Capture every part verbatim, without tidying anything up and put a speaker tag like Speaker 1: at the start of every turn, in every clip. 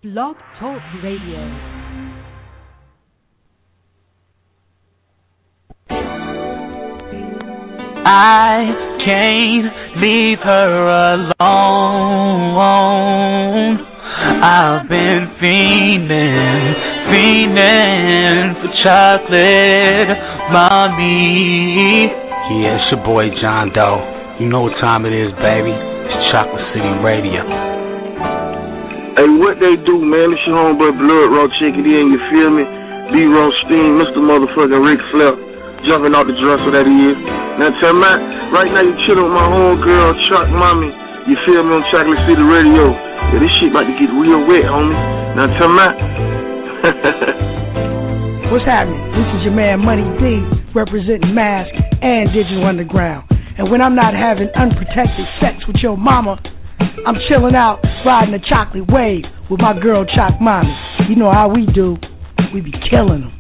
Speaker 1: Blog Talk Radio.
Speaker 2: I can't leave her alone. I've been fiending, fiending for chocolate, mommy.
Speaker 3: Yeah, it's your boy John Doe. You know what time it is, baby. It's Chocolate City Radio.
Speaker 4: Hey, what they do, man? It's your homeboy Blood Raw. Check it in, you feel me? B-Roll Steam, Mister Motherfucking Ric Flair. Jumping out the dresser that he is. Now tell me, right now you chillin' with my homegirl, Chuck Mommy. You feel me, on Chocolate City Radio. Yeah, this shit about to get real wet, homie. Now tell me.
Speaker 5: What's happening? This is your man Money D, representing Mask and Digital Underground. And when I'm not having unprotected sex with your mama, I'm chilling out, riding a chocolate wave with my girl Choc Mommy. You know how we do. We be killing them.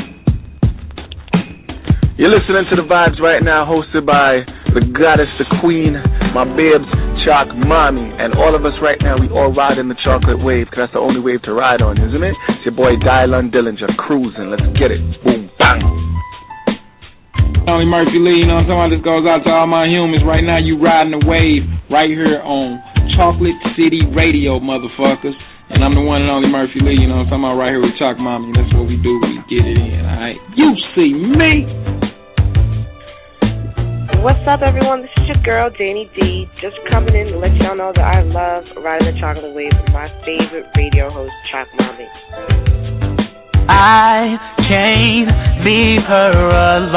Speaker 6: You're listening to The Vibes right now, hosted by the goddess, the queen, my babes, Choc Mommy. And all of us right now, we all ride in the chocolate wave, because that's the only wave to ride on, isn't it? It's your boy Dylan Dillinger, cruising. Let's get it. Boom, bang.
Speaker 7: Tony Murphy Lee, you know what I'm talking about? This goes out to all my humans. Right now, you riding the wave right here on Chocolate City Radio, motherfuckers. And I'm the one and only Murphy Lee, you know what I'm talking about? Right here with Choc Mommy. That's what we do. We get it in, alright? You see me.
Speaker 8: What's up, everyone? This is your girl, Danny D. Just coming in to let y'all know that I love riding the chocolate wave with my favorite radio host, Choc Mommy.
Speaker 2: I can't leave her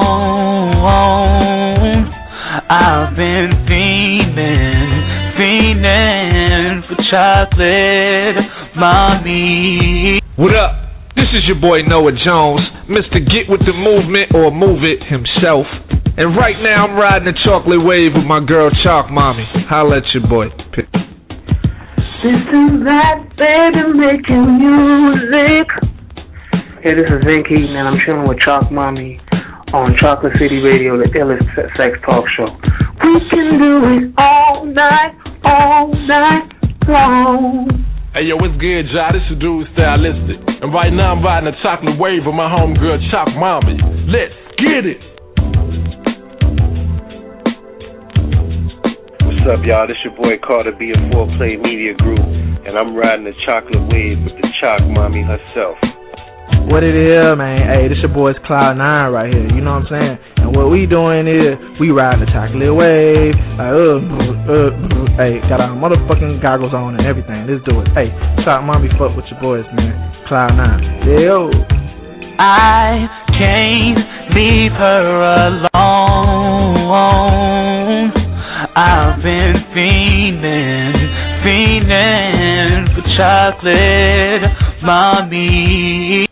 Speaker 2: alone. I've been fiending, fiending for chocolate, mommy.
Speaker 9: What up? This is your boy Noah Jones, Mister Get With The Movement, or Move It himself. And right now I'm riding the chocolate wave with my girl Choc Mommy. Holla at your boy.
Speaker 10: This is that baby making music. Hey, this is Vin Keaton, and I'm chilling with Choc Mommy on Chocolate City Radio, the illest sex talk show. We can do it all night, all night long.
Speaker 11: Hey, yo, what's good, y'all? This is Dude Stylistic. And right now I'm riding a chocolate wave with my homegirl, Choc Mommy. Let's get it.
Speaker 12: What's up, y'all? This your boy Carter B of four Play Media Group, and I'm riding the chocolate wave with the Choc Mommy herself.
Speaker 13: What it is, man? Hey, this your boy's Cloud Nine right here. You know what I'm saying? And what we doing is we riding the chocolate wave. Like, uh, uh, uh, hey, got our motherfucking goggles on and everything. Let's do it. Hey, Choc Mommy, fuck with your boys, man. Cloud Nine. Yo.
Speaker 2: I can't leave her alone. I've been fiending, fiending for chocolate, mommy.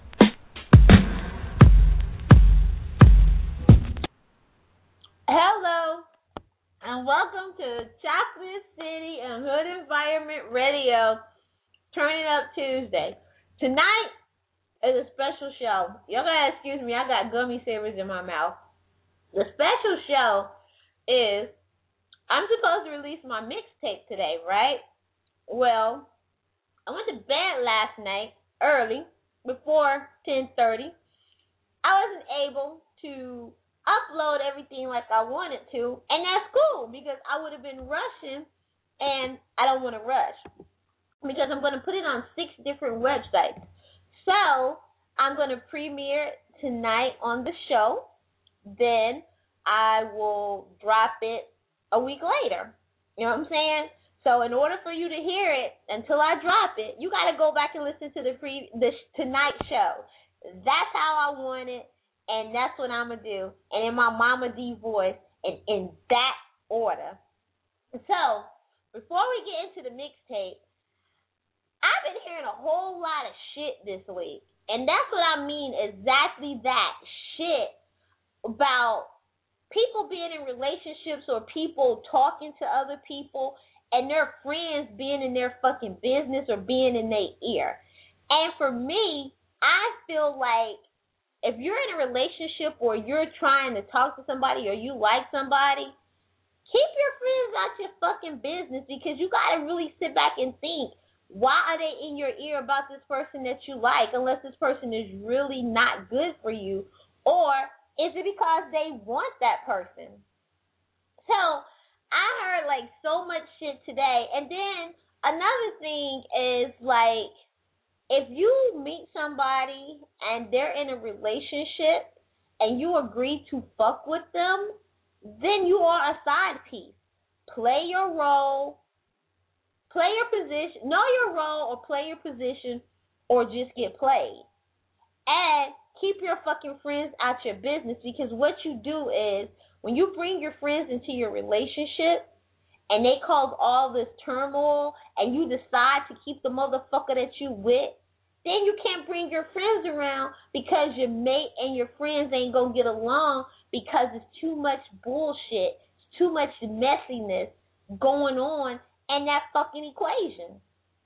Speaker 14: Hello, and welcome to Chocolate City and Hood Environment Radio, Turn It Up Tuesday. Tonight is a special show. Y'all gotta excuse me, I got gummy savers in my mouth. The special show is, I'm supposed to release my mixtape today, right? Well, I went to bed last night, early, before ten thirty. I wasn't able to upload everything like I wanted to, and that's cool because I would have been rushing, and I don't want to rush because I'm going to put it on six different websites. So I'm going to premiere it tonight on the show, then I will drop it a week later. You know what I'm saying? So in order for you to hear it until I drop it, you got to go back and listen to the pre the tonight show. That's how I want it. And that's what I'm going to do. And in my Mama D voice, and in that order. So, before we get into the mixtape, I've been hearing a whole lot of shit this week. And that's what I mean, exactly that. Shit about people being in relationships or people talking to other people and their friends being in their fucking business or being in their ear. And for me, I feel like if you're in a relationship or you're trying to talk to somebody or you like somebody, keep your friends out your fucking business because you got to really sit back and think, Why are they in your ear about this person that you like unless this person is really not good for you? Or is it because they want that person? So I heard like so much shit today. And then another thing is like, if you meet somebody and they're in a relationship and you agree to fuck with them, then you are a side piece. Play your role, play your position, know your role or play your position, or just get played. And keep your fucking friends out your business, because what you do is when you bring your friends into your relationship and they cause all this turmoil and you decide to keep the motherfucker that you with, then you can't bring your friends around because your mate and your friends ain't gonna get along because it's too much bullshit, it's too much messiness going on in that fucking equation.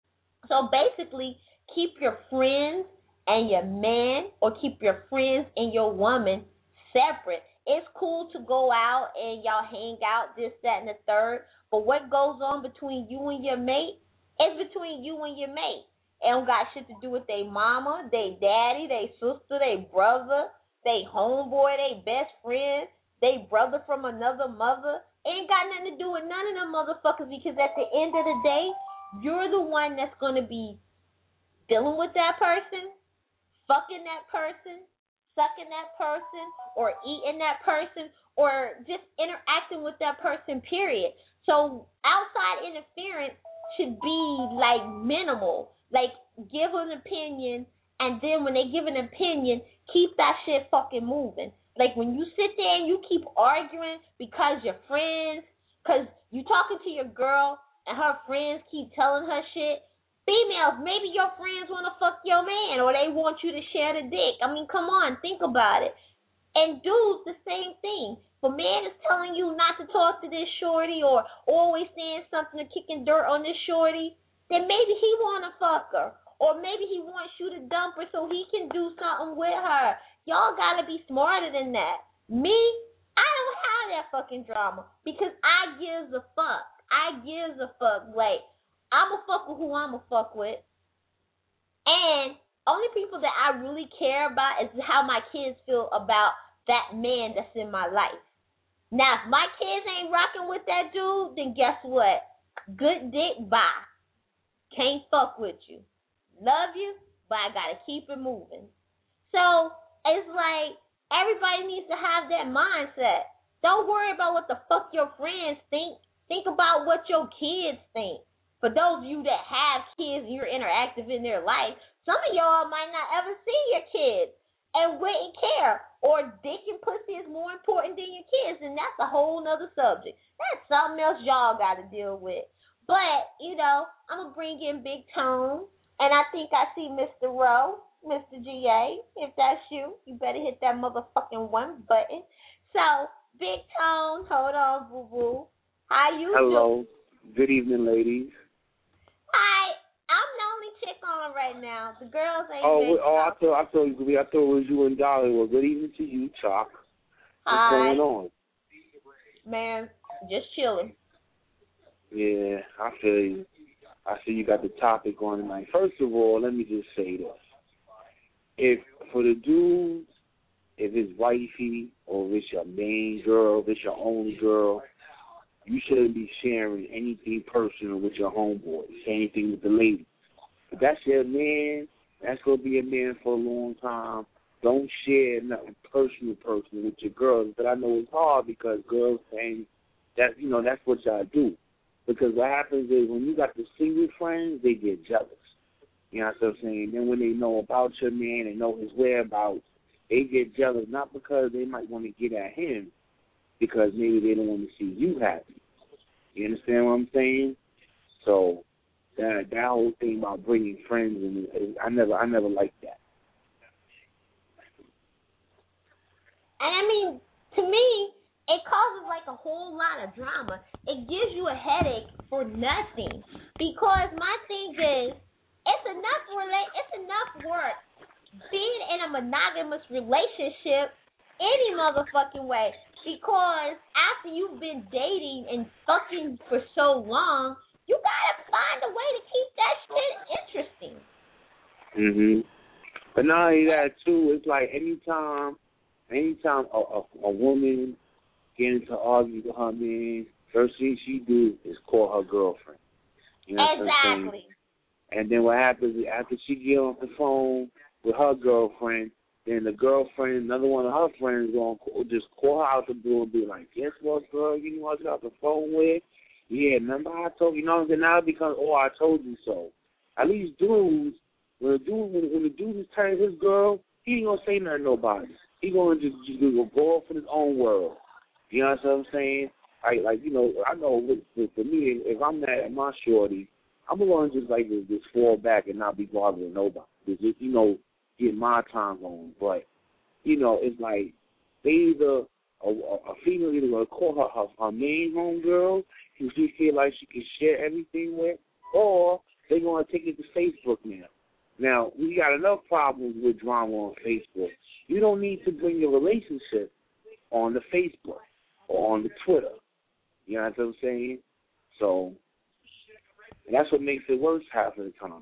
Speaker 14: So basically, keep your friends and your man, or keep your friends and your woman separate. It's cool to go out and y'all hang out, this, that, and the third, but what goes on between you and your mate is between you and your mate. It don't got shit to do with they mama, they daddy, they sister, they brother, they homeboy, they best friend, they brother from another mother. It ain't got nothing to do with none of them motherfuckers, because at the end of the day, you're the one that's going to be dealing with that person, fucking that person, sucking that person, or eating that person, or just interacting with that person, period. So outside interference should be like minimal. Like, give an opinion, and then when they give an opinion, keep that shit fucking moving. Like, when you sit there and you keep arguing because your friends, because you talking to your girl and her friends keep telling her shit. Females, maybe your friends want to fuck your man, or they want you to share the dick. I mean, come on, think about it. And dudes, the same thing. If a man is telling you not to talk to this shorty, or always saying something or kicking dirt on this shorty, then maybe he want to fuck her. Or maybe he wants you to dump her so he can do something with her. Y'all got to be smarter than that. Me, I don't have that fucking drama because I gives a fuck. I gives a fuck. Like, I'm a fuck with who I'm a fuck with. And only people that I really care about is how my kids feel about that man that's in my life. Now, if my kids ain't rocking with that dude, then guess what? Good dick, bye. Can't fuck with you. Love you, but I gotta keep it moving. So it's like everybody needs to have that mindset. Don't worry about what the fuck your friends think. Think about what your kids think. For those of you that have kids and you're interactive in their life, some of y'all might not ever see your kids and wouldn't care. Or dick and pussy is more important than your kids, and that's a whole nother subject. That's something else y'all gotta deal with. But, you know, I'm going to bring in Big Tone, and I think I see Mister Rowe, Mister G A. If that's you, you better hit that motherfucking one button. So, Big Tone, hold on, boo-boo. How you
Speaker 1: Hello.
Speaker 14: doing?
Speaker 1: Good evening, ladies.
Speaker 14: Hi. I'm the only chick on right now. The girls ain't
Speaker 1: Oh,
Speaker 14: been
Speaker 1: oh I thought I thought I thought it was you and Dolly. Well, good evening to you, Chalk. What's
Speaker 14: Hi.
Speaker 1: going on?
Speaker 14: Man, just chilling.
Speaker 1: Yeah, I feel you. I see you got the topic on tonight. First of all, let me just say this. If, for the dudes, if it's wifey or if it's your main girl, if it's your only girl, you shouldn't be sharing anything personal with your homeboy. Say anything with the lady. If that's your man, that's going to be a man for a long time. Don't share nothing personal, personal with your girls. But I know it's hard because girls saying that, you know, that's what y'all do. Because what happens is when you got the single friends, they get jealous. You know what I'm saying? Then when they know about your man and know his whereabouts, they get jealous, not because they might want to get at him, because maybe they don't want to see you happy. You understand what I'm saying? So that that whole thing about bringing friends in, I never I never liked that.
Speaker 14: And I mean, to me, it causes like a whole lot of drama. It gives you a headache for nothing. Because my thing is, it's enough rela- it's enough work being in a monogamous relationship any motherfucking way. Because after you've been dating and fucking for so long, You gotta find a way to keep that shit interesting.
Speaker 1: Mhm. But not only that too, it's like anytime, anytime a, a, a woman gets into argue with her man, first thing she do is call her girlfriend. You know what
Speaker 14: exactly.
Speaker 1: I'm saying? And then what happens is after she get on the phone with her girlfriend, then the girlfriend, another one of her friends, gonna call, just call her out the blue and be like, "Guess what, girl? You know what I got the phone with? Yeah, remember I told you." You know, and now it becomes, "Oh, I told you so." At least dudes, when a dude, when, when the dude is telling his girl, he ain't gonna say nothing to nobody. He gonna just, just go off in his own world. You know what I'm saying? Like, like you know, I know with, with, for me, if I'm mad at my shorty, I'm gonna just like just, just fall back and not be bothering nobody. Just, you know, get my time on. But you know, it's like they either a, a female either gonna call her her, her main homegirl who she feel like she can share everything with, or they gonna take it to Facebook now. Now we got enough problems with drama on Facebook. You don't need to bring your relationship on the Facebook or on the Twitter. You know what I'm saying? So and that's what makes it worse half of the time.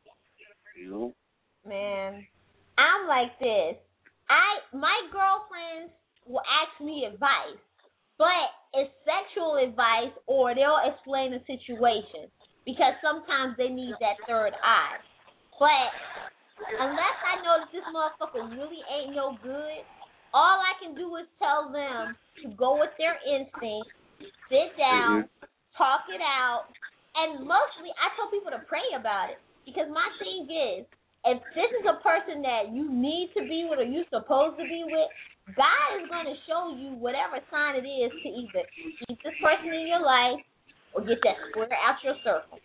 Speaker 1: You know?
Speaker 14: Man, I'm like this. I my girlfriends will ask me advice, but it's sexual advice or they'll explain the situation because sometimes they need that third eye. But unless I know that this motherfucker really ain't no good, all I can do is tell them to go with their instinct, sit down, mm-hmm. talk it out, and mostly I tell people to pray about it because my thing is, if this is a person that you need to be with or you're supposed to be with, God is going to show you whatever sign it is to either keep this person in your life or get that square out your circle.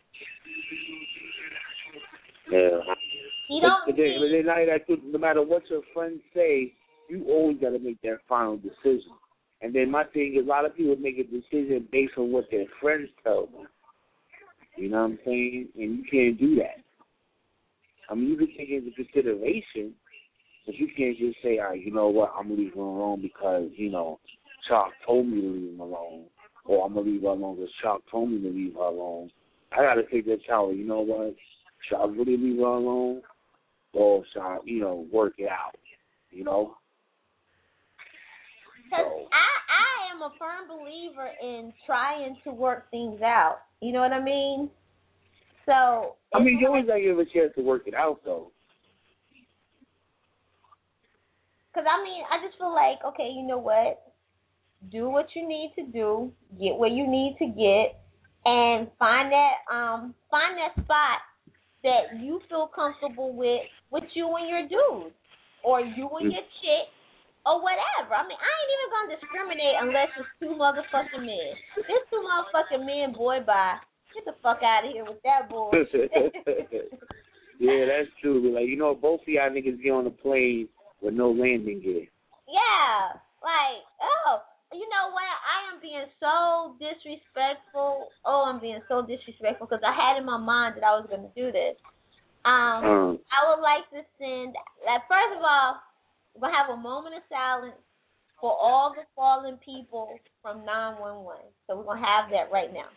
Speaker 1: Yeah.
Speaker 14: You don't
Speaker 1: but, then, but then, like, no matter what your friends say, you always got to make that final decision. And then my thing is, a lot of people make a decision based on what their friends tell them. You know what I'm saying? And you can't do that. I mean, you can take it into consideration, but you can't just say, all right, you know what, I'm going to leave her alone because, you know, Chalk told me to leave him alone. Or I'm going to leave her alone because Chalk told me to leave her alone. I got to take that challenge. You know what? Should I really leave her alone? Or should I, you know, work it out? You know?
Speaker 14: Because so. I, I am a firm believer in trying to work things out. You know what I mean? So
Speaker 1: I mean, you always got to give a chance to work it out, though.
Speaker 14: Because, I mean, I just feel like, okay, you know what? Do what you need to do. Get where you need to get. And find that um find that spot that you feel comfortable with, with you and your dude. Or you and your chick. Or whatever. I mean, I ain't even going to discriminate unless it's two motherfucking men. If it's two motherfucking men, boy, bye. Get the fuck out of here with that bullshit.
Speaker 1: Yeah, that's true. Like, you know, both of y'all niggas get on a plane with no landing gear.
Speaker 14: Yeah. Like, oh, you know what? I am being so disrespectful. Oh, I'm being so disrespectful because I had in my mind that I was going to do this. Um, um, I would like to send, like, first of all, we're going to have a moment of silence for all the fallen people from nine one one. So we're going to have that right now.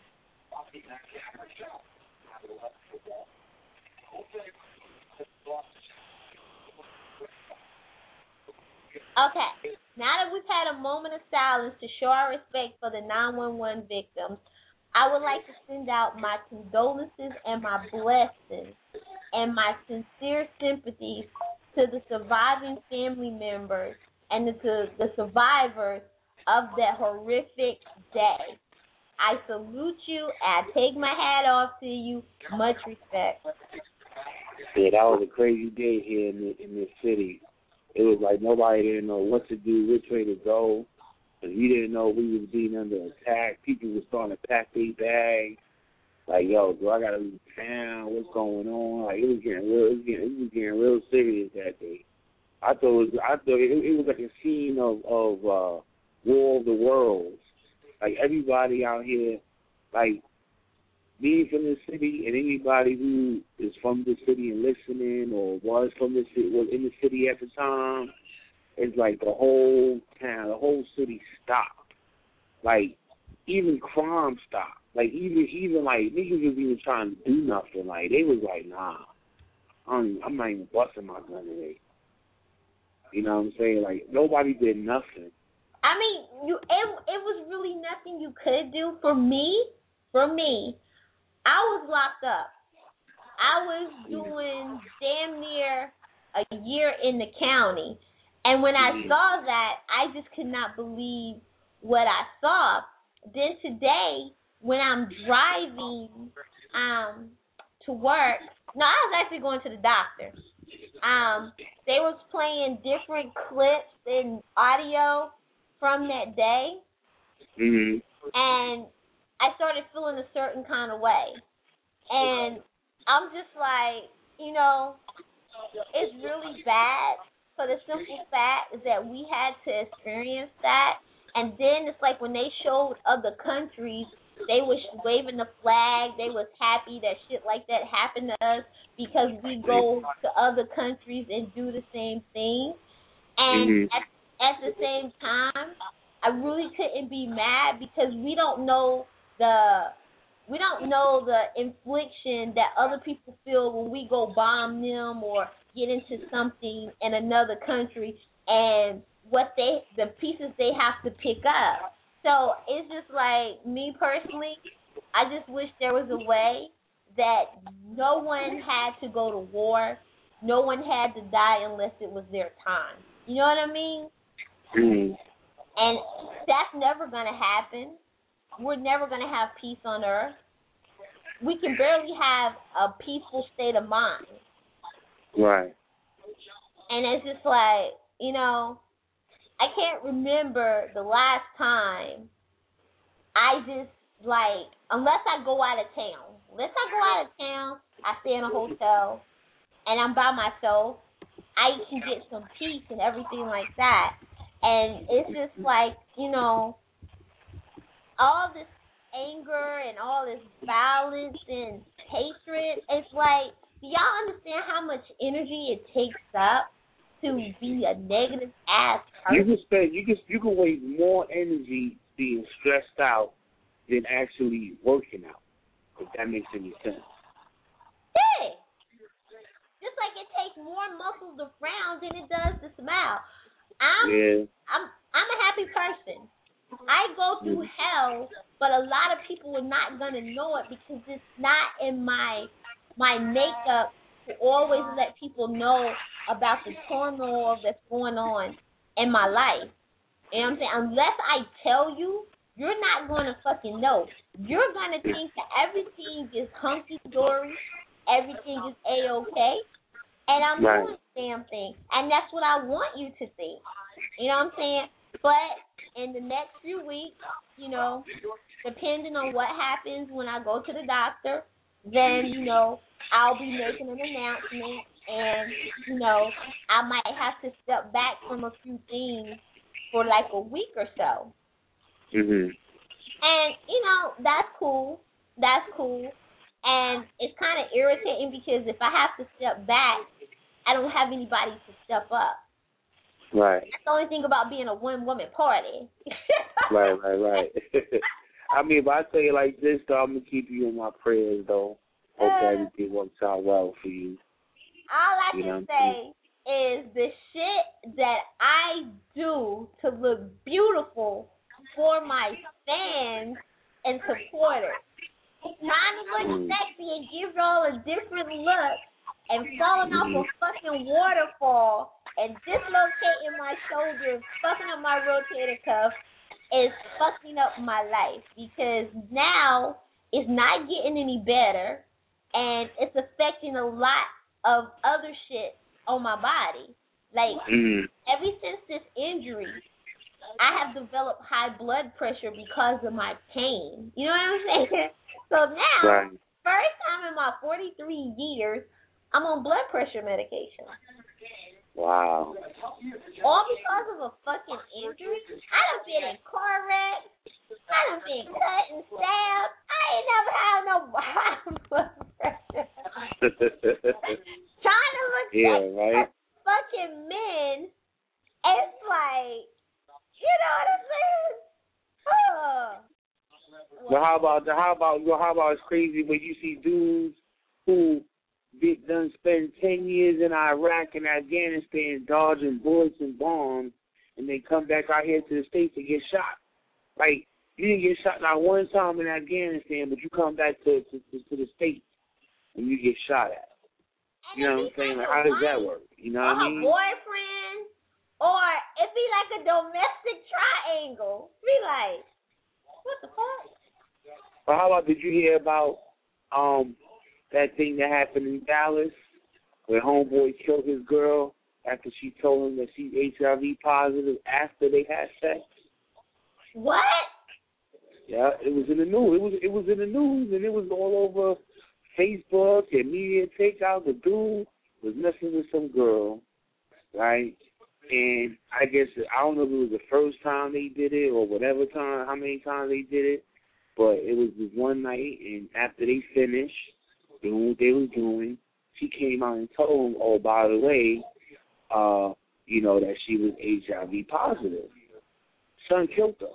Speaker 14: Okay, now that we've had a moment of silence to show our respect for the nine one one victims, I would like to send out my condolences and my blessings and my sincere sympathies to the surviving family members and to the survivors of that horrific day. I salute you. I take my hat off to you. Much respect.
Speaker 1: Yeah, that was a crazy day here in, the, in this city. It was like nobody didn't know what to do, which way to go. Because we didn't know we was being under attack. People were starting to pack their bags. Like, yo, do I got to leave town? What's going on? Like, it was getting real. It was getting, it was getting real serious that day. I thought it was. I thought it, it was like a scene of of uh, War of the Worlds. Like, everybody out here, like, being from the city and anybody who is from the city and listening or was from the city, was in the city at the time, it's like the whole town, the whole city stopped. Like, even crime stopped. like even even like niggas was even trying to do nothing. Like they was like, nah, I'm I'm not even busting my gun today. You know what I'm saying? Like nobody did nothing.
Speaker 14: I mean, you it it was really nothing you could do. For me, for me, I was locked up. I was doing damn near a year in the county. And when I saw that, I just could not believe what I saw. Then today, when I'm driving um, to work, no, I was actually going to the doctor. Um, they was playing different clips and audio from that day.
Speaker 1: Mm-hmm.
Speaker 14: And I started feeling a certain kind of way. And I'm just like, you know, it's really bad for the simple fact is that we had to experience that. And then it's like when they showed other countries, they was waving the flag. They was happy that shit like that happened to us because we go to other countries and do the same thing. And mm-hmm. at, at the same time, I really couldn't be mad because we don't know the we don't know the infliction that other people feel when we go bomb them or get into something in another country and what they the pieces they have to pick up. So it's just like me personally, I just wish there was a way that no one had to go to war, no one had to die unless it was their time. You know what I mean?
Speaker 1: Mm-hmm.
Speaker 14: And that's never gonna happen. We're never gonna have peace on earth. We can barely have a peaceful state of mind.
Speaker 1: Right.
Speaker 14: And it's just like, you know, I can't remember the last time I just, like, unless I go out of town. Unless I go out of town, I stay in a hotel, and I'm by myself, I can get some peace and everything like that. And it's just like, you know, all this anger and all this violence and hatred, it's like, do y'all understand how much energy it takes up to be a negative ass person?
Speaker 1: You can spend, you can you can waste more energy being stressed out than actually working out. If that makes any sense.
Speaker 14: Yeah. Just like it takes more muscles to frown than it does to smile. I'm
Speaker 1: yeah.
Speaker 14: I'm I'm a happy person. I go through mm. hell, but a lot of people are not gonna know it because it's not in my my makeup to always let people know about the turmoil that's going on in my life. You know what I'm saying? Unless I tell you, you're not going to fucking know. You're going to think that everything is hunky-dory, everything is A-okay, and I'm
Speaker 1: right.
Speaker 14: doing the damn thing. And that's what I want you to think. You know what I'm saying? But in the next few weeks, you know, depending on what happens when I go to the doctor, then, you know, I'll be making an announcement, and, you know, I might have to step back from a few things for like a week or so.
Speaker 1: Mm-hmm.
Speaker 14: And, you know, that's cool. That's cool. And it's kind of irritating because if I have to step back, I don't have anybody to step up.
Speaker 1: Right.
Speaker 14: That's the only thing about being a one-woman party.
Speaker 1: right, right, right. I mean, if I say it like this, though, I'm going to keep you in my prayers, though. Hope uh, everything works out well for you.
Speaker 14: All I
Speaker 1: you
Speaker 14: can say is the shit that I do to look beautiful for my fans and supporters. Trying to look mm. sexy and give y'all a different look and falling mm. off a fucking waterfall and dislocating my shoulders, fucking up my rotator cuff is fucking up my life because now it's not getting any better. And it's affecting a lot of other shit on my body. Like,
Speaker 1: mm.
Speaker 14: ever since this injury, I have developed high blood pressure because of my pain. You know what I'm saying? So now,
Speaker 1: right.
Speaker 14: first time in my forty-three years, I'm on blood pressure medication.
Speaker 1: Wow.
Speaker 14: All because of a fucking injury? I done been in car wrecks. I done been cut and stabbed. I ain't never had no high blood pressure. Trying to look
Speaker 1: yeah,
Speaker 14: like
Speaker 1: right?
Speaker 14: fucking men. It's like, you know what I'm saying? Oh.
Speaker 1: Well, how about the how about yo how about it's crazy when you see dudes who did done spend ten years in Iraq and Afghanistan dodging bullets and bombs, and they come back out here to the States and get shot. Like, you didn't get shot not one time in Afghanistan, but you come back to to, to, to the States and you get shot at. You know what I'm saying? Like, how does that work? You know what I mean?
Speaker 14: Boyfriend, or it be like a domestic triangle. Be like, what the fuck?
Speaker 1: But how about, did you hear about um that thing that happened in Dallas where homeboy killed his girl after she told him that she's H I V positive after they had sex?
Speaker 14: What?
Speaker 1: Yeah, it was in the news. It was it was in the news, and it was all over Facebook and media takeout. The dude was messing with some girl, right? And I guess, I don't know if it was the first time they did it or whatever time, how many times they did it, but it was this one night, and after they finished doing what they was doing, she came out and told him, oh, by the way, uh, you know, that she was H I V positive. Son killed her.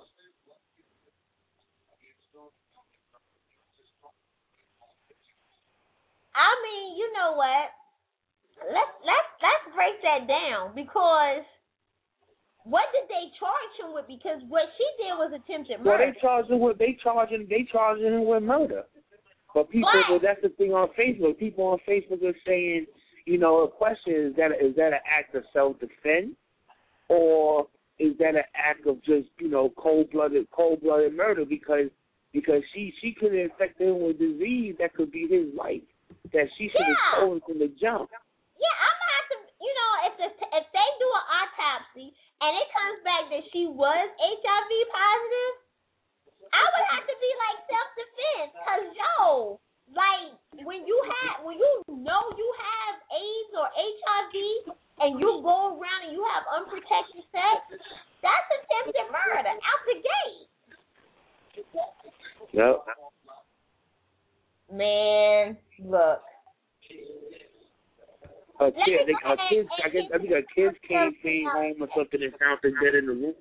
Speaker 14: I mean, you know what? Let's let's let's break that down, because what did they charge him with? Because what she did was attempted murder.
Speaker 1: Well, they charged him with they charging they charging him with murder. But people, but that's the thing on Facebook. People on Facebook are saying, you know, a question is that is that an act of self defense, or is that an act of just, you know, cold blooded cold blooded murder? Because because she she could have infected him with disease that could be his life, that she should have
Speaker 14: Yeah.
Speaker 1: told him from the jump.
Speaker 14: Yeah, I'm gonna have to, you know, if the, if they do an autopsy and it comes back that she was H I V positive, I would have to be like self defense, cause yo, like when you have when you know you have AIDS or H I V and you go around and you have unprotected sex, that's attempted murder out the gate.
Speaker 1: Yep.
Speaker 14: Man, look.
Speaker 1: Her kid, they, her kids, I guess, I think her kids came, came home or something and found them dead in the room.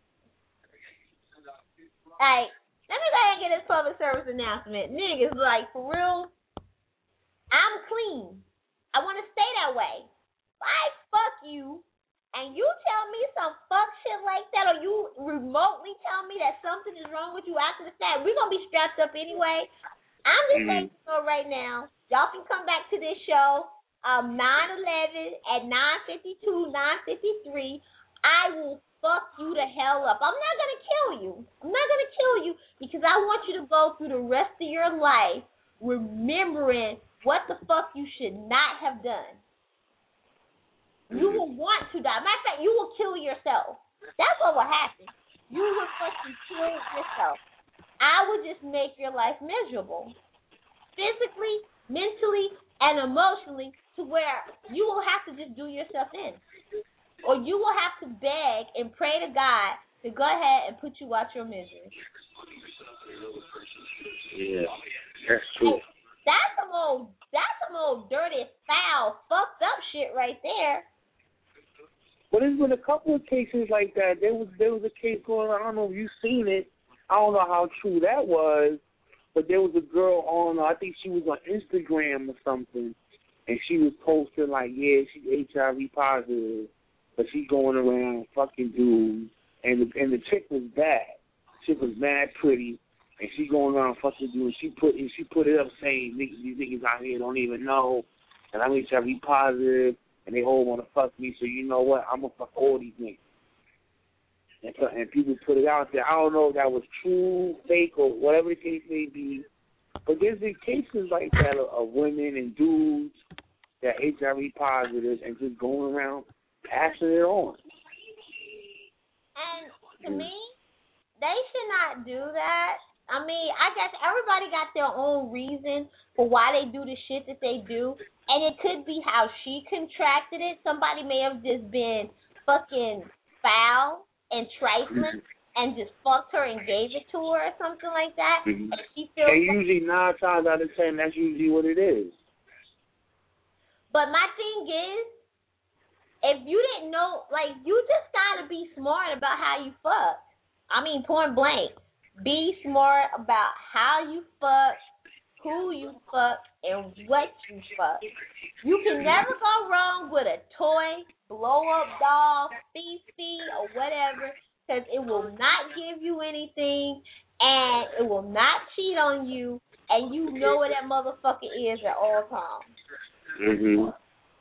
Speaker 14: Hey, let me go ahead and get this public service announcement. Niggas, like, for real, I'm clean. I want to stay that way. If I fuck you and you tell me some fuck shit like that, or you remotely tell me that something is wrong with you after the fact, we're going to be strapped up anyway. I'm just
Speaker 1: Mm-hmm.
Speaker 14: letting you know right now. Y'all can come back to this show um, nine eleven at nine fifty-two, nine fifty-three. I will fuck you the hell up. I'm not going to kill you. I'm not going to kill you because I want you to go through the rest of your life remembering what the fuck you should not have done. You will want to die. Matter of fact, you will kill yourself. That's what will happen. You will fucking kill yourself. I would just make your life miserable. Physically, mentally, and emotionally, to where you will have to just do yourself in. Or you will have to beg and pray to God to go ahead and put you out your misery.
Speaker 1: Yeah, that's true.
Speaker 14: Hey, that's some old, that's some old dirty, foul, fucked up shit right there.
Speaker 1: But there's been a couple of cases like that. There was there was a case going on. I don't know if you've seen it. I don't know how true that was, but there was a girl on, I think she was on Instagram or something, and she was posting like, yeah, she's H I V positive, but she going around fucking dudes, and the, and the chick was bad. The chick was mad pretty, and she going around fucking dudes. She put and she put it up saying, niggas, these niggas out here don't even know, and I'm H I V positive, and they all want to fuck me, so you know what, I'm going to fuck all these niggas. And, so, and people put it out there. I don't know if that was true, fake, or whatever the case may be. But there's been cases like that of, of women and dudes that H I V positive and just going around passing it on.
Speaker 14: And to me, they should not do that. I mean, I guess everybody got their own reason for why they do the shit that they do. And it could be how she contracted it. Somebody may have just been fucking foul and trifling mm-hmm. and just fucked her and gave it to her or something like that.
Speaker 1: Mm-hmm.
Speaker 14: And she feels
Speaker 1: and usually nine times out of ten, that's usually what it is.
Speaker 14: But my thing is, if you didn't know, like, you just gotta be smart about how you fuck. I mean, point blank. Be smart about how you fuck, who you fuck, and what you fuck. You can never go wrong with a toy, blow-up doll, Fifi, or whatever, because it will not give you anything, and it will not cheat on you, and you know where that motherfucker is at all times.
Speaker 1: Mhm.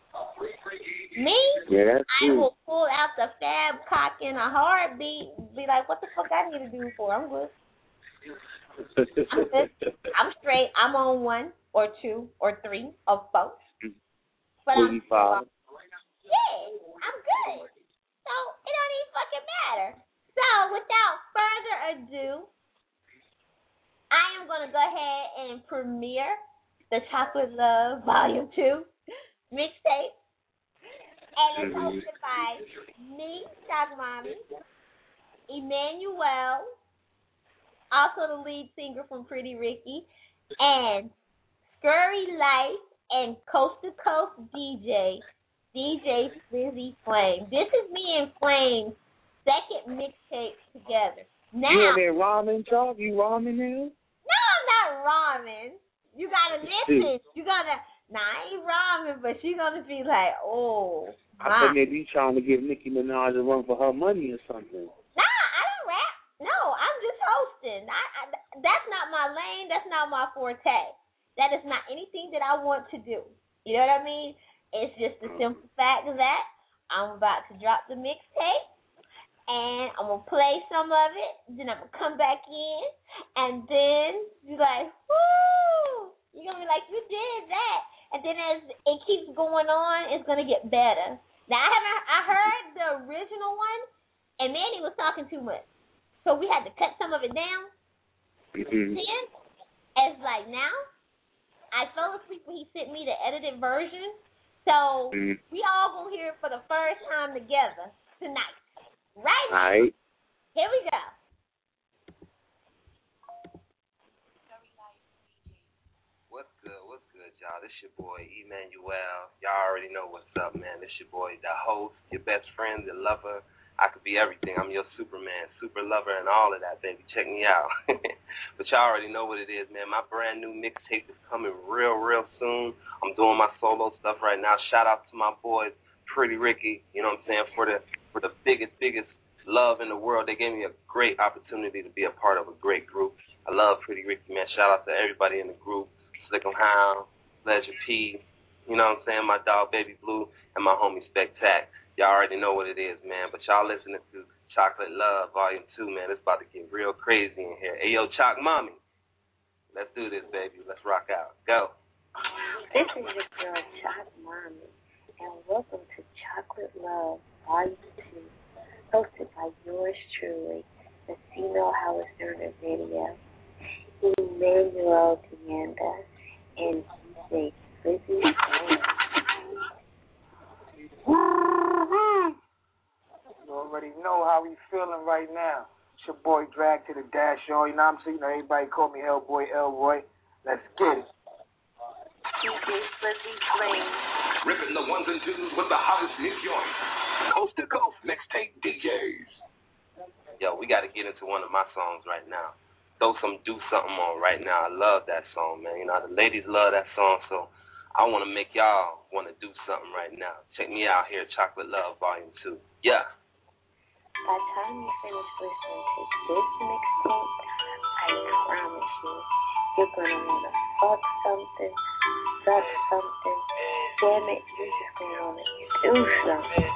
Speaker 14: Me?
Speaker 1: Yeah, that's
Speaker 14: I
Speaker 1: true.
Speaker 14: will pull out the fab cock in a heartbeat, be like, what the fuck I need to do for? I'm good. I'm good. I'm straight. I'm on one or two or three or four. But I'm,
Speaker 1: forty-five.
Speaker 14: yeah, I'm good. So it don't even fucking matter. So without further ado, I am going to go ahead and premiere the Chocolate Love Volume two mixtape. And it's hosted by me, Choc Mommy, Emmanuel, also the lead singer from Pretty Ricky, and Scurry Life and Coast to Coast D J, D J Flizzy Flame. This is me and Flame's second mixtape together. Now,
Speaker 1: you over there ramen, Chalk? You ramen now?
Speaker 14: No, I'm not ramen. You gotta listen. You gotta. Nah, I ain't ramen, but she gonna be like, oh.
Speaker 1: I thought maybe you trying to give Nicki Minaj a run for her money or something.
Speaker 14: Nah, I don't rap. No, I'm just hosting. I, I, that's not my lane. That's not my forte. That is not anything that I want to do. You know what I mean? It's just the simple fact that I'm about to drop the mixtape, and I'm going to play some of it, then I'm going to come back in, and then you're like, woo! You're going to be like, you did that. And then as it keeps going on, it's going to get better. Now, I haven't, I heard the original one, and Manny was talking too much. So we had to cut some of it down.
Speaker 1: Mm-hmm.
Speaker 14: Then, as like now, I fell asleep when he sent me the edited version. So mm-hmm. we all gonna hear it for the first time together tonight. Right?
Speaker 1: All right.
Speaker 14: Here we go.
Speaker 15: What's good? What's good, y'all? This your boy Emmanuel. Y'all already know what's up, man. This your boy, the host, your best friend, the lover. I could be everything. I'm your Superman, super lover, and all of that, baby. Check me out. But y'all already know what it is, man. My brand new mixtape is coming real, real soon. I'm doing my solo stuff right now. Shout out to my boys, Pretty Ricky, you know what I'm saying, for the for the biggest, biggest love in the world. They gave me a great opportunity to be a part of a great group. I love Pretty Ricky, man. Shout out to everybody in the group. Slick'em Hound, Pleasure P, you know what I'm saying, my dog Baby Blue, and my homie Spectac. Y'all already know what it is, man. But y'all listening to Chocolate Love Volume two, man. It's about to get real crazy in here. Hey, yo, Choc Mommy. Let's do this, baby. Let's rock out. Go.
Speaker 16: This is your girl, Choc Mommy, and welcome to Chocolate Love Volume two, hosted by yours truly, the female Howard Sterner Radio, Emmanuel Deanda, and D J Flizzy Flame.
Speaker 17: You already know how we feeling right now. It's your boy Drag to the Dash, y'all. You know what I'm saying? You know, everybody call me Hellboy Elroy. Let's get it.
Speaker 16: D J Flizzy Flame.
Speaker 18: Ripping the ones and twos with the hottest new joints. Coast to coast mixtape D Js.
Speaker 15: Yo, we got to get into one of my songs right now. Throw some Do Something on right now. I love that song, man. You know, the ladies love that song, so I want to make y'all want to do something right now. Check me out here, Chocolate Love Volume two. Yeah.
Speaker 16: By the time you finish listening to this mixtape, I promise you, you're going to want to fuck something, suck something. Damn it, you're just going to want to do something.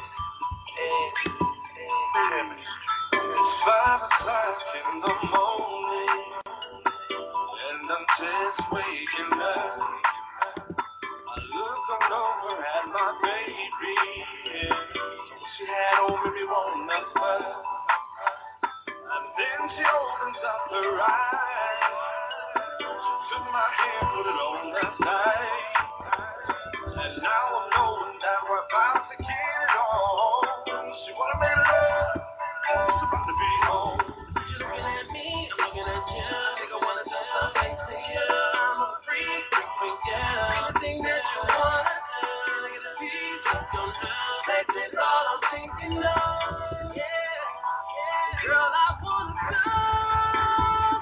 Speaker 18: It's five o'clock in the morning, and I'm just waking up. I look all over at my baby, yeah. She had over me wanting us well, and then she opens up her eyes. She took my hand, put it on that night, and now I'm knowing that we're about to get it on. She wanna make love, it's about to be home. She's looking at me, I'm looking at you. Nigga wanna do something to you. I'm a freak, freak, freak, yeah. Anything that you want, look at the beat, just don't do. Sex is all I'm thinking of, yeah, yeah. Girl, I wanna know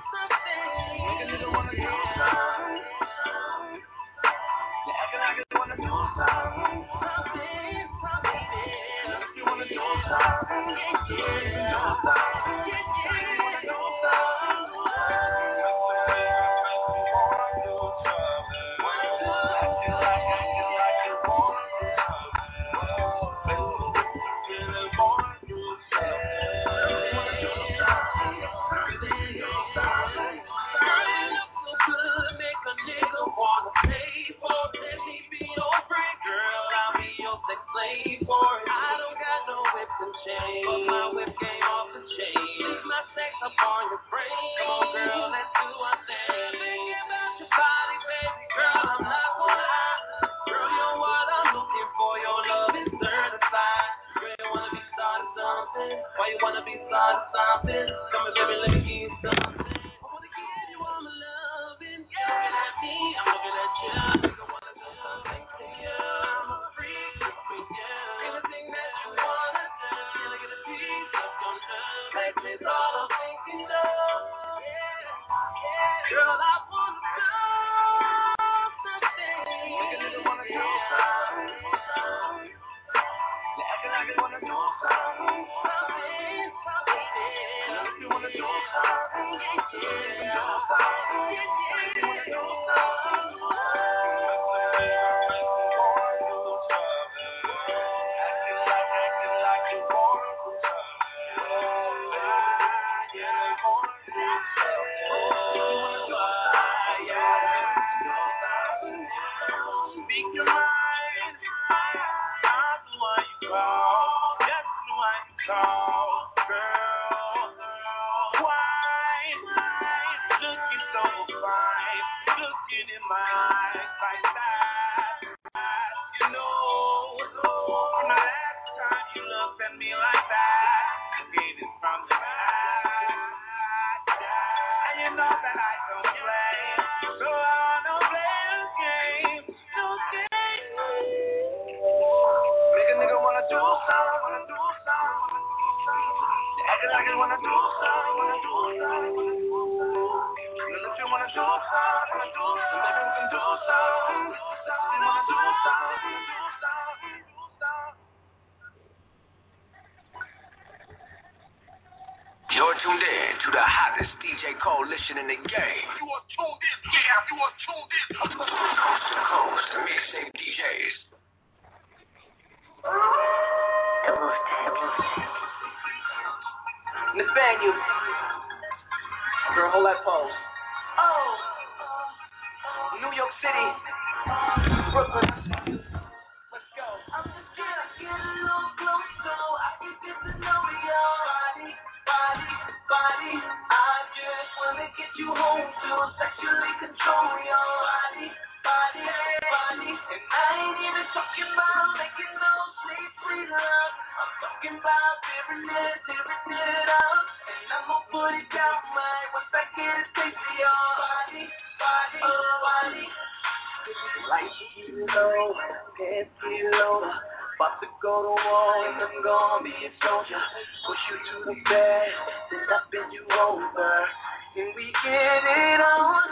Speaker 18: sex slave for it. I don't got no whips and chains, but my whip game off the chain. Leave my sex up on your brain. Come on, girl, let's do our thing. Thinking about your body, baby girl, I'm not gonna lie. Girl, you're what I'm looking for. Your love is certified. Girl, you wanna be starting something? Why you wanna be starting something? Come and baby, let me give you something. I wanna give you all my loving. You're looking at me, I'm looking at you. I wanna do something to you. I'm a freak with you. Anything that you wanna do. Can I get a piece of your love? Baby, it's all I'm thinking of. Yeah, yeah. Girl, I wanna do something. Make a nigga wanna do something. You acting like you wanna do something. Something, something. Girl, if you wanna do something, yeah, yeah. Do something. If you wanna do something. Speak your mind. Not the one you call. Just the one you call. Girl. Why? Looking so fine. Looking in my eyes like that. You know, from the last time you looked at me like that, you gave it from the back. And you know that I don't play. So I don't play the game. No game. Make a nigga wanna do something, wanna do something. You acting like you wanna do something, wanna do something, wanna do something. Girl, if you wanna do something, wanna do something, maybe we can do something. You wanna do something, do something, do something.
Speaker 19: You're tuned in to the hottest D J coalition in the game.
Speaker 18: You are tuned in, yeah, you are tuned in.
Speaker 19: Coast to coast, mixtape D Js.
Speaker 18: Nathaniel. Girl, hold that pose. Oh. New York City. Brooklyn. Let's go. I'm just trying to get a little close so I can get to know your body, body, body. I just wanna get you home to sexually control your body, body, body. And I ain't even talking about making no sweet, sweet love. I'm talking about tearing it, tearing it up. And I'm gonna put it down right once I get a taste of your body, body, oh, body. Like you low, head low. About to go to war and I'm gonna be a soldier. Push you to the bed, then I bend you over. And we get it on.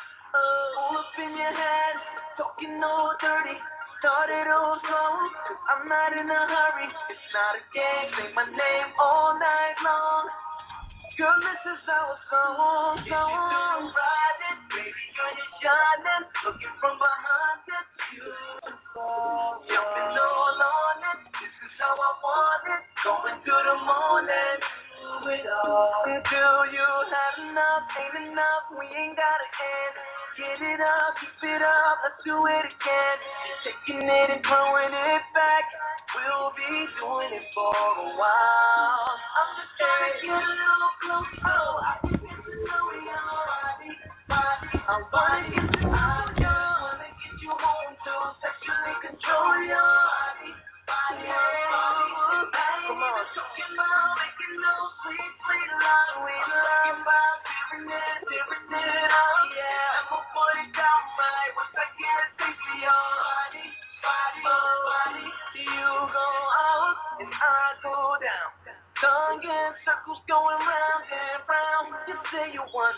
Speaker 18: Oh, up in your head, talking all dirty. Started all slow, cause I'm not in a hurry. It's not a game, say my name all night long. Girl, this is our song, song. If you do ride it, baby, girl, you're shining. Looking from behind it, beautiful. Jumping all on it, this is how I want it. Going to the morning, do it all. Until you have enough, ain't enough, we ain't gotta end. Get it up, keep it up, let's do it again. Taking it and throwing it back, we'll be doing it for a while. I'm just trying to get a little close so I can get to know your body, body. I wanna get to know you, wanna get you home to sexually control your body, body, body. I ain't even talking about making no sweet, sweet love. We talking about tearing it, tearing it up, yeah. I'm gonna put it down right once I get a taste of your body, body, body. You go out and I go down. Tongue in circles going round and round. You say you want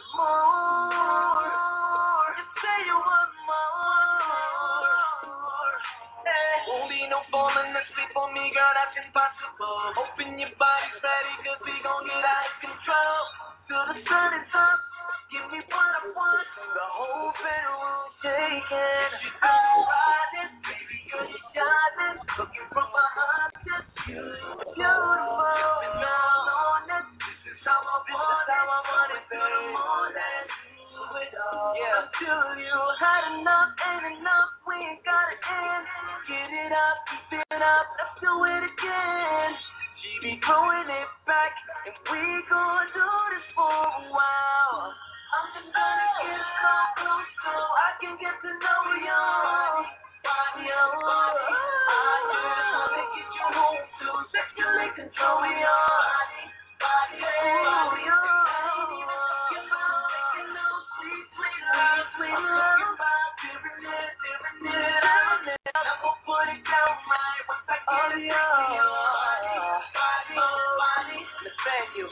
Speaker 18: more. You say you want more. Hey, won't be no falling asleep on me, girl, that's impossible. Open your body, ready, cause we gon' get out of control. Till the sun is up, give me what I want. The whole bedroom shaking. If you don't ride it, baby, girl, you're shining. Looking from behind you. up, let's do it again. She be throwing it back, and we gon' do this for a while. I'm just gonna get so close so I can get to know you. Yo, I just wanna get you home to sexually control your body, body, oh, yo. Give up, making no sweet, sweet love, sweet love. Different it, different it, I'm gonna put it down right once I get it to your body, body, body. Thank you.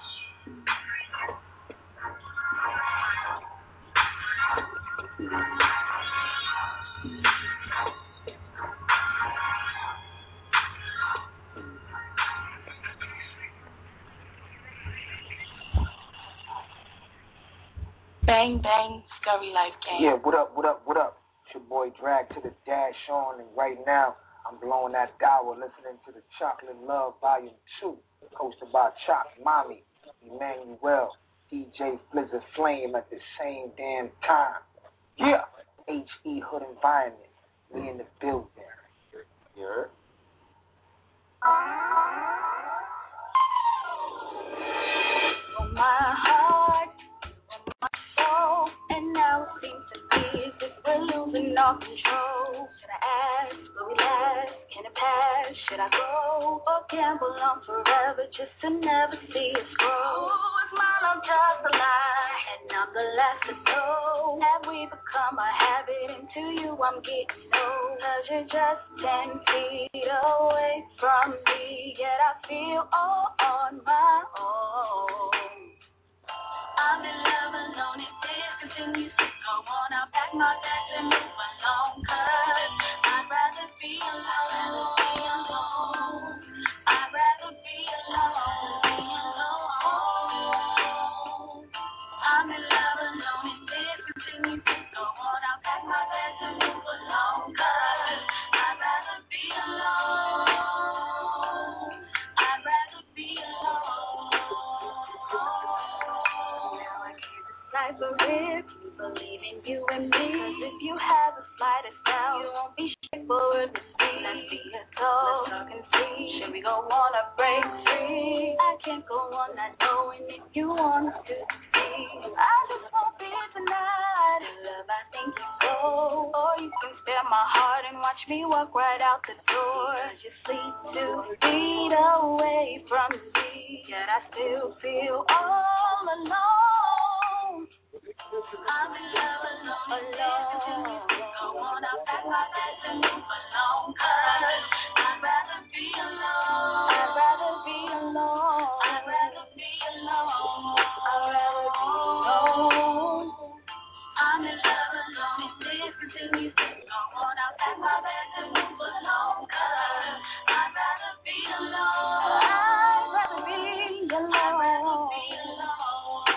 Speaker 16: Bang, bang, Scurry Life Gang.
Speaker 17: Yeah, what up, what up, what up? It's your boy Drag to the Dash on, and right now I'm blowing that dial listening to the Chocolate Love Volume two, hosted by Choc Mommy, Emmanuel, D J Blizzard Flame at the same damn time. Yeah, H E Hood Environment, we in the building. You heard?
Speaker 16: My heart, my soul, and now it seems to be as if we're losing all control. Should I ask, will we last? Can it pass? Should I go or gamble on forever just to never see us grow? Ooh, is my love just a lie? And I'm the last to know. Have we become a habit? And to you I'm getting old. Cause you're just ten feet away from me, yet I feel all on my own. I'm in love alone, if this continues to go on, I'll pack my bags and move along, cause I'd rather be alone, be alone. I'd rather be alone, be alone. I'm in love alone, if this continues to go on, I'll pack my bags and move along, cause I'd rather be alone. I'd rather be alone. Cipher if you believe in you and me. Cause if you have the slightest doubt, you won't be straightforward with me. Let's be a soul, let's talk and see. Should we go on a break free? I can't go on not knowing if you want to see. I just won't be tonight. In love, I think you go. Or you can spare my heart and watch me walk right out the door. Cause you sleep two feet away from me, yet I still feel all alone. I'm in love alone, alone. Go on, I'll pack my bags and move along, cause I'd rather be alone. I'd rather be alone. I'd rather be alone. I'd rather be alone. I'm in love alone, if this continues to go on, I'll pack my bags and move along, cause I'd rather be alone. I'd rather be alone. I'd rather be alone.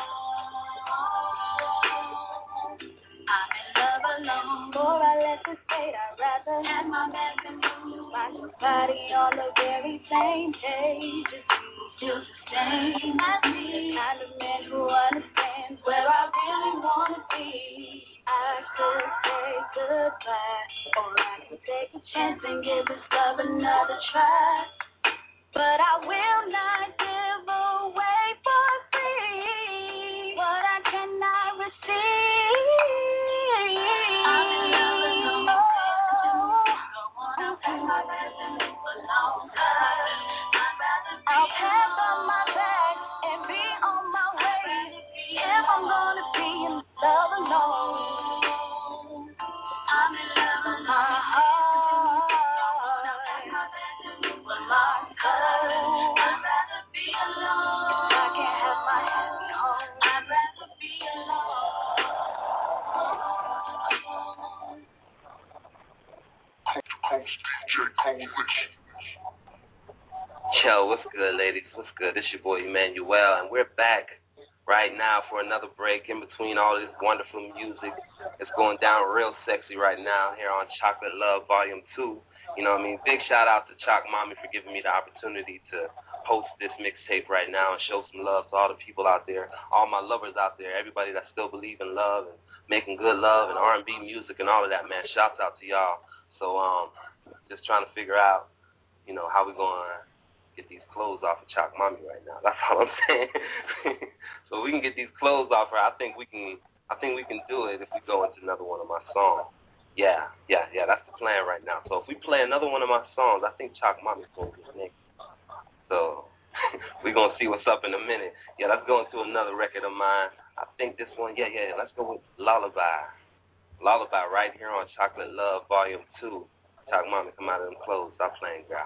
Speaker 16: Before I let this fade, I'd rather have my bags and move. Find somebody on the very same page as me, feel the same as me. The kind of man who understands where I really want to be. I could say goodbye, or I can take a chance and give this love another try. But I will not give away for free what I cannot receive. I'm in love alone. Go on, I'll pack my bags and move along. I'd rather be I'll pack up my bags and be on my way. If I'm gonna be in love alone, I'm in love alone. My heart. I'll pack my bags and move along. I'd rather be alone. I can't have my happy home. I'd rather be alone.
Speaker 15: Yo, what's good, ladies? What's good? This your boy Emmanuel, and we're back right now for another break in between all this wonderful music. It's going down real sexy right now here on Chocolate Love Volume two. You know what I mean? Big shout out to Choc Mommy for giving me the opportunity to host this mixtape right now and show some love to all the people out there, all my lovers out there, everybody that still believe in love and making good love and R and B music and all of that, man. Shouts out to y'all. So um, just trying to figure out you know, how we gonna get these clothes off of Chalk Mommy right now. That's all I'm saying. So we can get these clothes off her. I think we can. I think we can do it if we go into another one of my songs. Yeah, yeah, yeah. That's the plan right now. So if we play another one of my songs, I think Chalk Mommy's gonna get naked. So we're gonna see what's up in a minute. Yeah, let's go into another record of mine. I think this one. Yeah, yeah. Let's go with Lullaby. Lullaby right here on Chocolate Love Volume Two. Chalk Mommy, come out of them clothes. Stop playing, girl.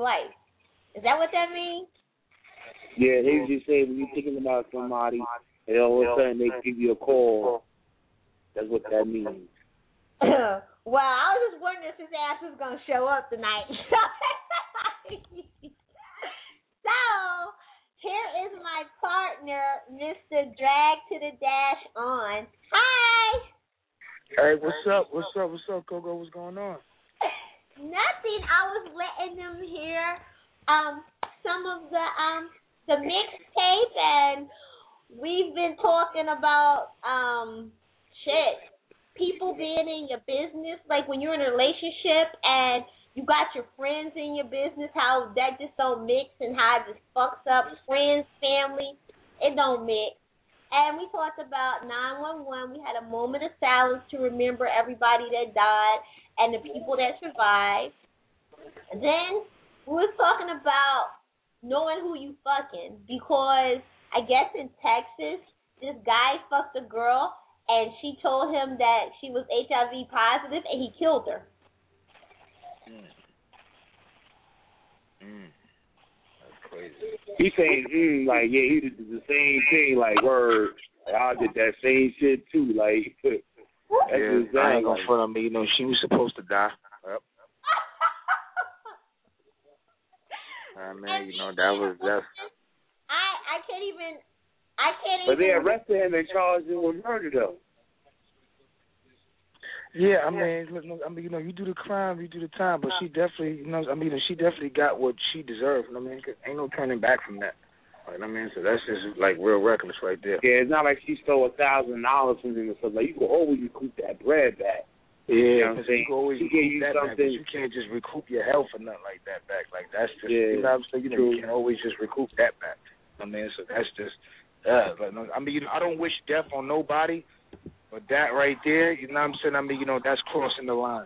Speaker 1: Yeah, they just say when you're thinking about somebody and all of a sudden they give you a call. That's what that means.
Speaker 14: Well, I was just wondering if his ass was gonna show up tonight. So here is my partner, Mister Drag to the Dash on. Hi.
Speaker 20: Hey, what's up? What's up? What's up, Coco? What's going on?
Speaker 14: Nothing. I was letting them hear um some of the um the mixtape, and we've been talking about um shit. People being in your business, like when you're in a relationship and you got your friends in your business, how that just don't mix and how it just fucks up friends, family, it don't mix. And we talked about nine one one. We had a moment of silence to remember everybody that died and the people that survived. And then we was talking about knowing who you fucking, because I guess in Texas, this guy fucked a girl and she told him that she was H I V positive and he killed her.
Speaker 20: Mm. Mm. That's crazy.
Speaker 1: He's saying, mm, like, yeah, he did the same thing, like, word. Like, I did that same shit, too. Like, that's
Speaker 20: yeah,
Speaker 1: exactly.
Speaker 20: I ain't gonna front on me. You know, she was supposed to die. Yep. I mean, you know, that was that.
Speaker 14: I I can't even. I can't
Speaker 1: But
Speaker 14: even.
Speaker 1: they arrested him and charged him with murder, though.
Speaker 20: Yeah, I mean, look, I mean, you know, you do the crime, you do the time, but she definitely, you know, I mean, she definitely got what she deserved. You know what I mean, 'cause ain't no turning back from that. You know what I mean? So that's just like real reckless right there.
Speaker 1: Yeah, it's not like she stole a thousand dollars from him or something. Like, you can always recoup that bread back.
Speaker 20: Yeah,
Speaker 1: you know what I'm
Speaker 20: you
Speaker 1: saying?
Speaker 20: can always
Speaker 1: she
Speaker 20: recoup
Speaker 1: gave you
Speaker 20: that back,
Speaker 1: something.
Speaker 20: but you can't just recoup your health or nothing like that back. Like that's just,
Speaker 1: Yeah,
Speaker 20: you know what I'm saying? You know,
Speaker 1: true.
Speaker 20: you can always just recoup that back. I mean, so that's just, uh, like, I mean, you know, I don't wish death on nobody, but that right there, you know what I'm saying? I mean, you know, that's crossing the line.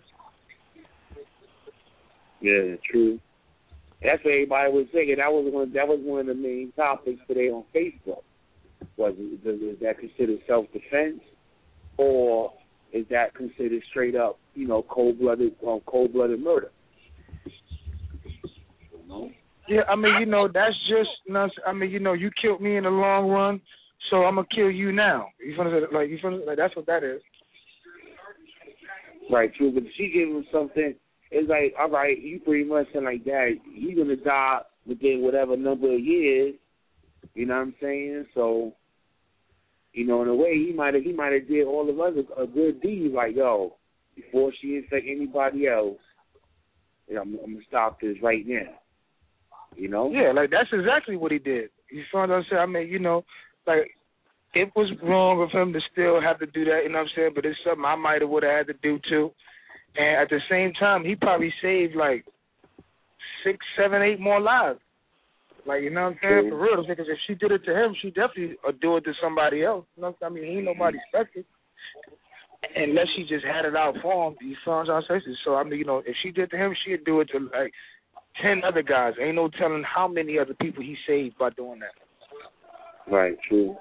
Speaker 1: Yeah, true. That's what everybody was saying. That was one. That was one of the main topics today on Facebook. Was it, is that considered self-defense, or is that considered straight up, you know, cold-blooded, um, cold-blooded murder? You know?
Speaker 20: Yeah, I mean, you know, that's just, you know, I mean, you know, you killed me in the long run, so I'm gonna kill you now. You feel me? Like, you feel me? Like that's what that is.
Speaker 1: Right, true. But she gave him something. It's like, all right, you pretty much saying like that. You're gonna die within whatever number of years. You know what I'm saying? So, you know, in a way, he might have he might have did all of us a, a good deed. Like, yo, before she infect anybody else, you know, I'm, I'm gonna stop this right now. You know?
Speaker 20: Yeah, like that's exactly what he did. You feel what I'm saying? I mean, you know, like it was wrong of him to still have to do that. You know what I'm saying? But it's something I might have would have had to do too. And at the same time, he probably saved like six, seven, eight more lives. Like, you know what I'm saying? For real, because if she did it to him, she definitely would do it to somebody else. You know what I mean? He ain't nobody special. Unless she just had it out for him. You feel what I'm saying? So, I mean, you know, if she did to him, she'd do it to like ten other guys. Ain't no telling how many other people he saved by doing that.
Speaker 1: Right, true.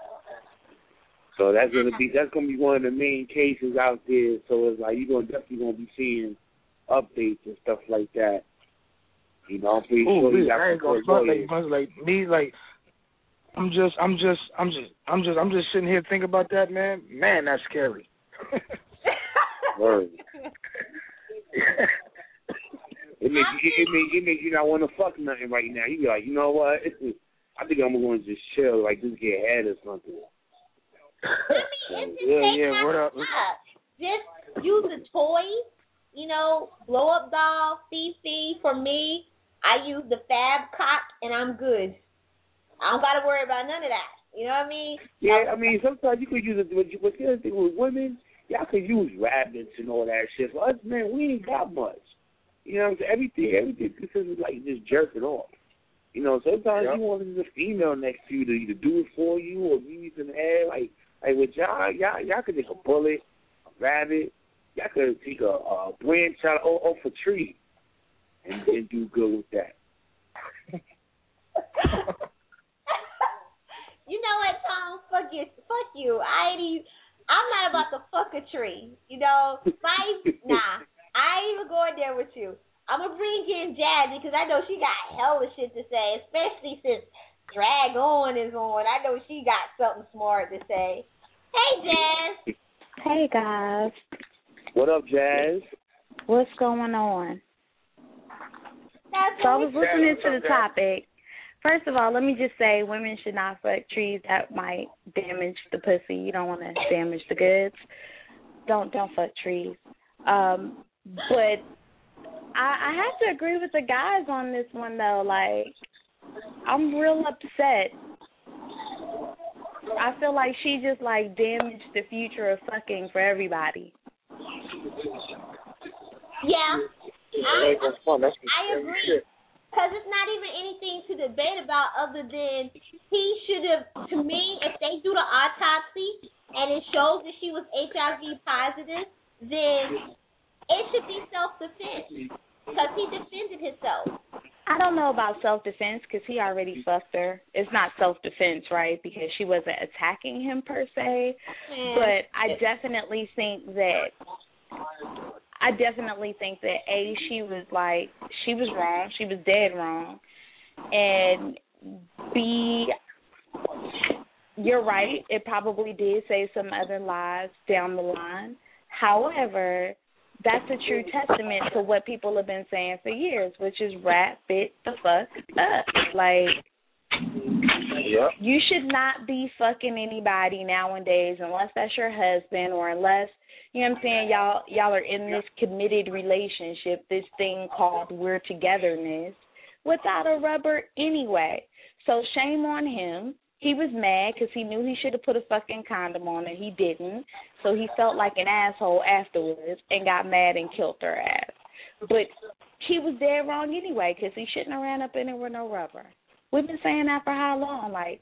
Speaker 1: So that's gonna be that's gonna be one of the main cases out there. So it's like you're gonna definitely gonna be seeing updates and stuff like that. You know, I'm pretty
Speaker 20: Ooh,
Speaker 1: sure you
Speaker 20: I
Speaker 1: got
Speaker 20: ain't gonna front like, like me, like I'm just, I'm just, I'm just, I'm just, I'm just sitting here thinking about that, man. Man, that's scary.
Speaker 1: Word. It makes you, it makes it makes you not want to fuck nothing right now. You be like, you know what? I think I'm going to just chill, like just get head or something.
Speaker 14: I mean,
Speaker 20: yeah, yeah. What up?
Speaker 14: Just use a toy, you know, blow up doll, Fifi. For me, I use the Fab Cock, and I'm good. I don't got to worry about none of that. You know what I mean?
Speaker 1: Yeah, I mean, sometimes you could use it. But the other thing with women, y'all could use rabbits and all that shit. For us, man, we ain't got much. You know what I'm saying? Everything, everything considered like just jerking off. You know, sometimes yep. you want a female next to you to either do it for you or give you some head. Like, like with y'all, y'all, y'all could take a bullet, a rabbit. Y'all could take a, a branch out of, off a tree and, and do good with that.
Speaker 14: You know what, Tom? Fuck you. Fuck you. I ain't even, I'm not about to fuck a tree. You know, my, nah. I ain't even going there with you. I'm going to bring in Jazzy because I know she got hella shit to say, especially since Drag On is on. I know she got something smart to say. Hey, Jazz.
Speaker 2: Hey, guys.
Speaker 1: What up, Jazz?
Speaker 2: What's going on?
Speaker 14: That's
Speaker 2: so I was listening to the topic. First of all, let me just say women should not fuck trees that might damage the pussy. You don't want to damage the goods. Don't don't fuck trees. Um, but I, I have to agree with the guys on this one, though. Like, I'm real upset. I feel like she just, like, damaged the future of fucking for everybody.
Speaker 14: Yeah. I, I, I agree. Because it's not even anything to debate about other than he should have, to me, if they do the autopsy and it shows that she was H I V positive, then it should be self-defense because he defended himself.
Speaker 2: I don't know about self-defense because he already fucked her. It's not self-defense, right, because she wasn't attacking him per se. Mm. But I definitely think that, I definitely think that, A, she was like, she was wrong. She was dead wrong. And B, you're right. It probably did save some other lives down the line. However, that's a true testament to what people have been saying for years, which is wrap it the fuck up. Like, yeah. You should not be fucking anybody nowadays unless that's your husband or unless, you know what I'm saying, y'all y'all are in this committed relationship, this thing called we're togetherness, without a rubber anyway. So shame on him. He was mad because he knew he should have put a fucking condom on it. He didn't. So he felt like an asshole afterwards and got mad and killed her ass. But he was dead wrong anyway because he shouldn't have ran up in it with no rubber. We've been saying that for how long? Like,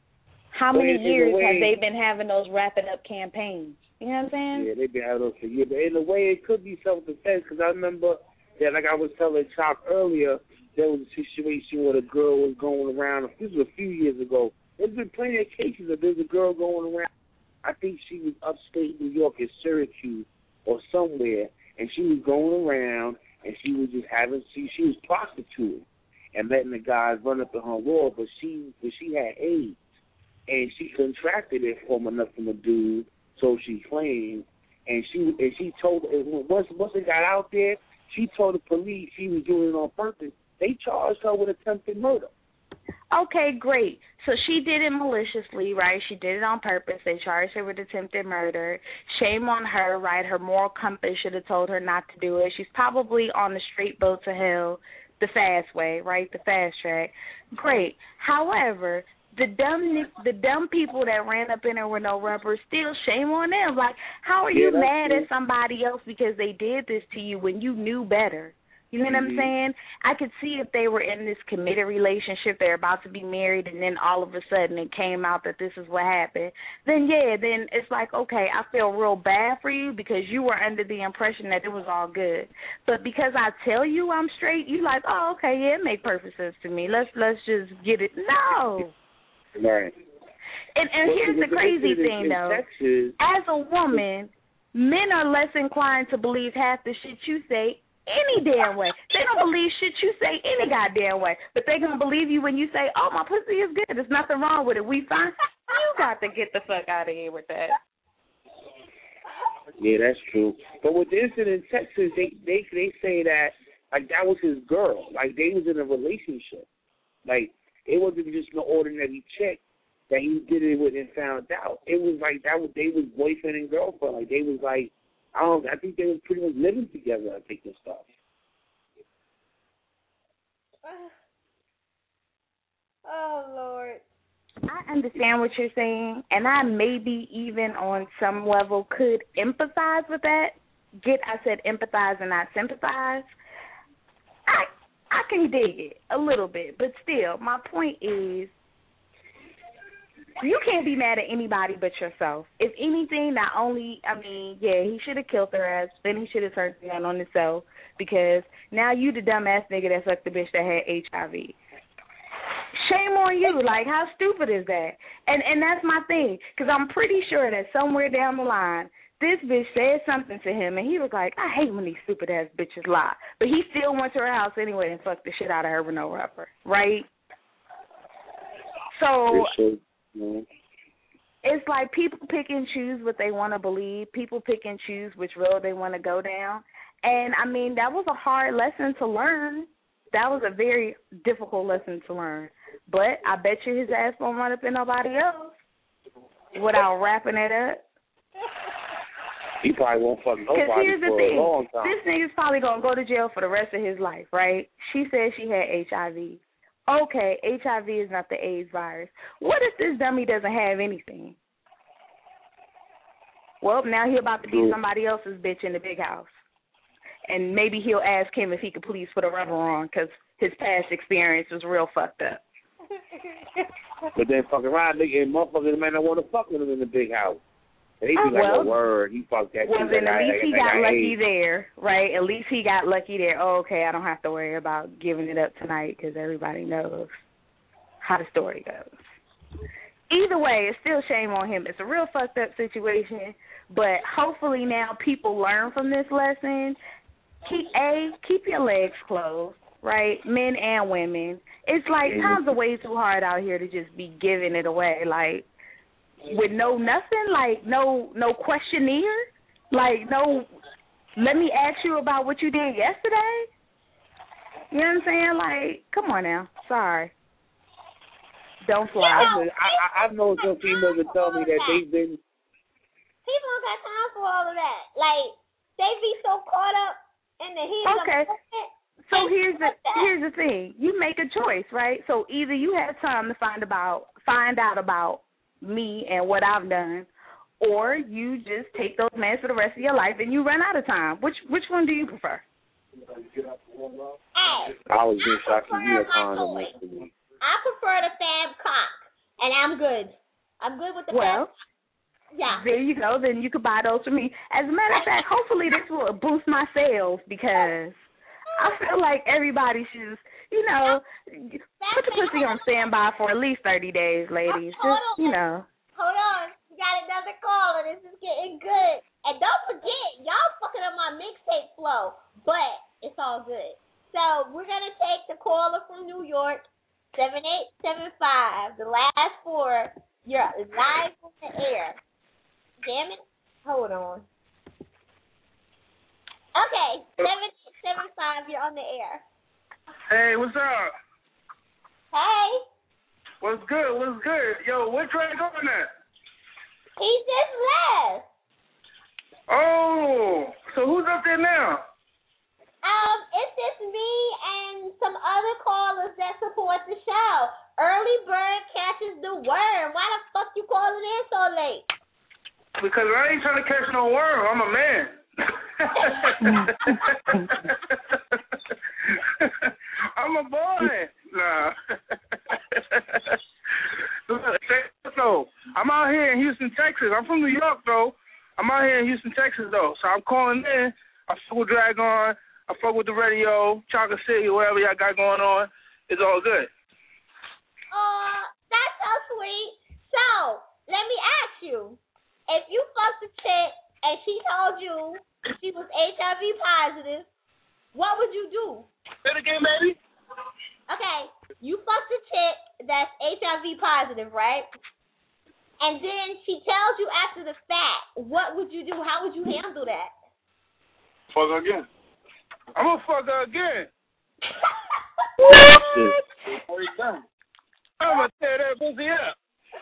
Speaker 2: how many years have they been having those wrap it up campaigns? You know what I'm saying?
Speaker 1: Yeah, they've been having those for years. But in a way, it could be self-defense because I remember that, like I was telling Chop earlier, there was a situation where the girl was going around. This was a few years ago. There's been plenty of cases of there's a girl going around. I think she was upstate New York in Syracuse or somewhere, and she was going around and she was just having she she was prostituting and letting the guys run up in her wall, but she but she had AIDS and she contracted it from enough from a dude, so she claimed, and she and she told once once it got out there, she told the police she was doing it on purpose. They charged her with attempted murder.
Speaker 2: Okay, great. So she did it maliciously, right? She did it on purpose. They charged her with attempted murder. Shame on her, right? Her moral compass should have told her not to do it. She's probably on the straight boat to hell, the fast way, right? The fast track. Great. However, the dumb the dumb people that ran up in her with no rubber, still shame on them. Like, how are you yeah, mad true. at somebody else because they did this to you when you knew better? You know what I'm saying? I could see if they were in this committed relationship, they're about to be married, and then all of a sudden it came out that this is what happened. Then, yeah, then it's like, okay, I feel real bad for you because you were under the impression that it was all good. But because I tell you I'm straight, you like, oh, okay, yeah, it makes perfect sense to me. Let's let's just get it. No.
Speaker 1: Right.
Speaker 2: And, and well, here's the crazy thing, though. Texas. As a woman, men are less inclined to believe half the shit you say any damn way. They don't believe shit you say any goddamn way. But they gonna believe you when you say, oh, my pussy is good. There's nothing wrong with it. We fine. You got to get the fuck out of here with that.
Speaker 1: Yeah, that's true. But with the incident in Texas, they, they, they say that, like, that was his girl. Like, they was in a relationship. Like, it wasn't just no ordinary chick that he did it with and found out. It was like that was they was boyfriend and girlfriend. Like, they was like, I don't. I think they were pretty much living together. I think and stuff.
Speaker 14: Oh Lord.
Speaker 2: I understand what you're saying, and I maybe even on some level could empathize with that. Get, I said empathize and not sympathize. I I can dig it a little bit, but still, my point is, you can't be mad at anybody but yourself. If anything, not only, I mean, yeah, he should have killed her ass, then he should have turned the gun on himself, because now you the dumbass nigga that sucked the bitch that had H I V. Shame on you. Like, how stupid is that? And and that's my thing, because I'm pretty sure that somewhere down the line, this bitch said something to him, and he was like, I hate when these stupid-ass bitches lie. But he still went to her house anyway and fucked the shit out of her with no rubber, right? So
Speaker 1: mm-hmm.
Speaker 2: it's like people pick and choose what they want to believe. People pick and choose which road they want to go down. And, I mean, that was a hard lesson to learn. That was a very difficult lesson to learn. But I bet you his ass won't run up in nobody else without wrapping it up.
Speaker 1: He probably won't fuck nobody
Speaker 2: here's the
Speaker 1: for
Speaker 2: thing.
Speaker 1: a long time.
Speaker 2: This nigga's probably going to go to jail for the rest of his life, right? She said she had H I V. Okay, H I V is not the AIDS virus. What if this dummy doesn't have anything? Well, now he about to be somebody else's bitch in the big house. And maybe he'll ask him if he could please put a rubber on because his past experience was real fucked up.
Speaker 1: But then fucking around, nigga, and motherfuckers may not want to fuck with him in the big house. And he be
Speaker 2: oh,
Speaker 1: like,
Speaker 2: well,
Speaker 1: a word, he fucked that
Speaker 2: Well,
Speaker 1: shit.
Speaker 2: then
Speaker 1: like,
Speaker 2: at least
Speaker 1: I,
Speaker 2: he
Speaker 1: I,
Speaker 2: got
Speaker 1: I,
Speaker 2: lucky
Speaker 1: I,
Speaker 2: there, right? At least he got lucky there. Oh, okay, I don't have to worry about giving it up tonight because everybody knows how the story goes. Either way, it's still shame on him. It's a real fucked up situation, but hopefully now people learn from this lesson. Keep, A, keep your legs closed, right? Men and women. It's like times are way too hard out here to just be giving it away, like, with no nothing, like no no questionnaire, like no, let me ask you about what you did yesterday. You know what I'm saying? Like, come on now. Sorry. Don't fly.
Speaker 1: I, I, I know some females that tell me that they've been.
Speaker 14: People don't got time for all of that. Like, they be so caught up in the heat
Speaker 2: okay.
Speaker 14: of it.
Speaker 2: So here's the here's the thing. You make a choice, right? So either you have time to find about find out about me and what I've done, or you just take those meds for the rest of your life and you run out of time. Which which one do you prefer?
Speaker 14: Hey,
Speaker 1: I was just shocked to you a condom.
Speaker 14: I prefer the fab cock, and I'm good. I'm good with the
Speaker 2: well,
Speaker 14: fab. Yeah.
Speaker 2: There you go. Then you could buy those for me. As a matter of fact, hopefully this will boost my sales because I feel like everybody should, you know, put the pussy on standby for at least thirty days, ladies. Just, you know.
Speaker 14: Hold on. You got another call, and this is getting good. And don't forget, y'all fucking up my mixtape flow, but it's all good. So we're going to take the caller from New York, seven eight seven five. The last four, you're live on the air. Damn it. Hold on. Okay, seven eight seven five, you're on the air.
Speaker 21: Hey, what's up?
Speaker 14: Hey.
Speaker 21: What's good? What's good? Yo, where Trey going at?
Speaker 14: He just left.
Speaker 21: Oh, so who's up there now?
Speaker 14: Um, it's just me and some other callers that support the show. Early bird catches the worm. Why the fuck you calling in so late?
Speaker 21: Because I ain't trying to catch no worm. I'm a man. I'm a boy. Nah. So I'm out here in Houston, Texas. I'm from New York, though. I'm out here in Houston, Texas, though. So I'm calling in. I fuck with Dragon. I fuck with the radio, Chocolate City, whatever y'all got going on. It's all good.
Speaker 14: Uh, that's so sweet. So, let me ask you. If you fucked a chick and she told you she was H I V positive, what would you do?
Speaker 21: Say it again, baby.
Speaker 14: Okay, you fucked a chick that's H I V positive, right? And then she tells you after the fact, what would you do? How would you handle that?
Speaker 21: Fuck her again. I'm gonna fuck her again. I'm gonna tear that pussy up.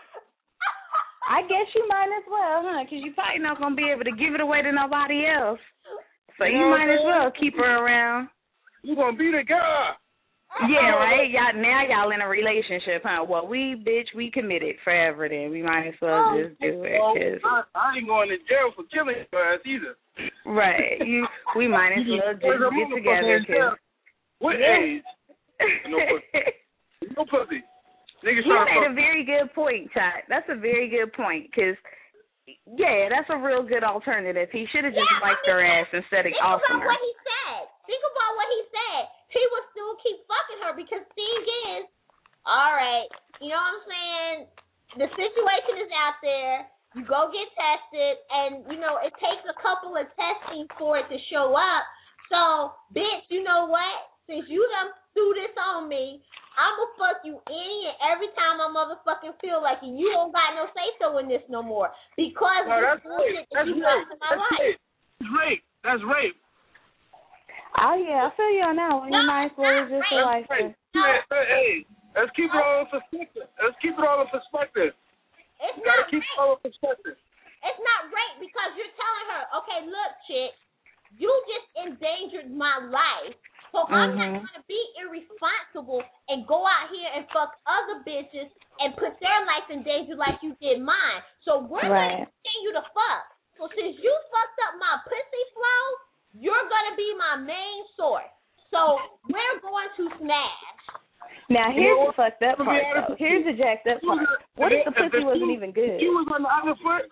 Speaker 2: I guess you might as well, huh? Because you probably not going to be able to give it away to nobody else. So you, you know might as well keep her around.
Speaker 21: You going to be the guy.
Speaker 2: Yeah, right? Y'all, now y'all in a relationship, huh? Well, we, bitch, we committed forever then. We might as well just do it. Cause...
Speaker 21: I, I ain't going to jail for killing your ass either.
Speaker 2: Right. You, we might as well just get together. Cause...
Speaker 21: What
Speaker 2: yeah.
Speaker 21: age? No pussy. No pussy. Niggas
Speaker 2: you made a very good point, Chot. That's a very good point, because, yeah, that's a real good alternative. He should have just
Speaker 14: yeah,
Speaker 2: wiped
Speaker 14: I mean,
Speaker 2: her ass instead of offering her.
Speaker 14: Think about what he said. Think about what he said. He would still keep fucking her because thing is, all right, you know what I'm saying? The situation is out there. You go get tested, and, you know, it takes a couple of testing for it to show up. So, bitch, you know what? Since you done threw this on me, I'ma fuck you any and every time I motherfucking feel like it. You don't got no say so in this no more because
Speaker 21: no,
Speaker 14: this
Speaker 21: that's
Speaker 14: bullshit that
Speaker 21: that's
Speaker 14: you
Speaker 21: rape.
Speaker 14: got in my
Speaker 21: That's
Speaker 14: life.
Speaker 21: rape. That's rape. That's rape.
Speaker 2: Oh yeah, I feel you on that one. You might as well just a life.
Speaker 21: Hey, hey, let's keep it all in perspective. Let's keep it all in perspective.
Speaker 14: It's
Speaker 21: you gotta
Speaker 14: not
Speaker 21: keep
Speaker 14: rape.
Speaker 21: it all in perspective.
Speaker 14: It's not rape because you're telling her, okay, look, chick, you just endangered my life. So mm-hmm. I'm not going to be irresponsible and go out here and fuck other bitches and put their life in danger like you did mine. So we're right. going to continue to fuck. So since you fucked up my pussy flow, you're going to be my main source. So we're going to smash.
Speaker 2: Now, here's the fucked up part, though. Here's the jacked up part. What if the pussy wasn't even good?
Speaker 21: If the shoe was on the other foot?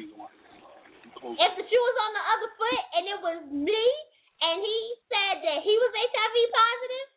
Speaker 14: If the shoe was on the other foot and it was me, and he said that he was H I V positive?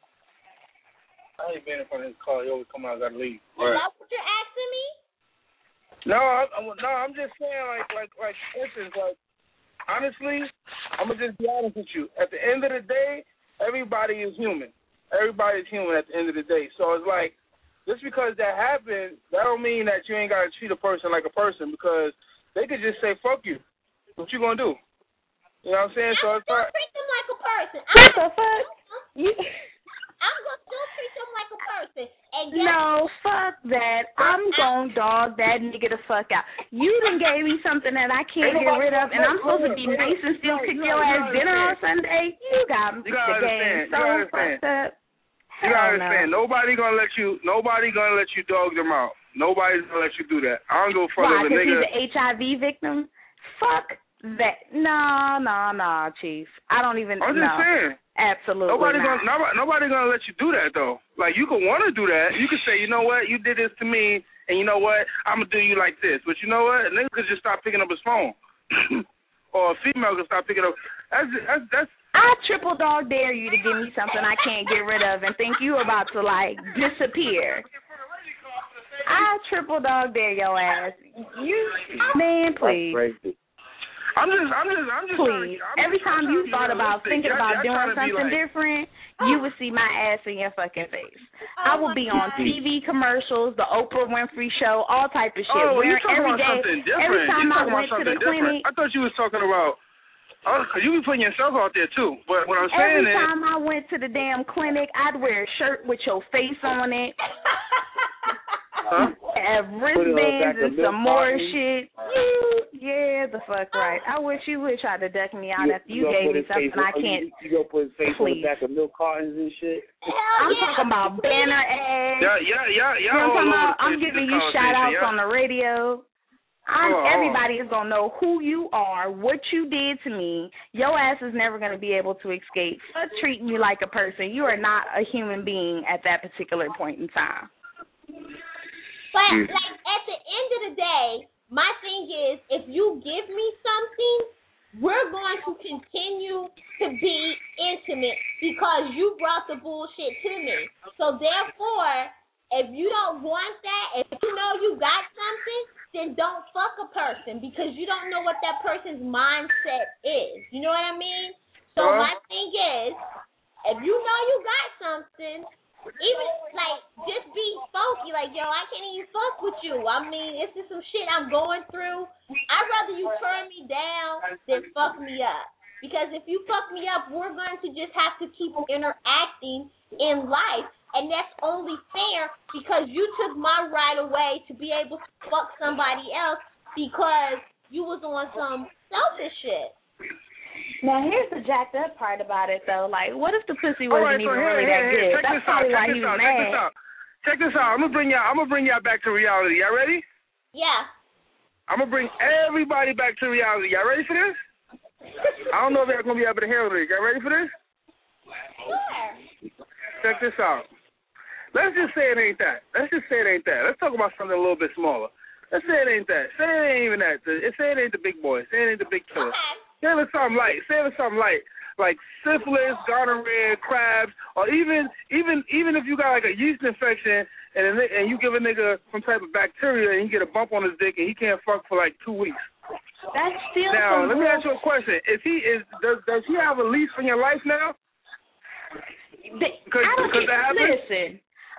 Speaker 21: I ain't been in front of his car. He always come out, I gotta leave.
Speaker 14: Is right. that what you're asking me?
Speaker 21: No, I, I, no, I'm just saying, like, like, like, listen, like, honestly, I'm gonna just be honest with you. At the end of the day, everybody is human. Everybody's human at the end of the day. So it's like, just because that happened, that don't mean that you ain't gotta treat a person like a person, because they could just say, fuck you. What you gonna do? You know what I'm saying?
Speaker 14: I'm
Speaker 21: so
Speaker 14: gonna
Speaker 21: it's
Speaker 14: still
Speaker 21: not,
Speaker 14: treat them like a person. I'm
Speaker 2: what the fuck? You...
Speaker 14: I'm gonna still treat them like a person. And yes,
Speaker 2: no, fuck that. I'm gonna dog that nigga the fuck out. You done gave me something that I can't get rid of, and I'm supposed to be nice and still cook your ass dinner on Sunday. You got
Speaker 21: you gotta
Speaker 2: the game so fucked up.
Speaker 21: You gotta understand. No. Nobody gonna let you. Nobody gonna let you dog them out. Nobody's gonna let you do that. I don't go for
Speaker 2: Why?
Speaker 21: the
Speaker 2: Because
Speaker 21: nigga.
Speaker 2: he's an H I V victim. Fuck. That no no no, Chief. I don't even.
Speaker 21: I'm just
Speaker 2: no.
Speaker 21: saying.
Speaker 2: Absolutely
Speaker 21: nobody
Speaker 2: not.
Speaker 21: Gonna, nobody, nobody gonna let you do that though. Like you can want to do that. You can say, you know what, you did this to me, and you know what, I'm gonna do you like this. But you know what, a nigga could just stop picking up his phone, or a female could stop picking up. That's that's that's.
Speaker 2: I triple dog dare you to give me something I can't get rid of and think you about to like disappear. I triple dog dare your ass. You man, please.
Speaker 21: I'm just, I'm just, I'm just.
Speaker 2: Please.
Speaker 21: I'm
Speaker 2: Every
Speaker 21: just,
Speaker 2: time you thought about thinking
Speaker 21: y'all,
Speaker 2: about
Speaker 21: y'all
Speaker 2: doing something
Speaker 21: like,
Speaker 2: different, you would see my ass in your fucking face. I will be on T V commercials, the Oprah Winfrey Show, all type of shit.
Speaker 21: Oh,
Speaker 2: Wearing
Speaker 21: you talking
Speaker 2: every
Speaker 21: about
Speaker 2: day,
Speaker 21: something different?
Speaker 2: every time
Speaker 21: you
Speaker 2: I went to the clinic.
Speaker 21: I thought you was talking about. Oh, you be putting yourself out there too. But what I'm saying
Speaker 2: every
Speaker 21: is,
Speaker 2: time I went to the damn clinic, I'd wear a shirt with your face on it.
Speaker 21: Huh?
Speaker 2: Have wristbands and some more shit. You, yeah, the fuck right. I wish you would try to duck me out
Speaker 1: you,
Speaker 2: after you, you gave me something I can't.
Speaker 1: You, you gonna put his face
Speaker 2: please.
Speaker 1: on the back of milk cartons and shit?
Speaker 14: Hell
Speaker 2: I'm
Speaker 14: yeah.
Speaker 2: talking about banner ads.
Speaker 21: Yeah, yeah, yeah, yeah.
Speaker 2: You know what I'm talking about? I'm
Speaker 21: place
Speaker 2: giving you shout outs
Speaker 21: yeah.
Speaker 2: on the radio. I'm,
Speaker 21: oh,
Speaker 2: everybody is gonna know who you are, what you did to me. Your ass is never gonna be able to escape. Fuck treating you like a person. You are not a human being at that particular point in time.
Speaker 14: But like at the end of the day, my thing is, if you give me something, we're going to continue to be intimate because you brought the bullshit to me. So therefore, if you don't want that, if you know you got something, then don't fuck a person because you don't know what that person's mindset is. You know what I mean? So
Speaker 21: uh-huh.
Speaker 14: my thing is, if you know you got something, even, like, just be funky. Like, yo, I can't even fuck with you. I mean, it's just some shit I'm going through. I'd rather you turn me down than fuck me up. Because if you fuck me up, we're going to just have to keep interacting in life. And that's only fair because you took my right away to be able to fuck somebody else because you was on some selfish shit.
Speaker 2: Now, here's the jacked up part about it, though. Like, what if the pussy wasn't
Speaker 21: right, so
Speaker 2: even
Speaker 21: here,
Speaker 2: really
Speaker 21: here,
Speaker 2: that
Speaker 21: here,
Speaker 2: good?
Speaker 21: check
Speaker 2: That's
Speaker 21: this
Speaker 2: probably
Speaker 21: out,
Speaker 2: why
Speaker 21: check
Speaker 2: he
Speaker 21: this
Speaker 2: was
Speaker 21: out,
Speaker 2: mad.
Speaker 21: Check this out. Check this out. I'm gonna bring y'all. I'm gonna bring y'all back to reality. Y'all ready?
Speaker 14: Yeah.
Speaker 21: I'm gonna bring everybody back to reality. Y'all ready for this? I don't know if y'all gonna be able to handle it. Y'all ready for this?
Speaker 14: Sure.
Speaker 21: Check this out. Let's just say it ain't that. Let's just say it ain't that. Let's talk about something a little bit smaller. Let's say it ain't that. Say it ain't even that. Say it ain't the big boy. Say it ain't the big killer.
Speaker 14: Okay.
Speaker 21: Say it something light. Say it something light. Like syphilis, gonorrhea, crabs, or even even even if you got like a yeast infection and a, and you give a nigga some type of bacteria and he get a bump on his dick and he can't fuck for like two weeks.
Speaker 2: That's still
Speaker 21: now.
Speaker 2: some
Speaker 21: Let me ask you a question: Is he is does does he have a lease on your life now?
Speaker 2: Because
Speaker 21: because that happens.
Speaker 2: Listen,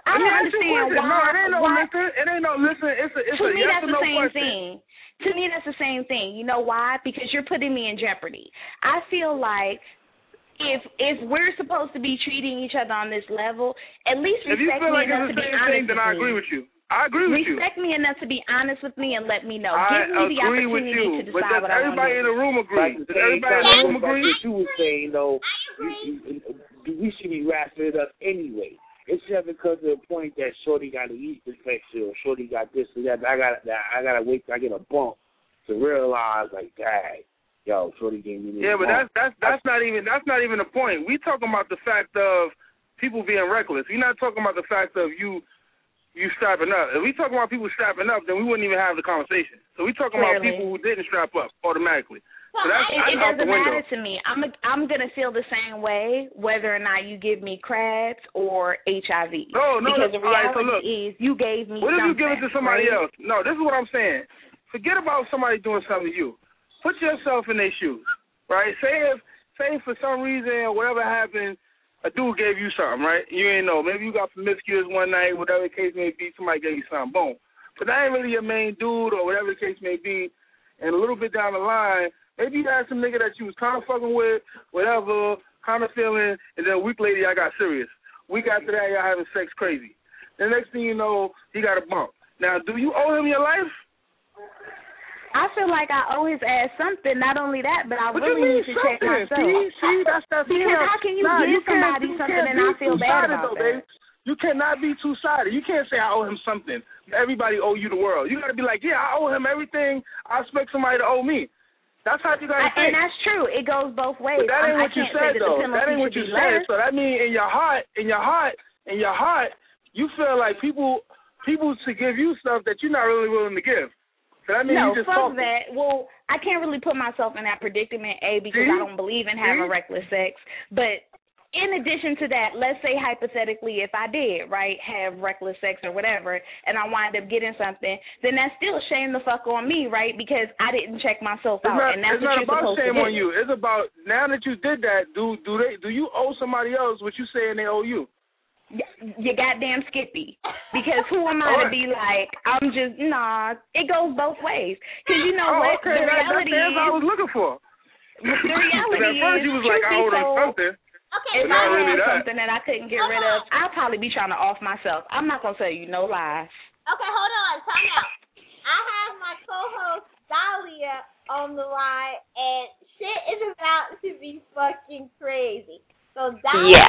Speaker 2: I don't
Speaker 21: Yeah,
Speaker 2: understand
Speaker 21: no,
Speaker 2: why.
Speaker 21: it ain't no
Speaker 2: why,
Speaker 21: listen. It ain't no listen. It's a it's
Speaker 2: to
Speaker 21: a
Speaker 2: me,
Speaker 21: yes
Speaker 2: that's
Speaker 21: or
Speaker 2: the
Speaker 21: no
Speaker 2: same
Speaker 21: question.
Speaker 2: thing. To me, that's the same thing. You know why? Because you're putting me in jeopardy. I feel like if if we're supposed to be treating each other on this level, at least
Speaker 21: If you
Speaker 2: respect
Speaker 21: feel
Speaker 2: me
Speaker 21: like
Speaker 2: enough
Speaker 21: it's
Speaker 2: to
Speaker 21: the
Speaker 2: be
Speaker 21: same
Speaker 2: honest
Speaker 21: thing, then
Speaker 2: with
Speaker 21: I
Speaker 2: me.
Speaker 21: agree with you. I agree with you.
Speaker 2: Respect me enough to be honest with me and let me know.
Speaker 21: I
Speaker 2: Give me the
Speaker 21: agree with
Speaker 2: opportunity
Speaker 21: you,
Speaker 2: to
Speaker 21: but
Speaker 2: decide
Speaker 21: does
Speaker 2: what I want
Speaker 21: everybody
Speaker 2: to
Speaker 21: in
Speaker 2: do.
Speaker 21: the room agree?
Speaker 1: Like the
Speaker 21: Does
Speaker 1: same
Speaker 21: everybody in
Speaker 1: time,
Speaker 21: the room
Speaker 1: like
Speaker 21: agree?
Speaker 1: what you were saying, though, you, you, you, we should be wrapping it up anyway. It's just because of the point that Shorty got a yeast infection or Shorty got this or that. I got I got to wait till I get a bump to realize, like, dang, yo, Shorty gave me this
Speaker 21: Yeah, but
Speaker 1: bump.
Speaker 21: that's that's that's not even that's not even the point. We talking about the fact of people being reckless. We're not talking about the fact of you you strapping up. If we talking about people strapping up, then we wouldn't even have the conversation. So we talking
Speaker 2: Clearly.
Speaker 21: about people who didn't strap up automatically. So that's,
Speaker 2: It,
Speaker 21: that's
Speaker 2: it
Speaker 21: out the
Speaker 2: doesn't
Speaker 21: window.
Speaker 2: matter to me. I'm a, I'm gonna feel the same way whether or not you give me crabs or H I V.
Speaker 21: No, no,
Speaker 2: because
Speaker 21: no.
Speaker 2: the
Speaker 21: All right, so
Speaker 2: reality
Speaker 21: look,
Speaker 2: is you gave me
Speaker 21: what if you
Speaker 2: something.
Speaker 21: give it to somebody
Speaker 2: right?
Speaker 21: else? No, this is what I'm saying. Forget about somebody doing something to you. Put yourself in their shoes, right? Say if, say for some reason or whatever happened, a dude gave you something, right? You ain't know. Maybe you got promiscuous one night, whatever the case may be, somebody gave you something. Boom. But that ain't really your main dude or whatever the case may be. And a little bit down the line, maybe you had some nigga that you was kind of fucking with, whatever, kind of feeling, and then a week later y'all got serious. Week after that, y'all having sex crazy. The next thing you know, he got a bump. Now, do you owe him your life?
Speaker 2: I feel like I owe his ass something. Not only that, but I
Speaker 21: What
Speaker 2: really
Speaker 21: you mean
Speaker 2: need to check
Speaker 21: something?
Speaker 2: myself.
Speaker 21: See, see, that's that's
Speaker 2: because
Speaker 21: female.
Speaker 2: how can you
Speaker 21: nah,
Speaker 2: give
Speaker 21: you
Speaker 2: somebody
Speaker 21: you
Speaker 2: something and
Speaker 21: be
Speaker 2: I feel bad
Speaker 21: two-sided
Speaker 2: about
Speaker 21: though,
Speaker 2: that?
Speaker 21: babe. You cannot be two-sided. You can't say I owe him something. Everybody owe you the world. You got to be like, yeah, I owe him everything. I expect somebody to owe me. That's how you got to think.
Speaker 2: And that's true. It goes both ways.
Speaker 21: But that ain't
Speaker 2: I'm,
Speaker 21: what
Speaker 2: I
Speaker 21: you
Speaker 2: can't
Speaker 21: said
Speaker 2: say that
Speaker 21: though.
Speaker 2: the
Speaker 21: That ain't what you
Speaker 2: should be
Speaker 21: said.
Speaker 2: less.
Speaker 21: So that means in your heart, in your heart, in your heart, you feel like people, people to give you stuff that you're not really willing to give. So that means
Speaker 2: no,
Speaker 21: you just
Speaker 2: fuck
Speaker 21: talking.
Speaker 2: that. Well, I can't really put myself in that predicament, A, because
Speaker 21: See?
Speaker 2: I don't believe in having
Speaker 21: See?
Speaker 2: reckless sex. But in addition to that, let's say hypothetically if I did, right, have reckless sex or whatever, and I wind up getting something, then that's still shame the fuck on me, right, because I didn't check myself
Speaker 21: It's
Speaker 2: out,
Speaker 21: not,
Speaker 2: and that's
Speaker 21: it's
Speaker 2: what
Speaker 21: not
Speaker 2: you're
Speaker 21: about
Speaker 2: supposed
Speaker 21: shame
Speaker 2: to do.
Speaker 21: on you. It's about now that you did that, do do they do you owe somebody else what you saying they owe you?
Speaker 2: You goddamn Skippy. Because who am I
Speaker 21: All right.
Speaker 2: to be like, I'm just, nah, it goes both ways. Because you know
Speaker 21: oh,
Speaker 2: what?
Speaker 21: okay.
Speaker 2: The
Speaker 21: that,
Speaker 2: reality
Speaker 21: that's the answer
Speaker 2: is,
Speaker 21: I was looking for.
Speaker 2: the reality
Speaker 21: at first
Speaker 2: is,
Speaker 21: you was like, I
Speaker 2: truth
Speaker 21: owed
Speaker 2: be
Speaker 21: him
Speaker 2: told,
Speaker 21: something.
Speaker 14: Okay,
Speaker 2: if
Speaker 21: but
Speaker 2: I
Speaker 21: not really
Speaker 2: had
Speaker 21: that.
Speaker 2: something that I couldn't get rid of, I'd probably be trying to off myself. I'm not going to tell you no lies.
Speaker 14: Okay, hold on. Time out. I have my co-host Dahlia on the line, and shit is about to be fucking crazy. So Dahlia.
Speaker 3: Yeah.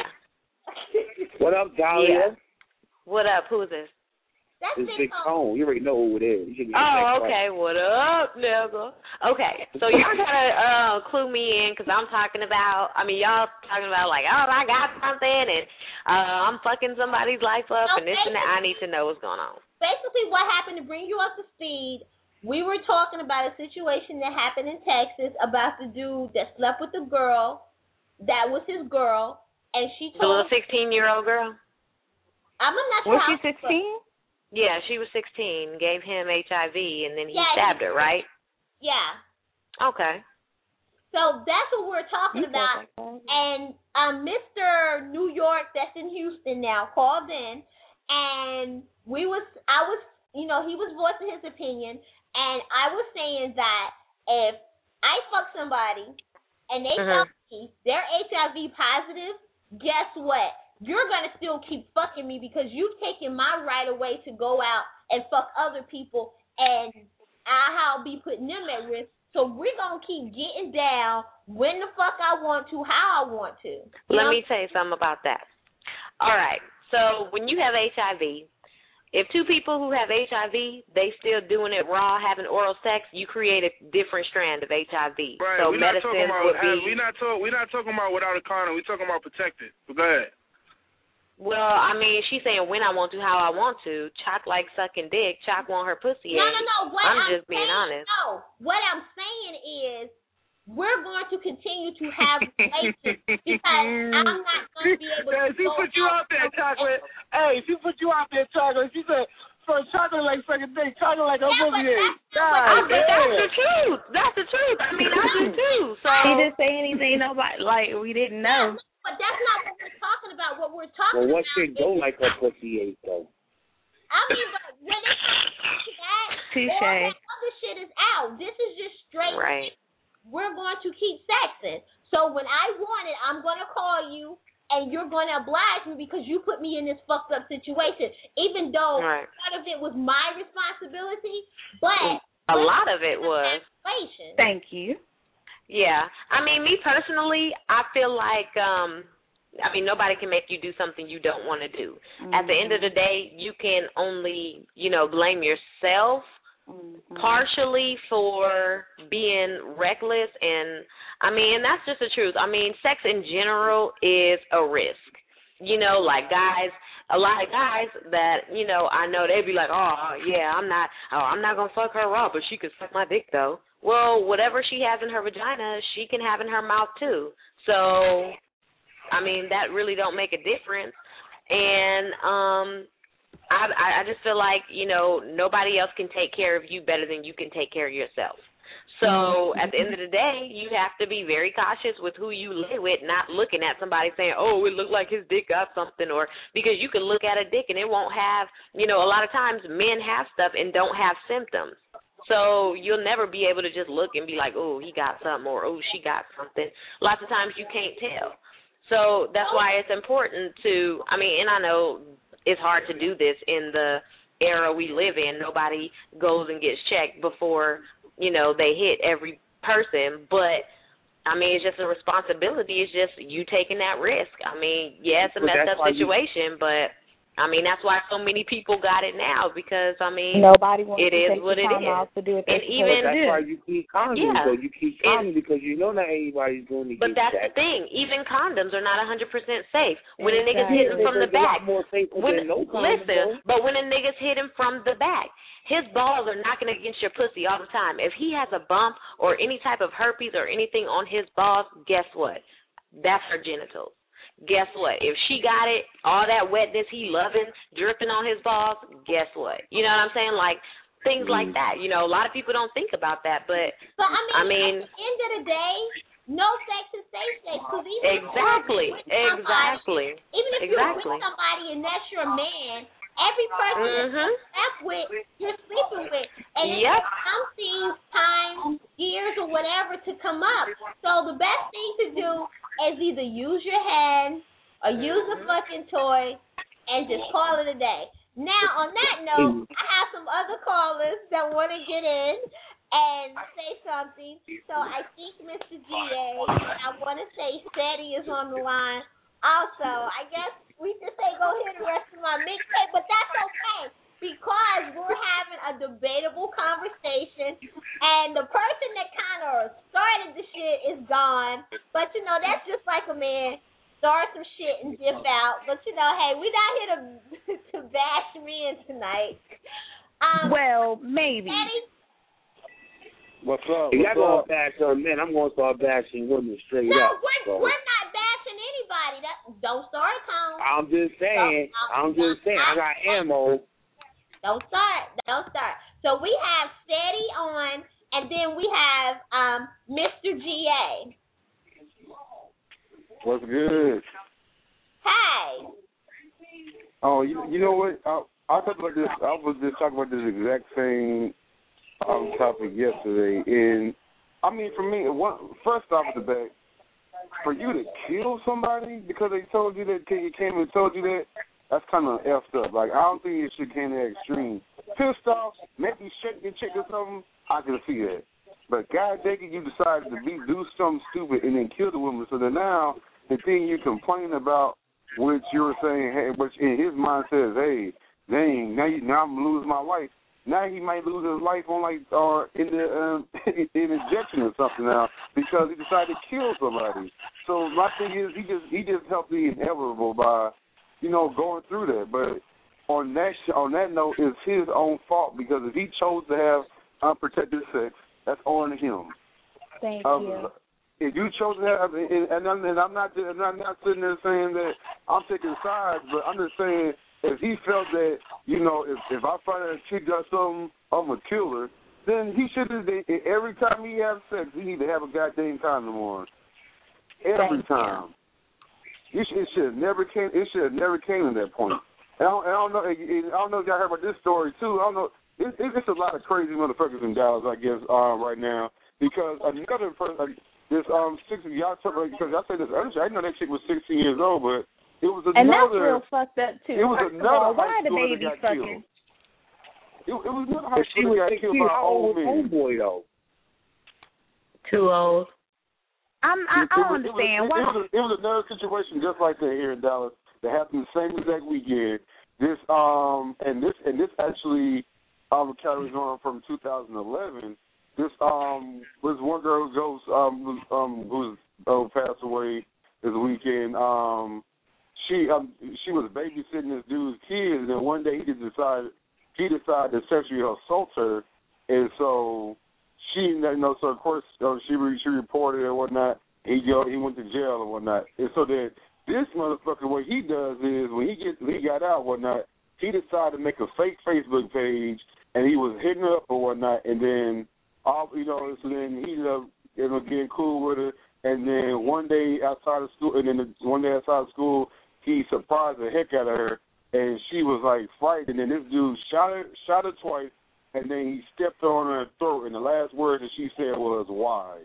Speaker 1: What up, Dahlia?
Speaker 3: Yeah. What up? Who is this?
Speaker 14: That's
Speaker 1: It's
Speaker 14: Big
Speaker 1: Big Cone. You already know who it is. You should get
Speaker 3: Oh,
Speaker 1: that
Speaker 3: okay. What up, nigga? Okay, so y'all gotta uh, clue me in because I'm talking about. I mean, y'all talking about like, oh, I got something and uh, I'm fucking somebody's life up and this and that. I need to know what's going on.
Speaker 14: Basically, what happened to bring you up to speed? We were talking about a situation that happened in Texas about the dude that slept with the girl that was his girl, and she
Speaker 3: The
Speaker 14: told
Speaker 3: little sixteen-year-old girl.
Speaker 14: I'm not sure.
Speaker 2: Was
Speaker 14: how,
Speaker 2: she sixteen?
Speaker 3: Yeah, she was sixteen. Gave him H I V and then he
Speaker 14: Yeah,
Speaker 3: stabbed
Speaker 14: he-
Speaker 3: her, right?
Speaker 14: Yeah.
Speaker 3: Okay.
Speaker 14: So that's what we're talking
Speaker 2: You
Speaker 14: about.
Speaker 2: said that.
Speaker 14: And um, Mister New York, that's in Houston now, called in, and we was, I was, you know, he was voicing his opinion, and I was saying that if I fuck somebody and they
Speaker 3: Mhm.
Speaker 14: tell me they're H I V positive, guess what? You're gonna still keep fucking me because you've taken my right away to go out and fuck other people, and I'll be putting them at risk. So we're gonna keep getting down when the fuck I want to, how I want to. You
Speaker 3: Let
Speaker 14: know?
Speaker 3: me tell you something about that. All right. So when you have H I V, if two people who have H I V, they still doing it raw, having oral sex, you create a different strand of H I V.
Speaker 21: Right.
Speaker 3: So
Speaker 21: we're not talking
Speaker 3: medicine
Speaker 21: about
Speaker 3: would
Speaker 21: have,
Speaker 3: be.
Speaker 21: we're not talking we're not talking about without a condom. We're talking about protected. But go ahead.
Speaker 3: Well, I mean, she's saying when I want to, how I want to. Chalk like sucking dick. Chalk want her pussy.
Speaker 14: No,
Speaker 3: ate.
Speaker 14: no, no. What
Speaker 3: I'm
Speaker 14: I'm
Speaker 3: just being
Speaker 14: saying,
Speaker 3: honest.
Speaker 14: No, what I'm saying is we're going to continue to have relations because I'm not going to be able
Speaker 21: Yeah,
Speaker 14: to
Speaker 21: she
Speaker 14: go
Speaker 21: put you out there, chocolate. Hey, she put you out there, chocolate. She said, "For chocolate like sucking dick, chocolate like her pussy ate."
Speaker 3: I
Speaker 21: God
Speaker 3: think that's
Speaker 21: damn.
Speaker 3: the truth. That's the truth. I mean, I do too. So
Speaker 2: He didn't say anything nobody like we didn't know.
Speaker 14: but that's not what we're talking about. What we're talking
Speaker 1: well, what
Speaker 14: about
Speaker 1: chick don't like her pussy ate, though?
Speaker 14: I mean, but when it comes to that,
Speaker 2: Touche.
Speaker 14: all that other shit is out. This is just straight.
Speaker 3: Right.
Speaker 14: We're going to keep sexing. So when I want it, I'm going to call you, and you're going to oblige me because you put me in this fucked up situation. Even though
Speaker 3: right.
Speaker 14: part of it was my responsibility, but
Speaker 3: a lot of it was.
Speaker 2: Thank you.
Speaker 3: Yeah. I mean, me personally, I feel like, um, I mean, nobody can make you do something you don't want to do. Mm-hmm. At the end of the day, you can only, you know, blame yourself mm-hmm. partially for being reckless. And, I mean, that's just the truth. I mean, sex in general is a risk. You know, like guys, a lot of guys that, you know, I know they be like, oh, yeah, I'm not, oh, I'm not going to fuck her raw, but she could suck my dick, though. Well, whatever she has in her vagina, she can have in her mouth, too. So, I mean, that really don't make a difference. And um, I, I just feel like, you know, nobody else can take care of you better than you can take care of yourself. So at the end of the day, you have to be very cautious with who you lay with, not looking at somebody saying, oh, it looked like his dick got something, or because you can look at a dick and it won't have, you know, a lot of times men have stuff and don't have symptoms. So you'll never be able to just look and be like, oh, he got something, or oh, she got something. Lots of times you can't tell. So that's why it's important to, I mean, and I know it's hard to do this in the era we live in. Nobody goes and gets checked before, you know, they hit every person. But, I mean, it's just a responsibility. It's just you taking that risk. I mean, yeah, it's a messed up situation, you... but, I mean, that's why so many people got it now because, I mean,
Speaker 2: nobody wants
Speaker 3: it
Speaker 2: to
Speaker 3: is
Speaker 2: take
Speaker 3: what
Speaker 2: the
Speaker 3: it
Speaker 2: time
Speaker 3: is.
Speaker 2: off to do it.
Speaker 3: And even
Speaker 1: that's why you keep condoms,
Speaker 3: yeah.
Speaker 1: though. You keep condoms because you know not everybody's going to
Speaker 3: but
Speaker 1: get
Speaker 3: that's
Speaker 1: checked.
Speaker 3: the thing. Even condoms are not one hundred percent safe. When
Speaker 1: exactly.
Speaker 3: a nigga's hitting from the back, when,
Speaker 1: no condom,
Speaker 3: listen,
Speaker 1: though.
Speaker 3: but when a nigga's hitting from the back, his balls are knocking against your pussy all the time. If he has a bump or any type of herpes or anything on his balls, guess what? That's her genitals. Guess what? If she got it, all that wetness he loving, dripping on his balls, guess what? You know what I'm saying? Like, things mm. like that. You know, a lot of people don't think about that, but,
Speaker 14: but I mean,
Speaker 3: I mean
Speaker 14: at the end of the day, no sex is safe sex. Cause even
Speaker 3: exactly,
Speaker 14: if you're with somebody,
Speaker 3: exactly.
Speaker 14: Even if
Speaker 3: exactly.
Speaker 14: you're with somebody and that's your man, every person
Speaker 3: mm-hmm.
Speaker 14: that you're slept with, you're sleeping with. And
Speaker 3: yep.
Speaker 14: some things, time, years, or whatever to come up. So the best thing to do is either use your hand or use a fucking toy and just call it a day. Now, on that note, I have some other callers that want to get in and say something. So I think Mister G A, I want to say Steady is on the line. Also, I guess we just say go hear the rest of my mixtape, but that's okay because we're having a debatable conversation, and the person that kind of started the shit is gone. But, you know, that's just like a man. Start some shit and dip out. But, you know, hey, we're not here to, to bash men tonight. Um,
Speaker 2: well, maybe.
Speaker 14: Eddie?
Speaker 1: What's up? If y'all going to bash on men, I'm going to start bashing women straight
Speaker 14: no,
Speaker 1: up.
Speaker 14: No, we're,
Speaker 1: so.
Speaker 14: we're not bashing anybody. That, don't start a tone.
Speaker 1: I'm just saying. Don't, I'm just saying. I got ammo.
Speaker 14: Don't start. Don't start. So we have Steady on, and then we have um, Mister G A.
Speaker 4: What's good?
Speaker 14: Hey.
Speaker 4: Oh, you you know what? I, I talked about this. I was just talking about this exact same um, topic yesterday, and I mean, for me, one, first off the bat, for you to kill somebody because they told you that, you came and told you that, that's kind of effed up. Like, I don't think it should came to that extreme. Pissed off, maybe shake your chick or something, I can see that. But God dang it, you decided to be do something stupid and then kill the woman. So then now the thing you complain about, which you're saying, hey, which in his mind says, hey, dang, now you, now I'm gonna lose my wife. Now he might lose his life on like or in the um, in injection or something now because he decided to kill somebody. So my thing is, he just he just helped the inevitable by, you know, going through that. But on that on that note, it's his own fault because if he chose to have unprotected sex, that's on him.
Speaker 2: Thank
Speaker 4: um,
Speaker 2: you.
Speaker 4: If you chose to have, and, and, I'm, and I'm not, I'm not, not sitting there saying that I'm taking sides, but I'm just saying if he felt that, you know, if, if I find a chick got something, I'm a killer, then he should have. Every time he has sex, he need to have a goddamn condom on. Every
Speaker 2: Thank
Speaker 4: time. You should, it should have never came. It should have never came to that point. And I, don't, I don't know. I don't know if y'all heard about this story too. I don't know. It, it, it's a lot of crazy motherfuckers in Dallas, I guess, um, right now because another person, like, this um six y'all talk because y'all say this other chick. I know that chick was sixteen years old, but it was another.
Speaker 2: And that's real fucked up too.
Speaker 4: It was
Speaker 2: First
Speaker 4: another
Speaker 2: of all, why the
Speaker 4: high
Speaker 2: baby
Speaker 4: schooler that got
Speaker 2: fucking?
Speaker 4: killed. It, it was another high
Speaker 1: she
Speaker 4: schooler
Speaker 1: was
Speaker 4: that got killed
Speaker 1: sixteen.
Speaker 4: by an
Speaker 1: How
Speaker 4: old
Speaker 1: old was
Speaker 4: man.
Speaker 1: homeboy though?
Speaker 3: Too old.
Speaker 2: I'm, I, I don't
Speaker 4: it,
Speaker 2: understand.
Speaker 4: It,
Speaker 2: Why?
Speaker 4: it, was a, it was another situation just like that here in Dallas that happened the same exact weekend. This um and this and this actually um carries on from two thousand eleven. This um was one girl who goes um was um who's oh passed away this weekend. Um she um she was babysitting this dude's kids and then one day he just decided he decided to sexually assault her and so she you know so of course uh, she re, she reported or whatnot. He go he went to jail or whatnot. And so then this motherfucker what he does is when he gets when he got out or whatnot, he decided to make a fake Facebook page and he was hitting her up or whatnot and then all you know, so then he ended up you know, getting cool with her and then one day outside of school and then the, one day outside of school he surprised the heck out of her and she was like frightened and then this dude shot her shot her twice and then he stepped on her throat and the last word that she said was why.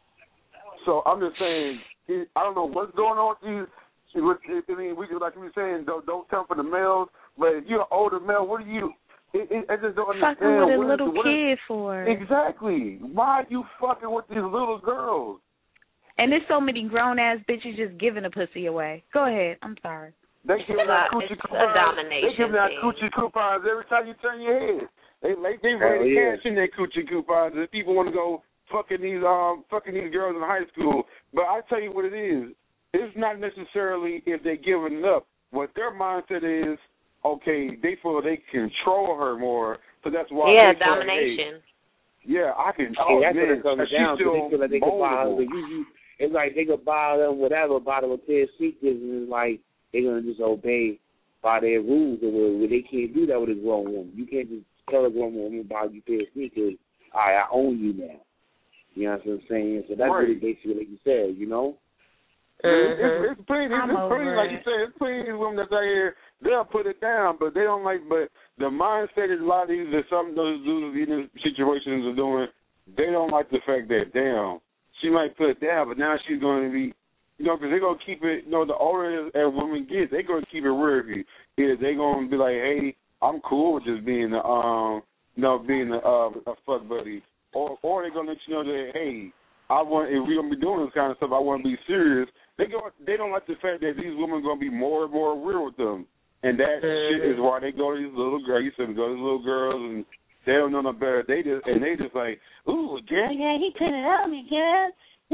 Speaker 4: So I'm just saying I don't know what's going on with these with, I mean we like we were saying don't don't come for the males, but if you're an older male, what do you It, it, I just don't understand.
Speaker 2: Fucking with a
Speaker 4: what
Speaker 2: little
Speaker 4: is,
Speaker 2: kid
Speaker 4: is,
Speaker 2: for.
Speaker 4: Exactly. Why are you fucking with these little girls?
Speaker 2: And there's so many grown ass bitches just giving a pussy away. Go ahead. I'm sorry.
Speaker 4: They give out coochie coupons. They give out coochie coupons every time you turn your head. They they, they ready to
Speaker 1: yeah.
Speaker 4: cash in their coochie coupons, and people want to go fucking these um fucking these girls in high school. But I tell you what it is. It's not necessarily if they're giving it up. What their mindset is. Okay, they feel they control her more, so that's why.
Speaker 3: Yeah,
Speaker 4: they
Speaker 3: domination.
Speaker 4: Like, hey, yeah, I can.
Speaker 1: Oh,
Speaker 4: oh,
Speaker 1: that's
Speaker 4: man,
Speaker 1: what it comes
Speaker 4: she's
Speaker 1: down to. They feel like they can buy her.
Speaker 4: moldable.
Speaker 1: You, you, it's like they could buy them whatever, buy them a pair of sneakers, and it's like they're gonna just obey by their rules, or where they can't do that with a grown woman. You can't just tell a grown woman buy you a pair of sneakers. All right, I own you now. You know what I'm saying? So that's
Speaker 4: Right.
Speaker 1: really basically like you said, you know.
Speaker 4: Mm-hmm. It's, it's plenty,
Speaker 2: I'm
Speaker 4: it's plenty,
Speaker 2: over
Speaker 4: like you
Speaker 2: it.
Speaker 4: said, it's plenty of women that's out here. They'll put it down, but they don't like. But the mindset is a lot of these that some of those dudes in these situations are doing. They don't like the fact that damn, she might put it down, but now she's going to be, you know, because they're gonna keep it. You know, the older a woman gets, they're gonna keep it real with you. Either they're gonna be like, hey, I'm cool with just being the um, you know, being a, uh, a fuck buddy, or or they're gonna let you know that hey, I want if we're gonna be doing this kind of stuff, I want to be serious. They go. They don't like the fact that these women are gonna be more and more real with them, and that mm-hmm. shit is why they go to these little girls. You said go to these little girls, and they don't know no better. They just and they just like, ooh, yeah, yeah, he put it on me, girl.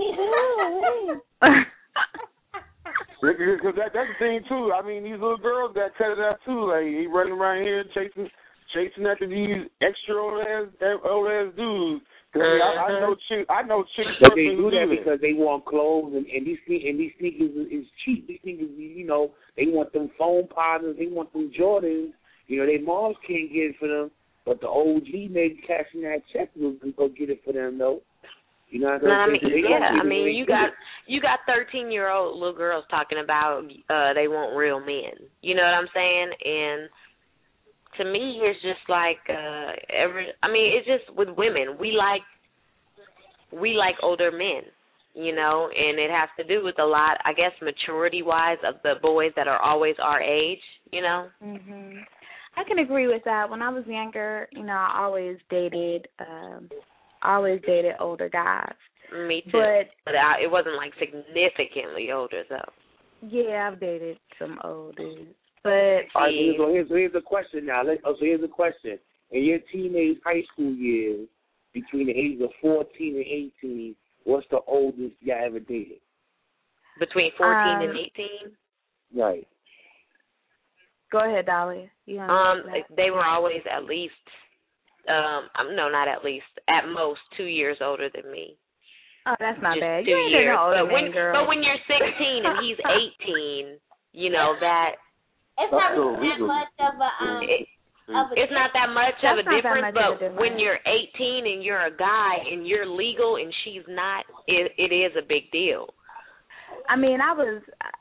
Speaker 4: Because that that's the thing too. I mean, these little girls got cut it out too. Like he running around here chasing, chasing after these extra old ass, old ass dudes. Uh-huh. I, I know chicks. I know chicks.
Speaker 1: But they do that because they want clothes, and, and these and these sneakers is, is cheap. These sneakers, you know, they want them foam partners, they want them Jordans. You know, their moms can't get it for them, but the O G maybe cashing that check will go get it for them though. You know what
Speaker 3: no,
Speaker 1: I'm
Speaker 3: I mean,
Speaker 1: saying?
Speaker 3: yeah, I mean, you got you got thirteen year old little girls talking about uh they want real men. You know what I'm saying? And to me, it's just like uh, every. I mean, it's just with women. We like we like older men, you know, and it has to do with a lot, I guess, maturity wise of the boys that are always our age, you know.
Speaker 2: Mhm. I can agree with that. When I was younger, you know, I always dated, um, I always dated older guys.
Speaker 3: Me too.
Speaker 2: But,
Speaker 3: but I, it wasn't like significantly older though.
Speaker 2: Yeah, I've dated some older. But
Speaker 1: all right, so here's, so here's the question now. Let, oh, so here's the question. In your teenage high school years, between the ages of fourteen and eighteen, what's the oldest you ever dated?
Speaker 3: Between fourteen
Speaker 2: um,
Speaker 3: and eighteen?
Speaker 1: Right.
Speaker 2: Go ahead, Dolly. You
Speaker 3: um, they were always at least, um, no, not at least, at most two years older than me.
Speaker 2: Oh, that's not
Speaker 3: Just
Speaker 2: bad.
Speaker 3: Two
Speaker 2: you ain't
Speaker 3: years.
Speaker 2: no older
Speaker 3: But when,
Speaker 2: man, girl.
Speaker 3: but when you're sixteen and he's eighteen, you know that.
Speaker 14: It's not that much of a um.
Speaker 3: It, of a it's not that much
Speaker 2: That's
Speaker 3: of a
Speaker 2: not
Speaker 3: difference,
Speaker 2: that much
Speaker 3: but
Speaker 2: of a difference.
Speaker 3: when you're eighteen and you're a guy and you're legal and she's not, it, it is a big deal.
Speaker 2: I mean, I was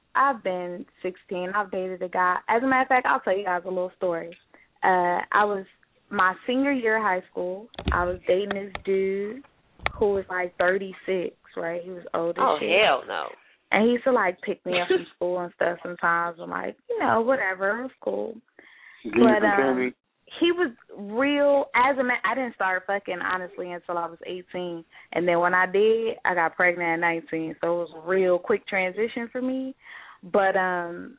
Speaker 2: I've been sixteen. I've dated a guy. As a matter of fact, I'll tell you guys a little story. Uh, I was my senior year of high school. I was dating this dude who was like thirty-six, right? He was old as
Speaker 3: Oh,
Speaker 2: shit.
Speaker 3: hell no.
Speaker 2: And he used to like pick me up from school and stuff sometimes. I'm like, you know, whatever, it was cool. But um, he was real. As a man, I didn't start fucking honestly until I was eighteen, and then when I did, I got pregnant at nineteen. So it was a real quick transition for me. But um,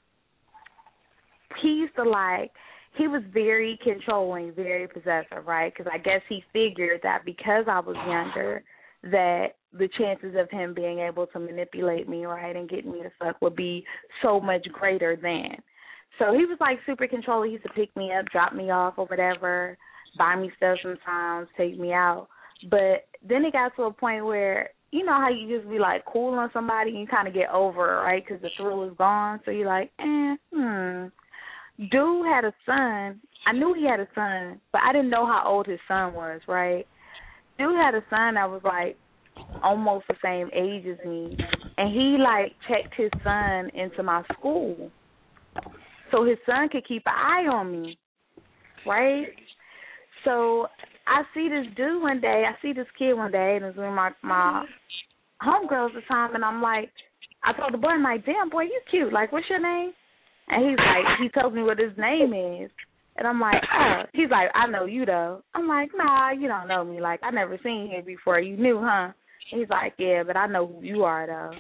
Speaker 2: he used to like. He was very controlling, very possessive, right? Because I guess he figured that because I was younger, that the chances of him being able to manipulate me, right, and get me to fuck would be so much greater than. So he was like super controlling. He used to pick me up, drop me off or whatever, buy me stuff sometimes, take me out. But then it got to a point where, you know how you just be like cool on somebody and you kind of get over it, right, because the thrill is gone. So you're like, eh, hmm. Dude had a son. I knew he had a son, but I didn't know how old his son was, right? Dude had a son that was like almost the same age as me, and he like checked his son into my school so his son could keep an eye on me, right? So I see this dude one day, I see this kid one day, and it was with my, my homegirls at the time, and I'm like, I told the boy, I'm like, damn, boy, you cute. Like, what's your name? And he's like, he tells me what his name is. And I'm like, oh. He's like, I know you, though. I'm like, nah, you don't know me. Like, I never seen you before. You knew, huh? And he's like, yeah, but I know who you are, though.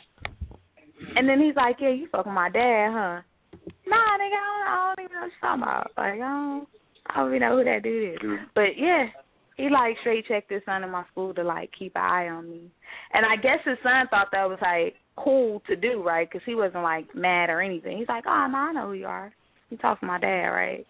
Speaker 2: And then he's like, yeah, you fucking my dad, huh? Nah, nigga, I don't, I don't even know what you're talking about. Like, I don't, I don't even know who that dude is. But, yeah, he, like, straight checked his son in my school to, like, keep an eye on me. And I guess his son thought that was, like, cool to do, right? Because he wasn't, like, mad or anything. He's like, oh, no, I know who you are. You talk to my dad, right?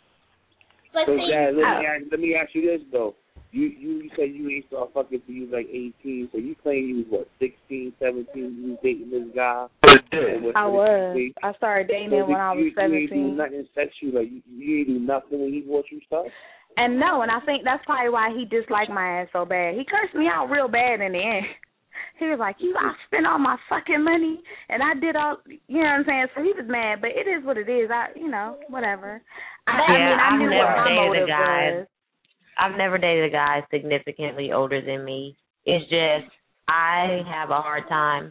Speaker 1: So, Dad, let me, ask, let me ask you this, though. You you, you said you ain't start fucking till you was, like, eighteen. So you claim you was, what, sixteen, seventeen, you was dating this guy?
Speaker 2: I was. I started dating him
Speaker 1: so
Speaker 2: when I was
Speaker 1: you,
Speaker 2: seventeen.
Speaker 1: You ain't do nothing sexual. Like, you, you ain't do nothing when he bought you stuff?
Speaker 2: And no, and I think that's probably why he disliked my ass so bad. He cursed me out real bad in the end. He was like, you, I spent all my fucking money, and I did all, you know what I'm saying? So he was mad, but it is what it is. I, you know, whatever. I,
Speaker 3: yeah,
Speaker 2: I mean, I
Speaker 3: I've
Speaker 2: knew
Speaker 3: never
Speaker 2: what my
Speaker 3: dated a
Speaker 2: motive
Speaker 3: guy.
Speaker 2: was.
Speaker 3: I've never dated a guy significantly older than me. It's just I have a hard time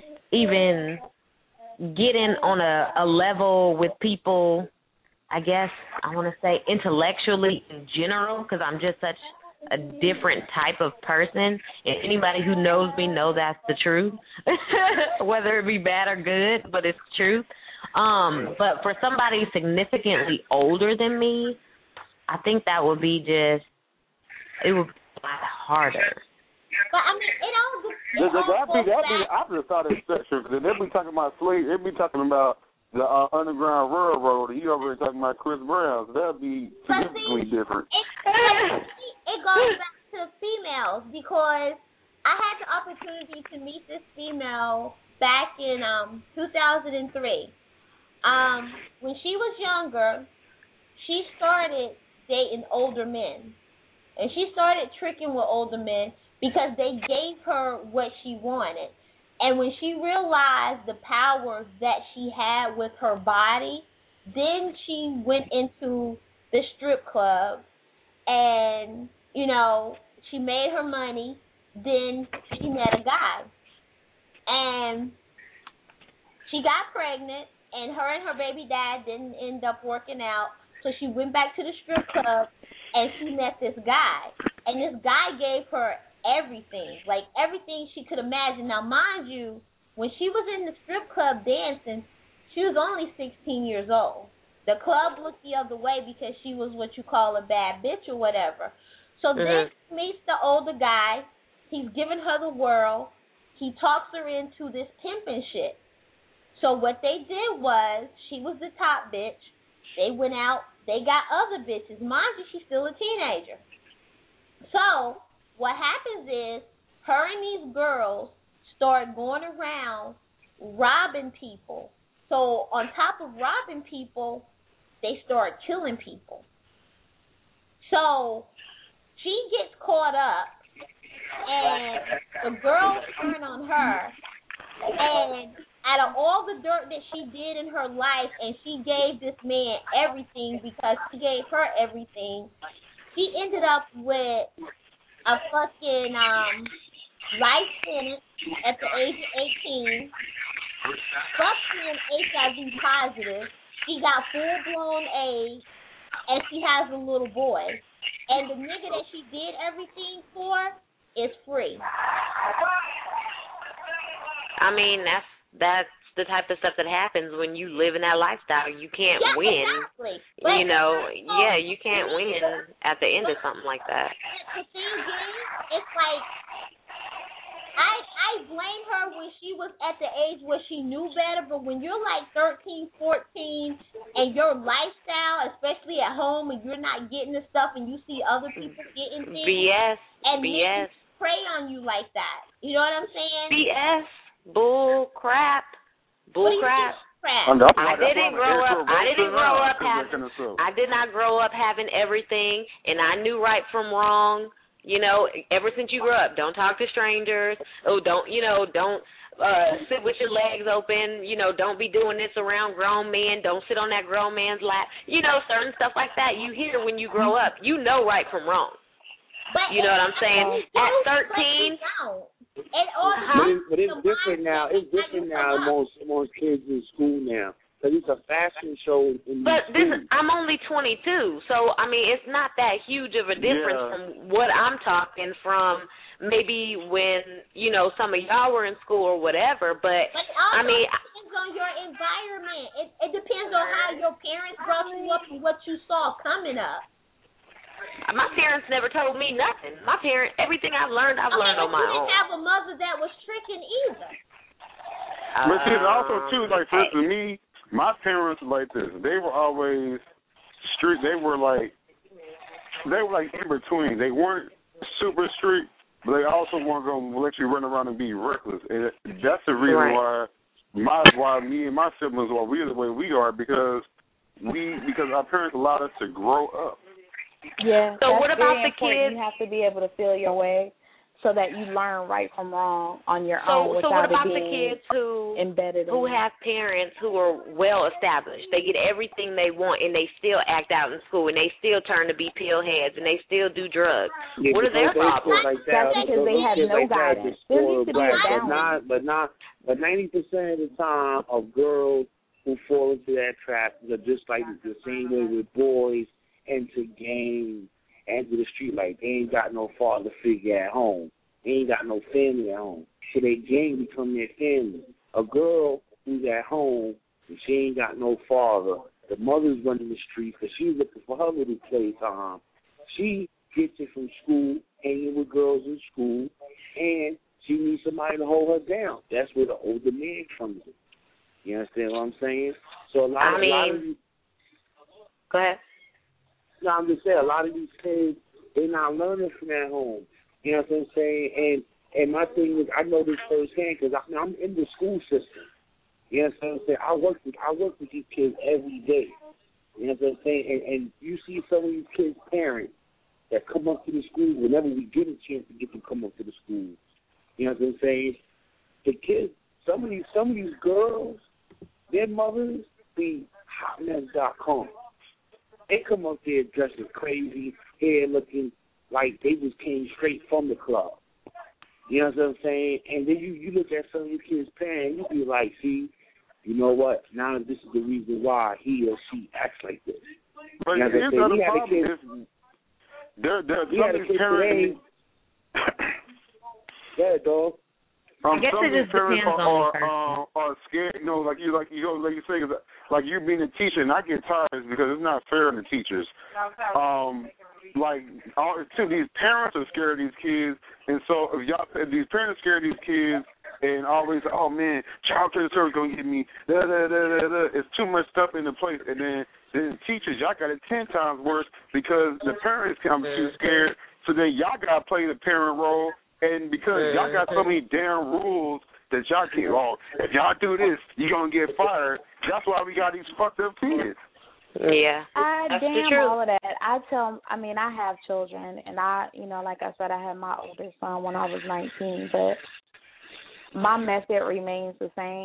Speaker 3: even getting on a, a level with people, I guess I want to say intellectually in general, because I'm just such a different type of person. And anybody who knows me know that's the truth, whether it be bad or good, but it's truth. Um, but for somebody significantly older than me, I think that would be just, it would be a lot harder.
Speaker 14: But I mean, it all. It
Speaker 4: That'd
Speaker 14: all
Speaker 4: be, that'd be
Speaker 14: goes
Speaker 4: the opposite side of the spectrum. Because they'd be talking about slaves. They'd be talking about the uh, Underground Railroad, and you over here talking about Chris Brown. So that'd be significantly different.
Speaker 14: It, it, it goes back to females because I had the opportunity to meet this female back in um two thousand three. Um, when she was younger, she started dating older men. And she started tricking with older men because they gave her what she wanted. And when she realized the power that she had with her body, then she went into the strip club and, you know, she made her money. Then she met a guy. And she got pregnant, and her and her baby dad didn't end up working out. So she went back to the strip club, and she met this guy. And this guy gave her everything, like everything she could imagine. Now, mind you, when she was in the strip club dancing, she was only sixteen years old. The club looked the other way because she was what you call a bad bitch or whatever. So mm-hmm. then she meets the older guy. He's giving her the world. He talks her into this pimping shit. So what they did was, she was the top bitch. They went out. They got other bitches. Mind you, she's still a teenager. So what happens is her and these girls start going around robbing people. So on top of robbing people, they start killing people. So she gets caught up, and the girls turn on her. And out of all the dirt that she did in her life, and she gave this man everything because he gave her everything, she ended up with a fucking um, life sentence at the age of eighteen. Plus being H I V positive, she got full blown AIDS, and she has a little boy. And the nigga that she did everything for is free.
Speaker 3: I mean, that's that's the type of stuff that happens when you live in that lifestyle. You can't
Speaker 14: yeah,
Speaker 3: win.
Speaker 14: Exactly. But
Speaker 3: you know, yeah, you can't win at the end of something like that.
Speaker 14: The thing is, it's like, I I blame her when she was at the age where she knew better, but when you're like thirteen, fourteen, and your lifestyle, especially at home, and you're not getting the stuff, and you see other people getting things,
Speaker 3: B S,
Speaker 14: and
Speaker 3: B S,
Speaker 14: prey on you like that. You know what I'm saying?
Speaker 3: B S, bull crap, bull crap.
Speaker 14: crap.
Speaker 3: I didn't grow up. I didn't grow up having. I did not grow up having everything, and I knew right from wrong. You know, ever since you grew up, don't talk to strangers. Oh, don't, you know, don't uh, sit with your legs open. You know, don't be doing this around grown men. Don't sit on that grown man's lap. You know, certain stuff like that you hear when you grow up. You know right from wrong.
Speaker 14: But
Speaker 3: you know what I'm saying? At thirteen.
Speaker 14: And all
Speaker 1: but, it, but it's different now. It's different now amongst, amongst kids in school now. Because it's a fashion show. In
Speaker 3: but this, I'm only twenty-two, so I mean, it's not that huge of a difference
Speaker 1: yeah.
Speaker 3: from what I'm talking from. Maybe when you know some of y'all were in school or whatever, but,
Speaker 14: but also
Speaker 3: I mean,
Speaker 14: it depends on your environment. It, it depends on how your parents brought you up and what you saw coming up.
Speaker 3: My parents never told me nothing. My parents, everything I've learned, I've
Speaker 14: okay,
Speaker 3: learned on my
Speaker 14: you didn't
Speaker 3: own.
Speaker 14: have a mother that was tricking either.
Speaker 4: But see, also
Speaker 3: Um,
Speaker 4: too, like for instance, me, my parents were like this. They were always street. They were like, they were like in between. They weren't super street, but they also weren't going to let you run around and be reckless. And that's the reason
Speaker 3: Right.
Speaker 4: why my why me and my siblings are we the way we are because we because our parents allowed us to grow up.
Speaker 2: Yeah.
Speaker 3: So
Speaker 2: that's
Speaker 3: what about
Speaker 2: very
Speaker 3: the
Speaker 2: important.
Speaker 3: kids?
Speaker 2: You have to be able to feel your way so that you learn right from wrong on your
Speaker 3: So,
Speaker 2: own
Speaker 3: so
Speaker 2: without
Speaker 3: what about
Speaker 2: it
Speaker 3: the
Speaker 2: being
Speaker 3: kids who
Speaker 2: embedded
Speaker 3: who
Speaker 2: in
Speaker 3: have parents who are well established? They get everything they want, and they still act out in school, and they still turn to be pill heads, and they still do drugs.
Speaker 1: Yeah,
Speaker 3: what are their problems?
Speaker 1: Like that,
Speaker 2: That's because they have no
Speaker 1: like
Speaker 2: guidance.
Speaker 1: That
Speaker 2: There needs to be a
Speaker 1: black, but
Speaker 2: balance.
Speaker 1: not, but not, but ninety percent of the time, of girls who fall into that trap are just like the same way with boys into gangs, into the street. Like they ain't got no father figure at home. They ain't got no family at home. So their gang become their family. A girl who's at home and she ain't got no father, the mother's running the street because she's looking for her little playtime. She gets it from school, hanging with girls in school, and she needs somebody to hold her down. That's where the older man comes in. You understand what I'm saying? So a lot,
Speaker 3: I mean,
Speaker 1: a lot of these,
Speaker 3: go ahead.
Speaker 1: No, I'm just saying a lot of these kids, they're not learning from at home. You know what I'm saying? And and my thing is, I know this firsthand because I, I'm in the school system. You know what I'm saying? I work with I work with these kids every day. You know what I'm saying? And, and you see some of these kids' parents that come up to the schools whenever we get a chance to get them come up to the schools. You know what I'm saying? The kids, some of these some of these girls, their mothers be hotmess dot com. They come up there dressed crazy, hair looking like they just came straight from the club. You know what I'm saying? And then you, you look at some of your kids' parents, you be like, see, you know what? Now this is the reason why he or she acts like this.
Speaker 4: But
Speaker 1: you know
Speaker 4: here's the other problem.
Speaker 1: Kid,
Speaker 4: is there, there,
Speaker 1: we had a kid today. Yeah, dog.
Speaker 4: Um,
Speaker 1: I guess
Speaker 4: some
Speaker 1: it
Speaker 4: of these
Speaker 1: just
Speaker 4: parents
Speaker 1: depends
Speaker 4: are,
Speaker 1: on the
Speaker 4: are, uh, are scared. You know, like you, like you, know, like you say, cause, like you being a teacher, and I get tired because it's not fair to teachers. Um, like all, too, these parents are scared of these kids, and so if y'all, if these parents are scared of these kids, and always, oh man, child care service gonna get me. Da, da, da, da, da. It's too much stuff in the place, and then then teachers, y'all got it ten times worse because the parents come too scared. So then y'all got to play the parent role. And because y'all got so many damn rules that y'all can't, oh, if y'all do this, you're going to get fired. That's why we got these fucked up kids.
Speaker 3: Yeah.
Speaker 2: I
Speaker 3: That's the
Speaker 2: damn
Speaker 3: truth.
Speaker 2: all of that. I tell, I mean, I have children, and I, you know, like I said, I had my oldest son when I was nineteen, but my method remains the same.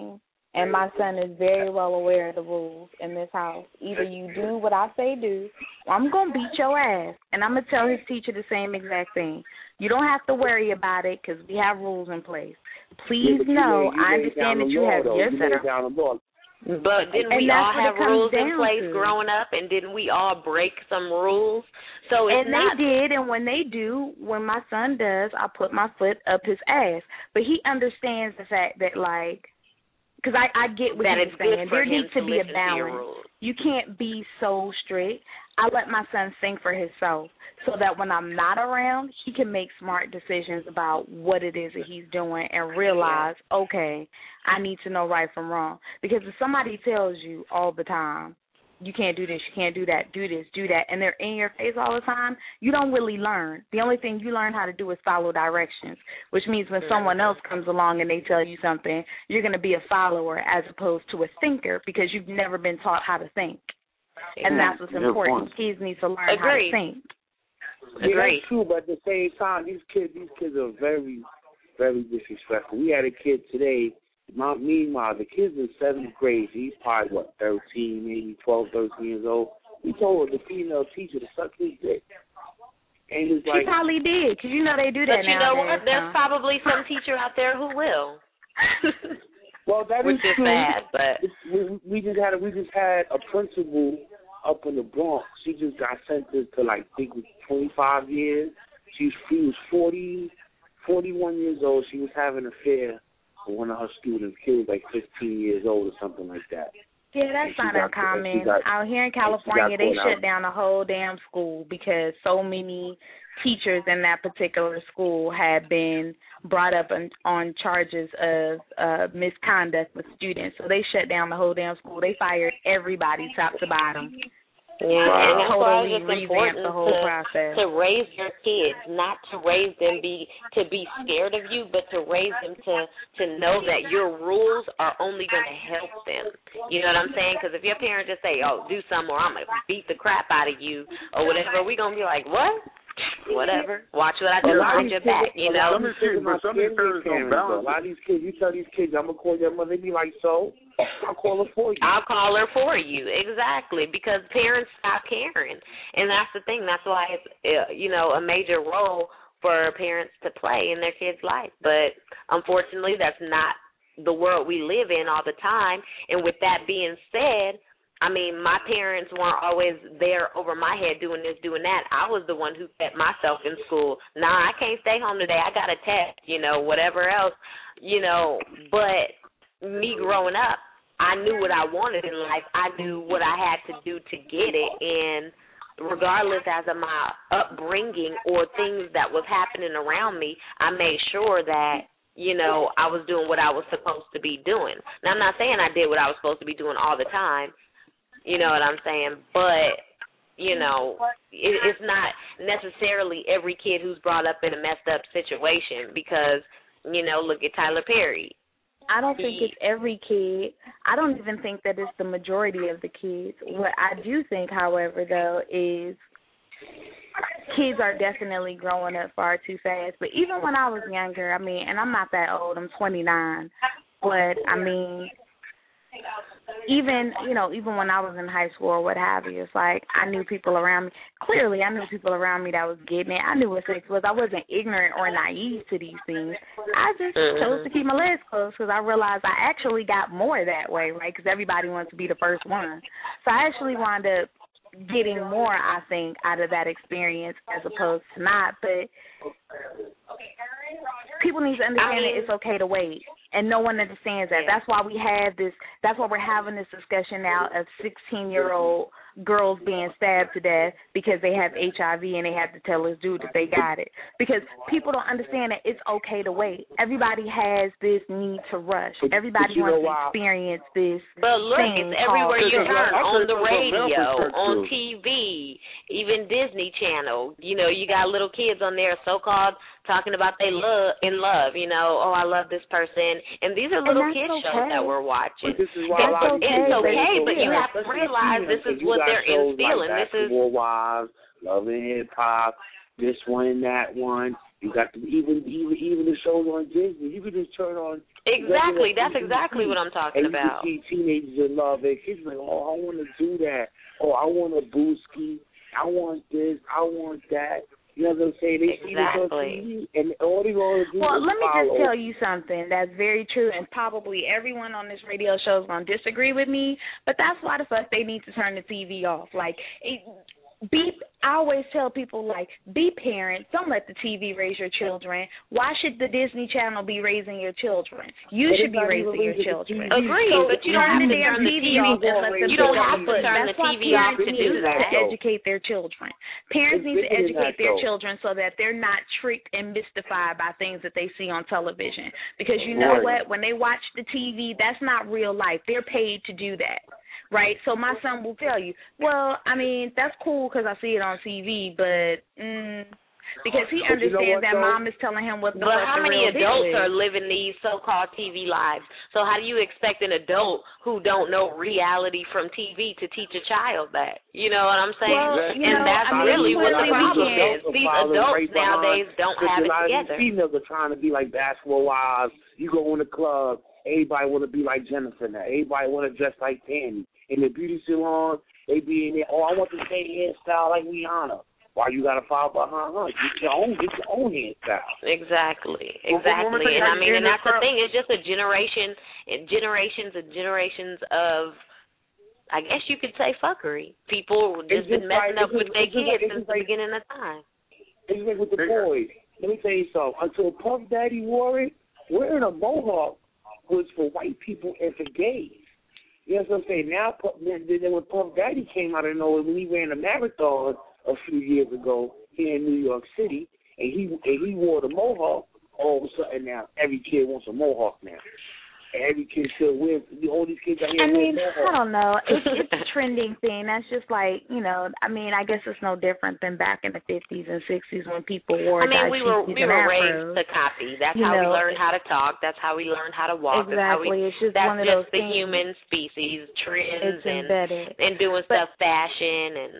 Speaker 2: And my son is very well aware of the rules in this house. Either you do what I say do, or I'm going to beat your ass. And I'm going to tell his teacher the same exact thing. You don't have to worry about it because we have rules in place. Please
Speaker 1: yeah,
Speaker 2: know,
Speaker 1: you you
Speaker 2: I understand that you
Speaker 1: law,
Speaker 2: have
Speaker 1: though.
Speaker 2: your
Speaker 1: you
Speaker 2: set of...
Speaker 1: down the law.
Speaker 3: But didn't
Speaker 2: and
Speaker 3: we all have rules in
Speaker 2: down
Speaker 3: place
Speaker 2: to.
Speaker 3: growing up, and didn't we all break some rules? So it's
Speaker 2: and
Speaker 3: not...
Speaker 2: they did, and when they do, when my son does, I put my foot up his ass. But he understands the fact that, like, because I, I get what
Speaker 3: that
Speaker 2: he's
Speaker 3: it's
Speaker 2: saying.
Speaker 3: good for
Speaker 2: There
Speaker 3: him
Speaker 2: needs to,
Speaker 3: to
Speaker 2: be a
Speaker 3: listen to your
Speaker 2: balance.
Speaker 3: rules.
Speaker 2: You can't be so strict. I let my son think for himself so that when I'm not around, he can make smart decisions about what it is that he's doing and realize, okay, I need to know right from wrong. Because if somebody tells you all the time, you can't do this, you can't do that, do this, do that, and they're in your face all the time, you don't really learn. The only thing you learn how to do is follow directions, which means when someone else comes along and they tell you something, you're going to be a follower as opposed to a thinker because you've never been taught how to think. And that's what's important. Kids need to learn
Speaker 3: Agreed.
Speaker 2: how to think.
Speaker 1: Yeah, that's true, but at the same time, these kids, these kids are very, very disrespectful. We had a kid today. My, meanwhile, the kid's in seventh grade. He's probably, what, thirteen, maybe twelve, thirteen years old. We told the female teacher to suck his dick. And it's like,
Speaker 2: she probably did, because you know they do that
Speaker 3: But you know
Speaker 2: nowadays,
Speaker 3: what? There's
Speaker 2: huh?
Speaker 3: probably some teacher out there who will.
Speaker 1: well, that
Speaker 3: Which
Speaker 1: is
Speaker 3: is
Speaker 1: true.
Speaker 3: bad, but
Speaker 1: we, we just had a, we just had a principal up in the Bronx. She just got sentenced to like I think twenty-five years. She was, she was forty, forty-one years old. She was having an affair with one of her students. Kid was like fifteen years old or something like that.
Speaker 2: Yeah, that's not
Speaker 1: got,
Speaker 2: uncommon.
Speaker 1: got,
Speaker 2: Out here in California, they shut
Speaker 1: out.
Speaker 2: down the whole damn school because so many teachers in that particular school had been brought up on, on charges of uh, misconduct with students. So they shut down the whole damn school. They fired everybody top to bottom.
Speaker 3: Yeah,
Speaker 2: wow.
Speaker 3: and that's why
Speaker 2: Totally
Speaker 3: it's
Speaker 2: revamped
Speaker 3: important
Speaker 2: the whole
Speaker 3: to,
Speaker 2: process.
Speaker 3: to raise your kids, not to raise them be to be scared of you, but to raise them to to know that your rules are only going to help them. You know what I'm saying? Because if your parents just say, "Oh, do something," or "I'm gonna beat the crap out of you," or whatever, we gonna be like, "What?" Whatever. Watch what I do behind your back, you know.
Speaker 1: Some of these kids, but some of these parents don't balance. A lot of these kids, you tell these kids, I'm gonna call your mother. They be like, so I'll call her for you.
Speaker 3: I'll call her for you, exactly, because parents stop caring, and that's the thing. That's why it's uh, you know a major role for parents to play in their kids' life. But unfortunately, that's not the world we live in all the time. And with that being said, I mean, my parents weren't always there over my head doing this, doing that. I was the one who kept myself in school. Nah, I can't stay home today. I got a test, you know, whatever else, you know. But me growing up, I knew what I wanted in life. I knew what I had to do to get it. And regardless as of my upbringing or things that was happening around me, I made sure that, you know, I was doing what I was supposed to be doing. Now, I'm not saying I did what I was supposed to be doing all the time. You know what I'm saying? But, you know, it, it's not necessarily every kid who's brought up in a messed up situation because, you know, look at Tyler Perry.
Speaker 2: I don't think it's every kid. I don't even think that it's the majority of the kids. What I do think, however, though, is kids are definitely growing up far too fast. But even when I was younger, I mean, and I'm not that old, I'm twenty-nine, but, I mean, even, you know, even when I was in high school or what have you, it's like I knew people around me. Clearly, I knew people around me that was getting it. I knew what sex was. I wasn't ignorant or naive to these things. I just mm-hmm. chose to keep my legs closed because I realized I actually got more that way, right, because everybody wants to be the first one. So I actually wound up getting more, I think, out of that experience as opposed to not. But people need to understand I mean, that it's okay to wait. And no one understands that. That's why we have this, that's why we're having this discussion now of sixteen-year-old girls being stabbed to death because they have H I V and they have to tell this dude that they got it. Because people don't understand that it's okay to wait. Everybody has this need to rush. Everybody wants to experience this
Speaker 3: But look,
Speaker 2: thing
Speaker 3: it's everywhere you
Speaker 2: called,
Speaker 3: turn, on the radio, on T V, even Disney Channel. You know, you got little kids on there, so-called, talking about they love in love, you know, oh, I love this person. And these are little kid
Speaker 2: okay.
Speaker 3: shows that we're watching.
Speaker 1: But this is why
Speaker 3: it's
Speaker 1: a lot
Speaker 3: okay,
Speaker 1: of
Speaker 3: it's okay,
Speaker 1: kids,
Speaker 3: but you have to realize this is what they're instilling.
Speaker 1: Like
Speaker 3: this is
Speaker 1: Wives, Love and Hip Hop, this one and that one. You got the, even even even the shows on Disney. You can just turn on.
Speaker 3: Exactly. That's exactly what I'm talking
Speaker 1: and
Speaker 3: about.
Speaker 1: You can see teenagers in love. And kids like, oh, I want to do that. Oh, I want a Booski. I want this. I want that. You know what I'm saying? They see this on T V, and all they want to do
Speaker 2: Well,
Speaker 1: is
Speaker 2: let me
Speaker 1: follow.
Speaker 2: just tell you something that's very true, and probably everyone on this radio show is going to disagree with me, but that's why the fuck they need to turn the T V off. Like, it, be. I always tell people, like, be parents. Don't let the T V raise your children. Why should the Disney Channel be raising your children? You
Speaker 1: But
Speaker 2: should
Speaker 1: it's
Speaker 2: be
Speaker 1: not
Speaker 2: raising
Speaker 1: even
Speaker 2: your
Speaker 1: raising the
Speaker 2: children.
Speaker 1: T V.
Speaker 3: Agreed,
Speaker 2: So
Speaker 3: but you don't have to turn the T V off.
Speaker 2: and let them
Speaker 3: You don't
Speaker 2: do
Speaker 3: have to
Speaker 2: that.
Speaker 3: turn
Speaker 2: That's
Speaker 3: the
Speaker 2: why
Speaker 3: T V off
Speaker 2: parents
Speaker 3: to
Speaker 2: need
Speaker 3: do that.
Speaker 2: to educate their children. Parents
Speaker 1: It's
Speaker 2: need to
Speaker 1: bigger than
Speaker 2: educate
Speaker 1: that,
Speaker 2: their
Speaker 1: though.
Speaker 2: children so that they're not tricked and mystified by things that they see on television. Because you know
Speaker 1: Right.
Speaker 2: what? When they watch the T V, that's not real life. They're paid to do that. Right? So my son will tell you, well, I mean, that's cool because I see it on T V, but mm, because he
Speaker 1: But you know
Speaker 2: understands
Speaker 1: what,
Speaker 2: that
Speaker 1: though?
Speaker 2: mom is telling him what the
Speaker 3: But
Speaker 2: fuck
Speaker 3: how
Speaker 2: the
Speaker 3: many
Speaker 2: real deal
Speaker 3: adults
Speaker 2: is.
Speaker 3: are living these so-called T V lives? So how do you expect an adult who don't know reality from T V to teach a child that? You know what I'm saying?
Speaker 2: Well, you
Speaker 3: and
Speaker 2: know,
Speaker 3: that's
Speaker 2: I mean,
Speaker 3: really what the
Speaker 2: clearly we
Speaker 3: problem
Speaker 2: can't.
Speaker 3: is. These
Speaker 1: Following
Speaker 3: adults
Speaker 1: right behind,
Speaker 3: nowadays don't
Speaker 1: because
Speaker 3: have
Speaker 1: a
Speaker 3: it
Speaker 1: lot of
Speaker 3: together.
Speaker 1: these females are trying to be like basketball wives. You go in the club, everybody want to be like Jennifer now. Everybody want to dress like Tammy. In the beauty salon, they be in there, oh, I want the same hairstyle like Rihanna. Why you got to follow behind her? Get your own, get your own hairstyle.
Speaker 3: Exactly,
Speaker 1: Well, well,
Speaker 3: exactly.
Speaker 1: well,
Speaker 3: And I mean, and
Speaker 1: in the
Speaker 3: that's the
Speaker 1: crowd-
Speaker 3: thing. It's just a generation, and generations and generations of, I guess you could say, fuckery. People just
Speaker 1: It's
Speaker 3: been
Speaker 1: just
Speaker 3: messing
Speaker 1: like-
Speaker 3: up with
Speaker 1: it's
Speaker 3: their
Speaker 1: just- it's just
Speaker 3: kids
Speaker 1: like-
Speaker 3: since
Speaker 1: it's
Speaker 3: the
Speaker 1: like-
Speaker 3: beginning of time.
Speaker 1: It's like with the boys. Let me tell you something. Until Puff Daddy wore it, wearing a mohawk was for white people and for gays. You know what I'm saying? Now, Puff- then, then when Puff Daddy came out of nowhere, when he ran a marathon a few years ago here in New York City, and he and he wore the mohawk, all of a sudden now every kid wants a mohawk now. Every kid still wears, all these kids out here
Speaker 2: I
Speaker 1: wear
Speaker 2: mean, I
Speaker 1: mohawks.
Speaker 2: don't know. It's, it's a trending thing. That's just like, you know, I mean, I guess it's no different than back in the fifties and sixties when people wore
Speaker 3: I mean, we were
Speaker 2: dashikis
Speaker 3: we
Speaker 2: and
Speaker 3: were
Speaker 2: afros.
Speaker 3: raised to copy. That's
Speaker 2: You
Speaker 3: how we
Speaker 2: know,
Speaker 3: learned how to talk. That's how we learned how to walk.
Speaker 2: Exactly.
Speaker 3: That's how we.
Speaker 2: It's just
Speaker 3: that's
Speaker 2: one of
Speaker 3: just
Speaker 2: those
Speaker 3: the
Speaker 2: things.
Speaker 3: human species trends
Speaker 2: It's
Speaker 3: and
Speaker 2: embedded.
Speaker 3: and doing
Speaker 2: But-
Speaker 3: stuff fashion and.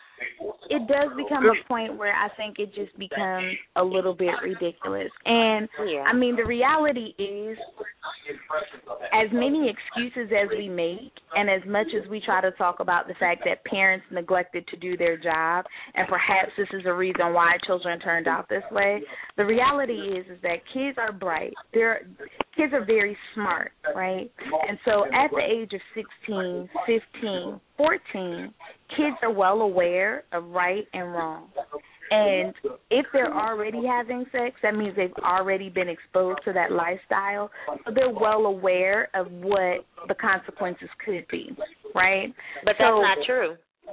Speaker 2: It does become a point where I think it just becomes a little bit ridiculous. And,
Speaker 3: Yeah.
Speaker 2: I mean, the reality is, as many excuses as we make, and as much as we try to talk about the fact that parents neglected to do their job, and perhaps this is a reason why children turned out this way, the reality is is that kids are bright. They're kids are very smart, right? And so at the age of sixteen, fifteen, fourteen, kids are well aware of right and wrong. And if they're already having sex, that means they've already been exposed to that lifestyle. So they're well aware of what the consequences could be, right?
Speaker 3: But
Speaker 2: so,
Speaker 3: that's not true.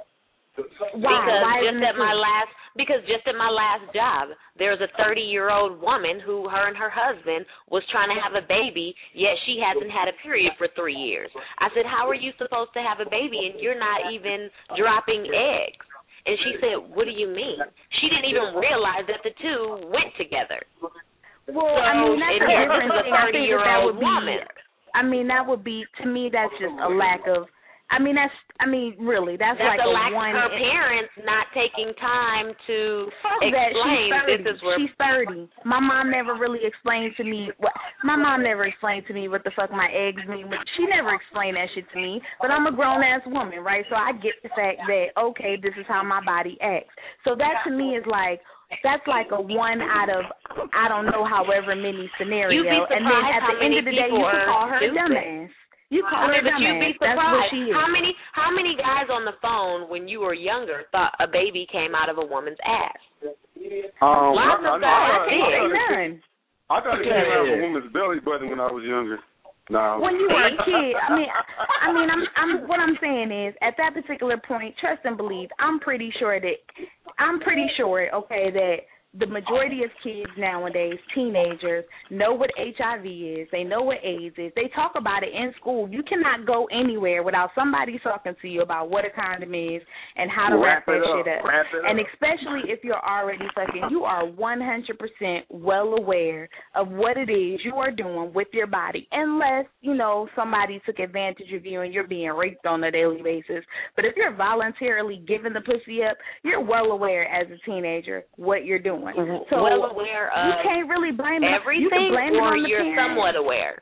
Speaker 2: Why?
Speaker 3: Because
Speaker 2: Why
Speaker 3: just
Speaker 2: isn't it
Speaker 3: at my
Speaker 2: true?
Speaker 3: last because just at my last job, there's a thirty year old woman who her and her husband was trying to have a baby, yet she hasn't had a period for three years. I said, how are you supposed to have a baby and you're not even dropping eggs? And she said, what do you mean? She didn't even realize that the two went together.
Speaker 2: Well,
Speaker 3: so,
Speaker 2: I mean, that's
Speaker 3: and
Speaker 2: a
Speaker 3: here
Speaker 2: different
Speaker 3: was a
Speaker 2: thing. I think that, that
Speaker 3: thirty-year-old
Speaker 2: would be,
Speaker 3: woman.
Speaker 2: I mean, that would be, to me, that's just a lack of, I mean, that's, I mean, really, that's,
Speaker 3: That's
Speaker 2: like
Speaker 3: a
Speaker 2: a
Speaker 3: lack
Speaker 2: one.
Speaker 3: of her parents not taking time to
Speaker 2: Fuck that.
Speaker 3: explain
Speaker 2: She's thirty.
Speaker 3: this is where
Speaker 2: She's thirty. My mom never really explained to me what my mom never explained to me what the fuck my eggs mean. She never explained that shit to me. But I'm a grown ass woman, right? So I get the fact that okay, this is how my body acts. So that to me is like that's like a one out of I don't know however many scenario.
Speaker 3: You'd be
Speaker 2: and then
Speaker 3: surprised
Speaker 2: at
Speaker 3: how
Speaker 2: the end
Speaker 3: many
Speaker 2: of the day,
Speaker 3: people
Speaker 2: you can
Speaker 3: are
Speaker 2: call her a
Speaker 3: stupid.
Speaker 2: dumbass. You call
Speaker 3: I mean,
Speaker 2: her a
Speaker 3: but you'd be
Speaker 2: dumbass. That's what
Speaker 3: surprised.
Speaker 2: she is.
Speaker 3: How many how many guys on the phone when you were younger thought a baby came out of a woman's ass?
Speaker 4: Um,
Speaker 3: Lots
Speaker 4: I,
Speaker 3: of
Speaker 4: I,
Speaker 3: guys
Speaker 4: I,
Speaker 3: did.
Speaker 4: I,
Speaker 2: None.
Speaker 4: I thought it came out of a woman's belly button when I was younger. No.
Speaker 2: When you were a kid, I mean, I mean, I'm, I'm. What I'm saying is, at that particular point, trust and believe. I'm pretty sure that, I'm pretty sure, okay, that the majority of kids nowadays, teenagers, know what H I V is. They know what AIDS is. They talk about it in school. You cannot go anywhere without somebody talking to you about what a condom is and how to wrap,
Speaker 4: Wrap it
Speaker 2: that
Speaker 4: up.
Speaker 2: shit up.
Speaker 4: Wrap it
Speaker 2: And
Speaker 4: up.
Speaker 2: especially if you're already fucking, you are one hundred percent well aware of what it is you are doing with your body, unless, you know, somebody took advantage of you and you're being raped on a daily basis. But if you're voluntarily giving the pussy up, you're well aware as a teenager what you're doing. doing. So
Speaker 3: well aware of
Speaker 2: you can't really blame it.
Speaker 3: everything,
Speaker 2: You can blame
Speaker 3: or
Speaker 2: it on the
Speaker 3: you're
Speaker 2: parents.
Speaker 3: somewhat aware.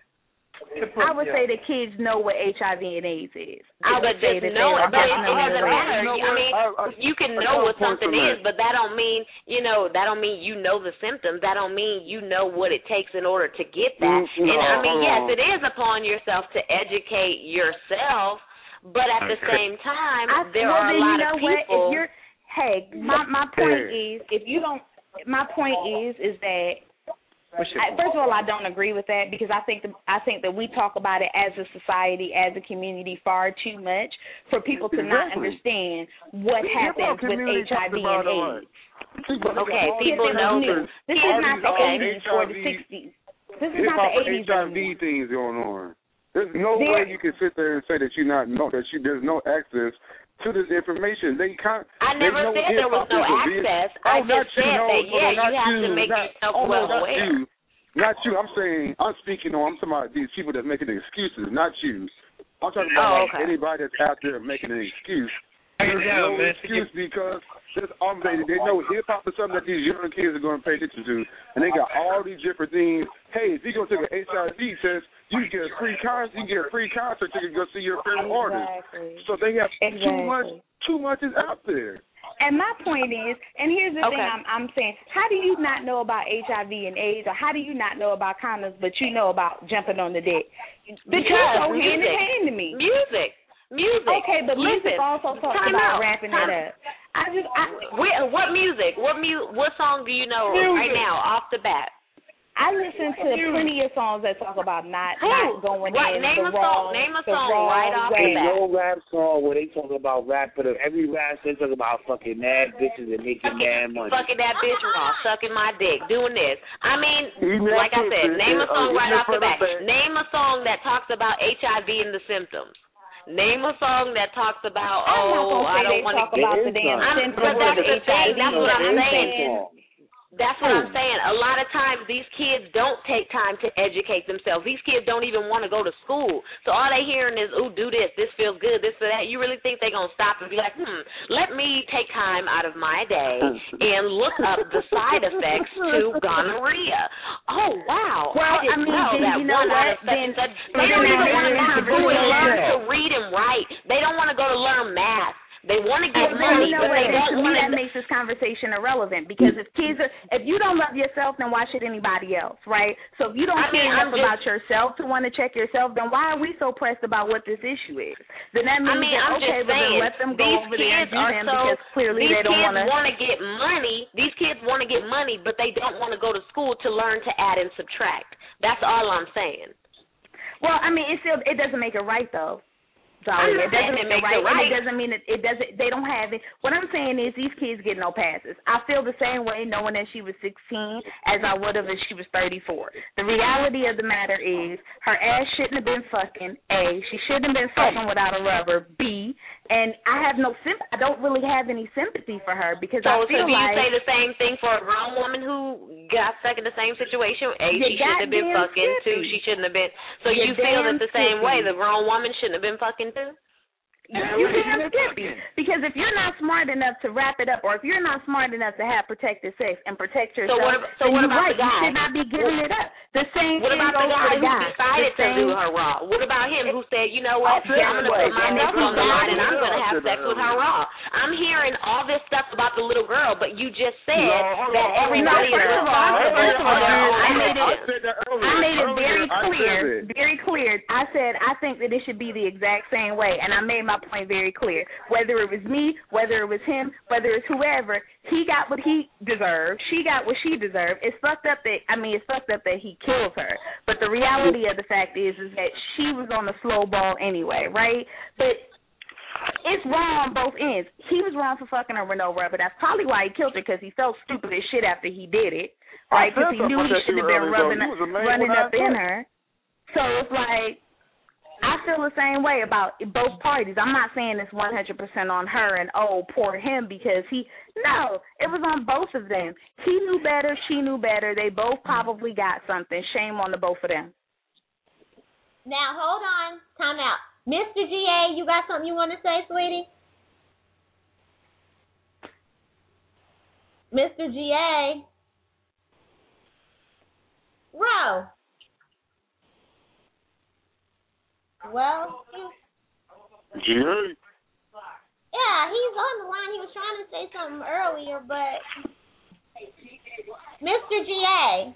Speaker 2: I would say the kids know what H I V and AIDS is. I
Speaker 3: but
Speaker 2: would say
Speaker 3: just
Speaker 2: that
Speaker 3: know
Speaker 2: they
Speaker 3: it,
Speaker 2: are
Speaker 3: but it
Speaker 2: definitely
Speaker 3: doesn't
Speaker 2: aware.
Speaker 3: matter. I mean, you can know what something is, but that don't mean, you know, that don't mean you know the symptoms. That don't mean you know what it takes in order to get that.
Speaker 4: Mm,
Speaker 3: And I
Speaker 4: no,
Speaker 3: mean,
Speaker 4: hold
Speaker 3: yes,
Speaker 4: on.
Speaker 3: it is upon yourself to educate yourself, but at the same time,
Speaker 2: I,
Speaker 3: there
Speaker 2: well,
Speaker 3: are a
Speaker 2: then
Speaker 3: lot
Speaker 2: you know
Speaker 3: of
Speaker 2: what?
Speaker 3: people.
Speaker 2: If you're, hey, my my point is, if you don't, my point is, is that. I, first of all, I don't agree with that because I think the, I think that we talk about it as a society, as a community, far too much for people to not understand what happens with H I V and AIDS.
Speaker 3: Okay, people know
Speaker 2: new. This is not the eighties or the sixties. This is not the eighties.
Speaker 4: H I V things going on. There's no
Speaker 2: There-
Speaker 4: way you can sit there and say that you not know that you there's no access to this information. They can't.
Speaker 3: I never
Speaker 4: no
Speaker 3: said there was no access.
Speaker 4: Oh,
Speaker 3: I
Speaker 4: not
Speaker 3: just
Speaker 4: you,
Speaker 3: said
Speaker 4: no,
Speaker 3: that,
Speaker 4: no,
Speaker 3: yeah,
Speaker 4: not
Speaker 3: you have
Speaker 4: you,
Speaker 3: to make
Speaker 4: not,
Speaker 3: yourself
Speaker 4: oh,
Speaker 3: well
Speaker 4: no, not
Speaker 3: aware.
Speaker 4: You. Not you. I'm saying, I'm speaking on, I'm talking about these people that's making excuses, not you. I'm talking about
Speaker 3: Oh, okay.
Speaker 4: like, anybody that's out there making an excuse. There's
Speaker 21: Yeah,
Speaker 4: no
Speaker 21: man.
Speaker 4: excuse because this, um, they, they know hip-hop is something that these young kids are going to pay attention to, and they got all these different things. Hey, if you go take an H I V test, you can get a free concert, you can get a free concert, you can go see your favorite artist. So they have
Speaker 2: Exactly.
Speaker 4: too much, too much is out there.
Speaker 2: And my point is, and here's the thing
Speaker 3: Okay.
Speaker 2: I'm, I'm saying, how do you not know about H I V and AIDS, or how do you not know about condoms, but you know about jumping on the dick? The two
Speaker 3: Because
Speaker 2: go hand in
Speaker 3: music.
Speaker 2: hand to me.
Speaker 3: Music. Music.
Speaker 2: Okay, but music
Speaker 3: Listen,
Speaker 2: also talks
Speaker 3: time
Speaker 2: about
Speaker 3: out.
Speaker 2: wrapping
Speaker 3: Time-
Speaker 2: it up. I just, I,
Speaker 3: Where, what music? What mu- What song do you know
Speaker 2: Music.
Speaker 3: right now off the bat?
Speaker 2: I listen to plenty of songs that talk about not
Speaker 3: Who?
Speaker 2: not going
Speaker 3: Right,
Speaker 2: in
Speaker 3: name
Speaker 2: the
Speaker 3: a
Speaker 2: wrong,
Speaker 3: song. Name a
Speaker 2: the
Speaker 3: song
Speaker 2: wrong
Speaker 3: right off the
Speaker 2: way.
Speaker 1: Ain't
Speaker 3: bat.
Speaker 1: no rap song where they talk about rap, but every rap they talk about fucking mad bitches and making mad money.
Speaker 3: Fucking that bitch raw, sucking my dick, doing this. I mean,
Speaker 4: Eating
Speaker 3: like I
Speaker 4: that
Speaker 3: said,
Speaker 4: pussy,
Speaker 3: name a
Speaker 4: uh,
Speaker 3: song right
Speaker 4: eating
Speaker 3: off the
Speaker 4: it from
Speaker 3: bat.
Speaker 4: the back.
Speaker 3: Name a song that talks about H I V and the symptoms. Name a song that talks about,
Speaker 2: I'm not
Speaker 3: oh,
Speaker 2: gonna
Speaker 3: I
Speaker 2: say
Speaker 3: don't
Speaker 2: they
Speaker 3: want
Speaker 2: talk
Speaker 3: to
Speaker 2: about
Speaker 1: There
Speaker 2: the
Speaker 1: is
Speaker 2: damn
Speaker 1: none.
Speaker 2: symptoms
Speaker 3: But that's
Speaker 2: of
Speaker 3: the
Speaker 2: H I V.
Speaker 3: thing. That's what I'm
Speaker 2: I'm
Speaker 3: saying.
Speaker 2: saying.
Speaker 3: That's what I'm saying. A lot of times these kids don't take time to educate themselves. These kids don't even want to go to school. So all they hearing is, ooh, do this, this feels good, this or that. You really think they're going to stop and be like, hmm, let me take time out of my day and look up the side effects to gonorrhea. Oh, wow.
Speaker 2: Well,
Speaker 3: I didn't
Speaker 2: I mean,
Speaker 3: know
Speaker 2: then
Speaker 3: that
Speaker 2: you know
Speaker 3: one out
Speaker 2: what?
Speaker 3: of such and
Speaker 2: Then-
Speaker 3: such.
Speaker 2: so
Speaker 3: They
Speaker 2: then
Speaker 3: don't
Speaker 2: that
Speaker 3: even
Speaker 2: makes
Speaker 3: want to
Speaker 2: it
Speaker 3: go to school and
Speaker 2: controversial.
Speaker 3: learn to read and write. They don't want to go to learn math. They want to get
Speaker 2: Well,
Speaker 3: money,
Speaker 2: you know
Speaker 3: but they
Speaker 2: what?
Speaker 3: don't
Speaker 2: To me,
Speaker 3: want
Speaker 2: that
Speaker 3: to.
Speaker 2: makes this conversation irrelevant because if kids are, if you don't love yourself, then why should anybody else, right? So if you don't
Speaker 3: I
Speaker 2: care
Speaker 3: mean,
Speaker 2: enough
Speaker 3: I'm just-
Speaker 2: about yourself to want to check yourself, then why are we so pressed about what this issue is? Then that means
Speaker 3: I mean,
Speaker 2: that,
Speaker 3: I'm
Speaker 2: okay,
Speaker 3: just
Speaker 2: but
Speaker 3: saying,
Speaker 2: then let them go
Speaker 3: these
Speaker 2: over there and
Speaker 3: kids
Speaker 2: do
Speaker 3: are
Speaker 2: them
Speaker 3: so,
Speaker 2: because clearly
Speaker 3: these
Speaker 2: they don't
Speaker 3: kids
Speaker 2: want to.
Speaker 3: want to get money. These kids want to get money, but they don't want to go to school to learn to add and subtract. That's all I'm saying.
Speaker 2: Well, I mean, it still it doesn't make it right though.
Speaker 3: I'm
Speaker 2: Sorry,
Speaker 3: not
Speaker 2: it doesn't
Speaker 3: saying it
Speaker 2: make
Speaker 3: makes
Speaker 2: it
Speaker 3: it
Speaker 2: right,
Speaker 3: right.
Speaker 2: and it doesn't mean that it doesn't. They don't have it. What I'm saying is these kids get no passes. I feel the same way knowing that she was sixteen as I would have if she was thirty-four. The reality of the matter is her ass shouldn't have been fucking. A, she shouldn't have been fucking without a rubber. B, and I have no symp- I don't really have any sympathy for her because
Speaker 3: So,
Speaker 2: I feel
Speaker 3: so do
Speaker 2: like
Speaker 3: you say the same thing for a grown woman who got stuck in the same situation? A,
Speaker 2: You
Speaker 3: she shouldn't have been
Speaker 2: goddamn
Speaker 3: fucking. Two,
Speaker 2: skippy.
Speaker 3: she shouldn't have been. So
Speaker 2: You
Speaker 3: you feel
Speaker 2: damn
Speaker 3: it the same
Speaker 2: skippy.
Speaker 3: way. The grown woman shouldn't have been fucking too.
Speaker 2: You damn skippy. Because if you're not smart enough to wrap it up, or if you're not smart enough to have protected sex and protect yourself,
Speaker 3: what ab- so
Speaker 2: then
Speaker 3: what
Speaker 2: you're
Speaker 3: about
Speaker 2: right.
Speaker 3: the guy?
Speaker 2: You should not be giving it up. The same
Speaker 3: What
Speaker 2: thing
Speaker 3: about the
Speaker 2: goes
Speaker 3: guy
Speaker 2: for the
Speaker 3: who
Speaker 2: guy.
Speaker 3: decided
Speaker 2: The
Speaker 3: to
Speaker 2: same-
Speaker 3: do her raw? What about him who said, you know what,
Speaker 2: I feel
Speaker 3: I'm going to
Speaker 2: like-
Speaker 3: put
Speaker 2: and
Speaker 3: myself
Speaker 2: that's
Speaker 3: on the line and I'm
Speaker 2: exactly
Speaker 3: going to
Speaker 2: what
Speaker 3: have
Speaker 2: I
Speaker 3: sex
Speaker 2: said
Speaker 3: with her raw? I'm hearing all this stuff about the little girl, but you just said
Speaker 4: No, hold
Speaker 3: that
Speaker 4: on, hold on.
Speaker 3: everybody
Speaker 2: No,
Speaker 3: is
Speaker 2: first of all,
Speaker 3: responsible
Speaker 2: first of
Speaker 3: for
Speaker 2: all,
Speaker 3: their own
Speaker 2: I made
Speaker 3: actions.
Speaker 2: it,
Speaker 4: I said that earlier.
Speaker 2: I made it
Speaker 4: Earlier,
Speaker 2: very
Speaker 4: I
Speaker 2: clear,
Speaker 4: said it.
Speaker 2: very clear. I said I think that it should be the exact same way, and I made my point very clear. Whether it was me, whether it was him, whether it's whoever, he got what he deserved. She got what she deserved. It's fucked up that I mean, it's fucked up that he killed her. But the reality of the fact is, is that she was on the slow ball anyway, right? But it's wrong on both ends. He was wrong for fucking her with no rubber. That's probably why he killed her, because he felt stupid as shit after he did it, right? Because he
Speaker 4: said
Speaker 2: knew
Speaker 4: something
Speaker 2: he
Speaker 4: about
Speaker 2: shouldn't have
Speaker 4: that
Speaker 2: been
Speaker 4: shit earlier,
Speaker 2: rubbing,
Speaker 4: though. He was a man
Speaker 2: running
Speaker 4: when I
Speaker 2: up in
Speaker 4: said.
Speaker 2: her. So it's like, I feel the same way about both parties. I'm not saying it's one hundred percent on her and, oh, poor him because he, no, it was on both of them. He knew better, she knew better. They both probably got something. Shame on the both of them.
Speaker 14: Now, hold on. Time out. Mister G A, you got something you want to say, sweetie? Mister G A. Ro. Well, he,
Speaker 4: G A.
Speaker 14: yeah, he's on the line. He was trying to say something earlier, but Mister G A.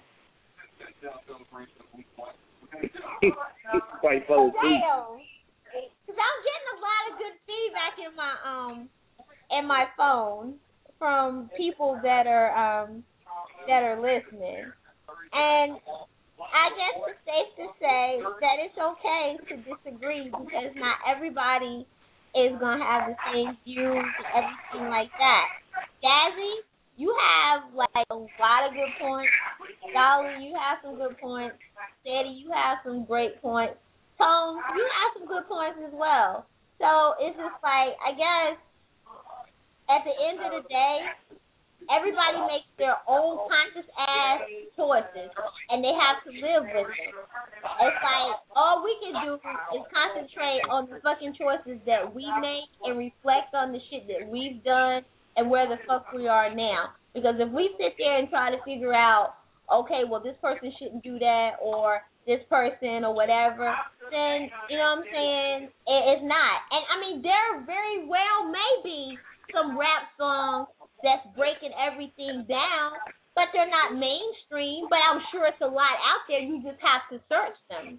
Speaker 1: He's quite full of feet.
Speaker 14: Because I'm getting a lot of good feedback in my um in my phone from people that are um that are listening, and I guess it's safe to say that it's okay to disagree because not everybody is gonna have the same views and everything like that. Gazzy, you have like a lot of good points. Dolly, you have some good points. Steady, you have some great points. Tone, you have some good points as well. So it's just like, I guess at the end of the day, everybody makes their own conscious ass choices, and they have to live with it. It's like all we can do is concentrate on the fucking choices that we make and reflect on the shit that we've done and where the fuck we are now. Because if we sit there and try to figure out, okay, well, this person shouldn't do that, or this person, or whatever, then, you know what I'm saying, it, it's not. And, I mean, there very well may be some rap songs that's breaking everything down, but they're not mainstream, but I'm sure it's a lot out there. You just have to search them.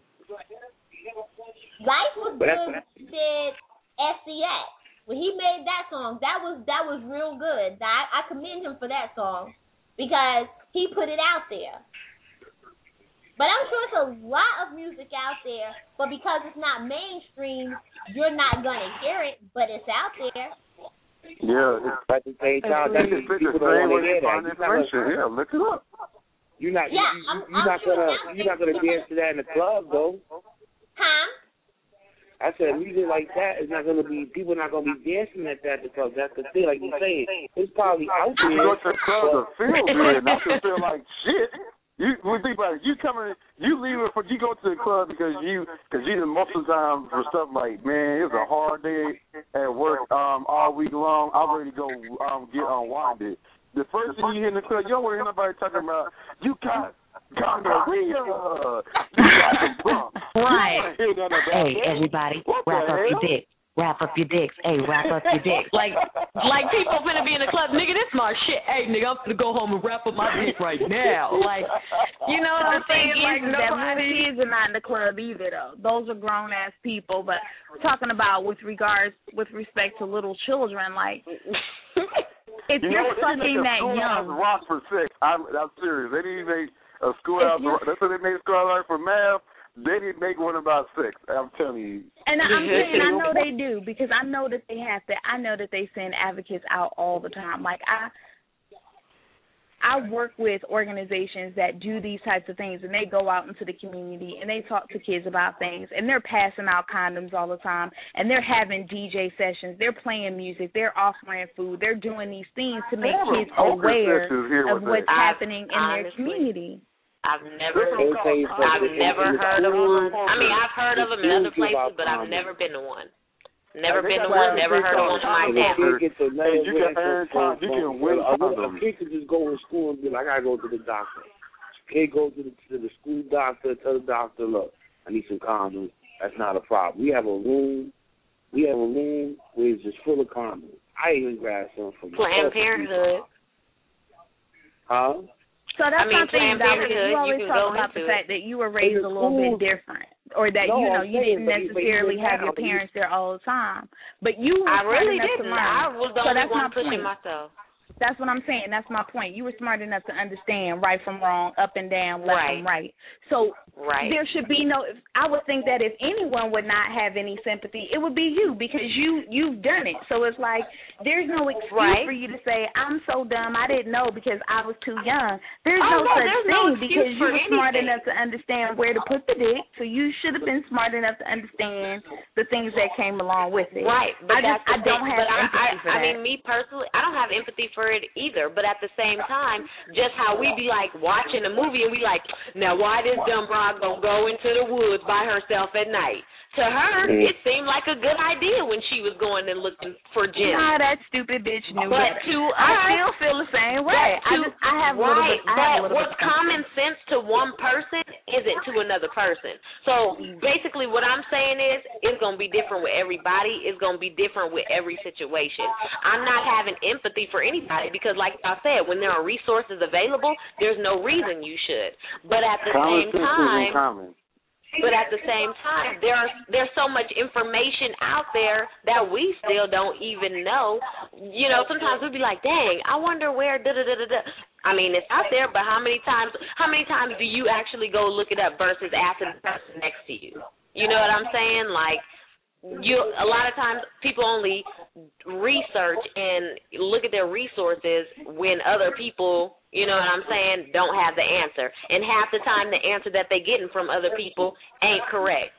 Speaker 14: Life Was Good did S C X. When he made that song, that was that was real good. I, I commend him for that song because he put it out there. But I'm sure it's a lot of music out there, but because it's not mainstream, you're not going to hear it, but it's out there.
Speaker 4: Yeah, it's
Speaker 1: at the same time, that's just people don't want to hear that.
Speaker 4: Yeah, look it up.
Speaker 1: You're not,
Speaker 14: yeah,
Speaker 1: you,
Speaker 14: I'm,
Speaker 1: you're
Speaker 14: I'm
Speaker 1: not
Speaker 14: sure
Speaker 1: gonna, you're not gonna dance to that in the club, though.
Speaker 14: Huh?
Speaker 1: I said music like that is not gonna be. People are not gonna be dancing at that because that's the thing. Like you say, it's probably out there.
Speaker 4: You go to the club to feel good, not to feel like shit. You well, think about it. You coming, you leave it for you go to the club because you, because you most of the time for stuff like, man, it's a hard day at work um all week long. I'm ready to go um get unwinded. The first thing you hear in the club, you don't want to hear nobody talking about you got gonorrhea, you got some bumps.
Speaker 5: Right.
Speaker 4: You don't wanna hear
Speaker 5: Hey,
Speaker 4: that.
Speaker 5: everybody,
Speaker 4: What
Speaker 5: wrap
Speaker 4: the
Speaker 5: up
Speaker 4: hell?
Speaker 5: your dick. Wrap up your dicks. Hey, wrap up your dicks.
Speaker 3: Like, like people finna be in the club, nigga, this my shit. Hey, nigga, I'm finna go home and wrap up my dick right now. Like, you know what I'm saying? Like, nobody.
Speaker 2: Kids are not in the club either, though. Those are grown ass people. But we're talking about with regards, with respect to little children, like, if
Speaker 4: You
Speaker 2: you're
Speaker 4: know,
Speaker 2: fucking that
Speaker 4: young,
Speaker 2: young,
Speaker 4: rock for sex. I'm, I'm serious. They didn't make a schoolhouse. That's what they made schoolhouse for math. They didn't make one about sex. I'm telling you.
Speaker 2: and I'm saying I know they do because I know that they have to. I know that they send advocates out all the time. Like I, I work with organizations that do these types of things, and they go out into the community and they talk to kids about things, and they're passing out condoms all the time, and they're having D J sessions, they're playing music, they're offering food, they're doing these things to make kids aware of what's happening in their community.
Speaker 3: I've never, I've never heard of one. I mean, I've heard of them in other places, but I've never been to one. Never been to one. Never heard of one in my family.
Speaker 1: Hey, you can earn time. You can win condoms. A kid could just go to school and be like, I gotta go to the doctor. Kid go to the to the school doctor, tell the doctor, look, I need some condoms. That's not a problem. We have a room. We have a room where it's just full of condoms. I even grabbed some from
Speaker 3: Planned Parenthood.
Speaker 1: Huh?
Speaker 2: So that's
Speaker 3: I mean,
Speaker 2: my thing, Dolly. You always
Speaker 3: you
Speaker 2: talk about the fact that you were raised a little bit different, or that
Speaker 1: no,
Speaker 2: you know
Speaker 1: I'm
Speaker 2: you
Speaker 1: saying,
Speaker 2: didn't
Speaker 1: but you,
Speaker 2: necessarily
Speaker 1: but you
Speaker 2: have your
Speaker 1: now,
Speaker 2: parents there all the time. But you were
Speaker 3: I really
Speaker 2: smart enough
Speaker 3: didn't.
Speaker 2: to learn.
Speaker 3: I was the
Speaker 2: so
Speaker 3: only
Speaker 2: that's
Speaker 3: one
Speaker 2: my
Speaker 3: pushing
Speaker 2: point.
Speaker 3: myself.
Speaker 2: That's what I'm saying. That's my point. You were smart enough to understand right from wrong, up and down, left
Speaker 3: Right.
Speaker 2: and right. So
Speaker 3: right.
Speaker 2: there should be no. I would think that if anyone would not have any sympathy, it would be you because you you've done it. So it's like there's no excuse
Speaker 3: Right.
Speaker 2: for you to say I'm so dumb I didn't know because I was too young. There's
Speaker 3: Oh,
Speaker 2: no
Speaker 3: no,
Speaker 2: such
Speaker 3: there's
Speaker 2: thing
Speaker 3: no
Speaker 2: because
Speaker 3: excuse
Speaker 2: you
Speaker 3: for
Speaker 2: were smart
Speaker 3: anything.
Speaker 2: enough to understand where to put the dick. So you should have been smart enough to understand the things that came along with it.
Speaker 3: Right, but
Speaker 2: I
Speaker 3: that's
Speaker 2: just I
Speaker 3: the
Speaker 2: don't
Speaker 3: thing.
Speaker 2: have
Speaker 3: but I,
Speaker 2: empathy
Speaker 3: I,
Speaker 2: for
Speaker 3: I
Speaker 2: that.
Speaker 3: mean, me personally, I don't have empathy for it either. But at the same time, just how we be like watching a movie and we like, now why this dumb broad gonna go into the woods by herself at night? To her,
Speaker 1: Mm.
Speaker 3: it seemed like a good idea when she was going and looking for gems.
Speaker 2: Nah, that stupid bitch knew
Speaker 3: But
Speaker 2: better.
Speaker 3: to
Speaker 2: I
Speaker 3: us,
Speaker 2: still feel the same way.
Speaker 3: That
Speaker 2: I
Speaker 3: to-
Speaker 2: just I have a
Speaker 3: right,
Speaker 2: little bit. I have a
Speaker 3: but
Speaker 2: little
Speaker 3: what's
Speaker 2: bit
Speaker 3: common sense to one person isn't to another person. So basically, what I'm saying is, it's gonna be different with everybody. It's gonna be different with every situation. I'm not having empathy for anybody because, like I said, when there are resources available, there's no reason you should. But at the
Speaker 4: Common
Speaker 3: same
Speaker 4: sense
Speaker 3: time.
Speaker 4: isn't common.
Speaker 3: But at the same time, there are there's so much information out there that we still don't even know. You know, sometimes we'd be like, "Dang, I wonder where." Da da da da da. I mean, it's out there, but how many times? How many times do you actually go look it up versus asking the person next to you? You know what I'm saying? Like, you a lot of times people only research and look at their resources when other people, you know what I'm saying, don't have the answer. And half the time the answer that they're getting from other people ain't correct.